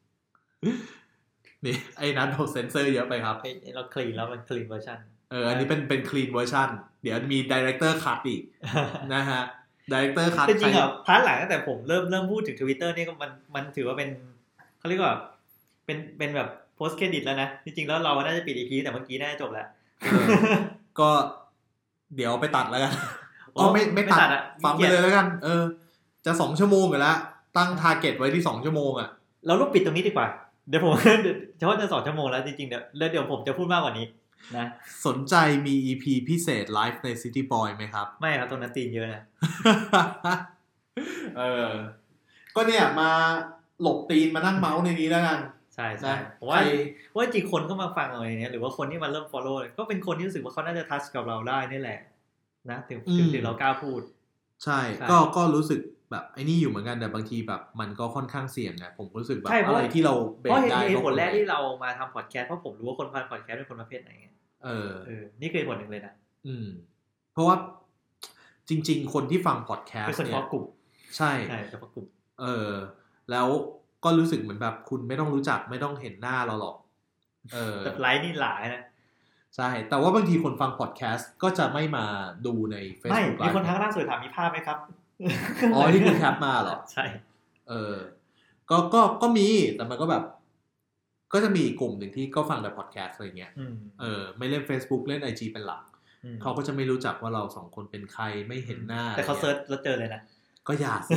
นี่ไอ้นั้นเซนเซอร์เยอะไปครับเราคลีนแล้วมันคลีนเวอร์ชันอันนี้เป็นคลีนเวอร์ชันเดี๋ยวมีดีเรคเตอร์คัทอีก นะฮะดีเรคเตอร์คัทจริงๆอ่ะพาร์ทหลังตั้งแต่ผมเริ่มพูดถึง Twitter นี่ก็มันถือว่าเป็นเขาเรียกว่าเป็นแบบโพสต์เครดิตแล้วนะจริงๆแล้วเราน่าจะปิด EP แต่เมื่อกี้น่าจะจบแล้วก็เดี๋ยวไปตัดแล้วกันไม่ตัดฟังไปเลยแล้วกันจะ2 ชั่วโมงอยู่แล้วตั้งทาร์เก็ตไว้ที่2 ชั่วโมงอ่ะเราลูกปิดตรงนี้ดีกว่าเดี๋ยวผมเฉพาะจะ2 ชั่วโมงแล้วจริงๆเดี๋ยวผมจะพูดมากกว่านี้นะสนใจมี EP พิเศษไลฟ์ใน City Boy ไหมครับไม่ครับตรงนั้นตีนเยอะนะก็เนี่ยมาหลบตีนมานั่งเมาส์ในนี้แล้วกันใช่เพราะว่าจริงคนก็มาฟังอะไรเนี้ยหรือว่าคนที่มาเริ่ม follow ก็เป็นคนที่รู้สึกว่าเขาน่าจะทัชกับเราได้นี่แหละนะถึงเรากล้าพูดใช่ก็รู้สึกแบบไอ้นี่อยู่เหมือนกันแต่บางทีแบบมันก็ค่อนข้างเสี่ยงไงผมรู้สึกแบบอะไรที่เราเบรกได้เพราะผลแรกที่เรามาทำพอดแคสต์เพราะผมรู้ว่าคนฟังพอดแคสต์เป็นคนประเภทไหนนี่คือผลหนึ่งเลยนะเพราะว่าจริงๆคนที่ฟังพอดแคสต์เป็นคนเฉพาะกลุ่มใช่เฉพาะกลุ่มแล้วก็รู้สึกเหมือนแบบคุณไม่ต้องรู้จักไม่ต้องเห็นหน้าเราหรอกแต่ไลฟ์นี่หลายนะใช่แต่ว่าบางทีคนฟังพอดแคสต์ก็จะไม่มาดูใน Facebook มีคนทักล่าสุดถามมีภาพไหมครับที่คุณแคปมาเหรอใช่ก็มีแต่มันก็แบบก็จะมีกลุ่มหนึ่งที่ก็ฟังแต่พอดแคสต์อะไรเงี้ยไม่เล่น Facebook เล่น IG เป็นหลักเขาก็จะไม่รู้จักว่าเรา2 คนเป็นใครไม่เห็นหน้าแต่เขาเซิร์ชแล้วเจอเลยนะก็อย่าสิ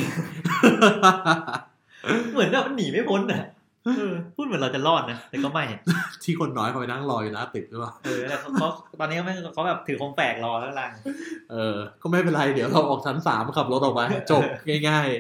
เหมือนแบบมันหนีไม่พ้นนะพูดเหมือนเราจะรอดนะแต่ก็ไม่ที่คนน้อยเขาไปนั่งรออยู่นะติดหรือเปล่าแล้วเขาตอนนี้เขาแบบถือคงแปลกรอข้างล่างก็ไม่เป็นไรเดี๋ยวเราออกชั้น3ขับรถออกมาจบง่าย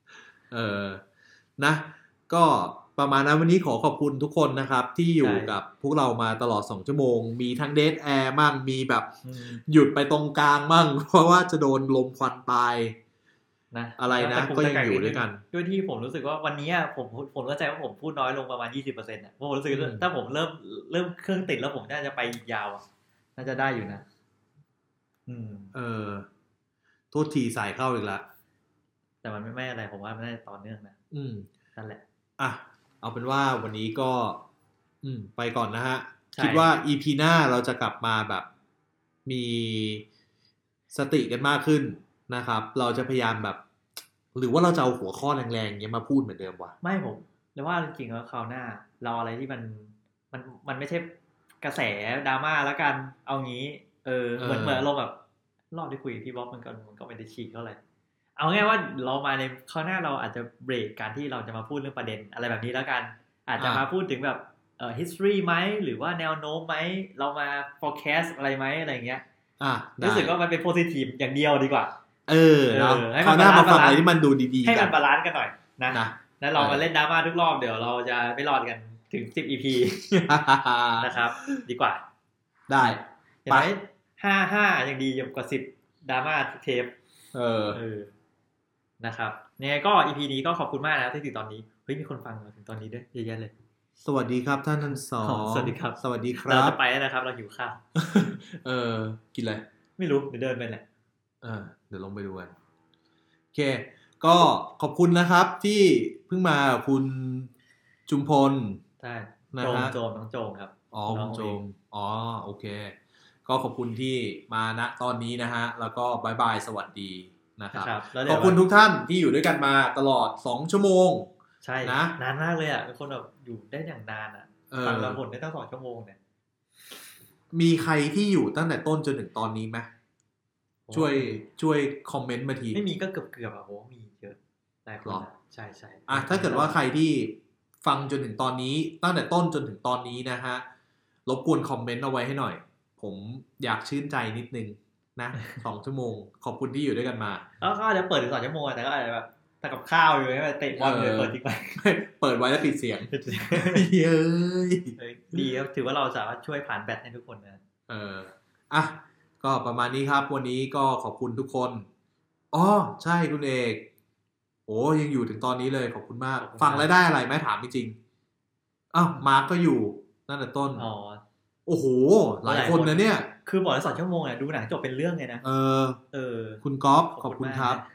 ๆนะก็ประมาณนั้นวันนี้ขอบคุณทุกคนนะครับที่อยู่กับพวกเรามาตลอด2 ชั่วโมงมีทั้งเดทแอร์มั่งมีแบบหยุดไปตรงกลางมั่งเพราะว่าจะโดนลมควันตายนะอะไรนะก็ยังอยู่ด้วยกันด้วยที่ผมรู้สึกว่าวันนี้ผมเข้าใจว่าผมพูดน้อยลงประมาณ 20% อ่ะเพราะผมรู้สึกถ้าผมเริ่มเครื่องติดแล้วผมน่าจะไปยาวน่าจะได้อยู่นะโทษทีสายเข้าอีกแล้วแต่มันไม่อะไรผมว่ามันน่าจะต่อเนื่องนะนั่นแหละเอาเป็นว่าวันนี้ก็ไปก่อนนะฮะคิดว่า EP หน้าเราจะกลับมาแบบมีสติกันมากขึ้นนะครับเราจะพยายามแบบหรือว่าเราจะเอาหัวข้อแรงๆเงี้ยมาพูดเหมือนเดิมวะไม่ผมแต่ว่าจริงๆแล้วคราวหน้าเราอะไรที่มันไม่ใช่กระแสดราม่าแล้วกันเอางี้เหมือนอารมณ์แบบรอบที่คุยกับพี่บ๊อบมันก็ไม่ได้ฉีกเท่าไหร่เอาง่ายว่าเรามาในคราวหน้าเราอาจจะเบรกการที่เราจะมาพูดเรื่องประเด็นอะไรแบบนี้แล้วกันอาจจะมาพูดถึงแบบhistory ไหมหรือว่าแนวโน้มไหมเรามา forecast อะไรไหมอะไรเงี้ยรู้สึกว่ามันเป็น positive อย่างเดียวดีกว่าให้มันมาฟังอะไรที่มันดูดีๆให้มันบาลานซ์กันหน่อยนะแล้วเรามาเล่นดราม่าทุกรอบเดี๋ยวเราจะไม่รอดกันถึง10 EP นะครับดีกว่าได้ไป5ยังดีกว่า10ดราม่าเทปนะครับเนี่ยก็ EP นี้ก็ขอบคุณมากนะที่ถึงตอนนี้เฮ้ยมีคนฟังมาถึงตอนนี้ด้วยเยอะแยะเลยสวัสดีครับท่านทั้งสองสวัสดีครับสวัสดีครับเราจะไปแล้วนะครับเราหิวข้าวกินอะไรไม่รู้เดี๋ยวเดินไปแหละเดี๋ยวลงไปดูกันโอเคก็ขอบคุณนะครับที่เพิ่งมาคุณจุมพลใช่โจมน้องโจมครับคุณโจมโอเคก็ขอบคุณที่มาณตอนนี้นะฮะแล้วก็บายบายสวัสดีนะครับขอบคุณทุกท่านที่อยู่ด้วยกันมาตลอด2 ชั่วโมงใช่นะนานมากเลยอ่ะเป็นคนแบบอยู่ได้อย่างนานอ่ะฟังเราบ่นได้ตั้ง2 ชั่วโมงเนี่ยมีใครที่อยู่ตั้งแต่ต้นจนถึงตอนนี้ไหมช่วยคอมเมนต์มาทีไม่มีก็เกือบอ่ะโหมีเยอะหลายคนใช่ถ้าเกิดว่าใครที่ฟังจนถึงตอนนี้ตั้งแต่ต้นจนถึงตอนนี้นะฮะรบกวนคอมเมนต์เอาไว้ให้หน่อยผมอยากชื่นใจนิดนึงนะ2 ชั่วโมงขอบคุณที่อยู่ด้วยกันมาแล้วก็จะเปิดถึง2 ชั่วโมงแต่ก็อาจจะแบบแต่กับข้าวอยู่ไหมเตะบอลเลยเปิดทิ้งไปเปิดไว้แล้วปิดเสียงเย้ยดีครับถือว่าเราสามารถช่วยผ่านแบตให้ทุกคนนะก็ประมาณนี้ครับวันนี้ก็ขอบคุณทุกคนใช่คุณเอกยังอยู่ถึงตอนนี้เลยขอบคุณมากฟังแล้วได้อะไรไหมถามจริงมาร์คก็อยู่นั่นแต่ต้นโอ้โหหลายคนนะเนี่ยคือบอกแล้ว2 ชั่วโมงเนี่ยดูหนังจบเป็นเรื่องเลยนะคุณก๊อฟขอบคุณครับ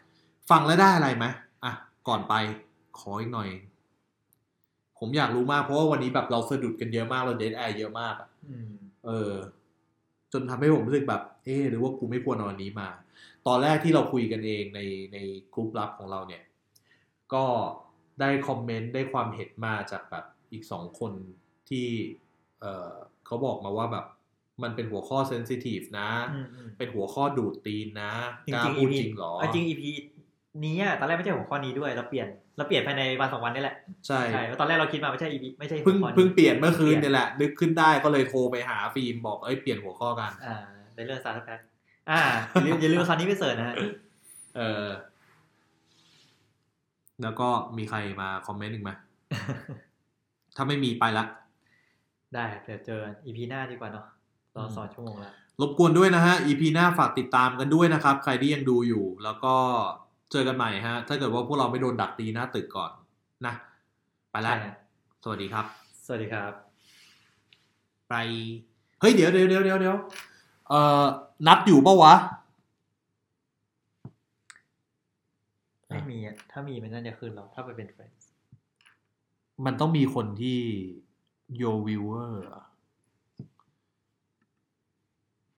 ฟังแล้วได้อะไรไหมอ่ะก่อนไปขออีกหน่อย ผมอยากรู้มากเพราะว่าวันนี้แบบเราสะดุดกันเยอะมากเราเดทแอร์เยอะมากเออ จนทำให้ผมรู้สึกแบบหรือว่ากูไม่ควรเอาอันนี้มา ตอนแรกที่เราคุยกันเองในกลุ่มลับของเราเนี่ย ก็ได้คอมเมนต์ได้ความเห็นมาจากแบบอีก2 คนที่เออเขาบอกมาว่าแบบมันเป็นหัวข้อเซนซิทีฟนะเป็นหัวข้อดูดตีนนะกล้าพูดจริงหรอจริง EP นี้ตอนแรกไม่ใช่หัวข้อนี้ด้วยเราเปลี่ยนภายในวัน2 วันนี่แหละใช่แล้วตอนแรกเราคิดมาไม่ใช่ EP ไม่ใช่หัวข้อนี้เพิ่งเปลี่ยนเมื่อคืนนี่แหละนึกขึ้นได้ก็เลยโทรไปหาฟิล์มบอกเปลี่ยนหัวข้อกันในเรื่องสตาร์ทแพ็คอย่าลืมคราวนี้ไปเสิร์ชนะฮะแล้วก็มีใครมาคอมเมนต์อีกไหม ถ้าไม่มีไปละได้เดี๋ยวเจอ EP หน้าดีกว่าเนาะรอ2 ชั่วโมงแล้วรบกวนด้วยนะฮะ EP หน้าฝากติดตามกันด้วยนะครับใครที่ยังดูอยู่แล้วก็เจอกันใหม่ฮะถ้าเกิดว่าพวกเราไม่โดนดักตีหน้าตึกก่อนนะไปแล้วสวัสดีครับสวัสดีครับไปเฮ้ยเดี๋ยวนัดอยู่ปะวะไม่มีถ้ามีมันน่าจะขึ้นเราถ้าไปเป็น friends มันต้องมีคนที่ your viewer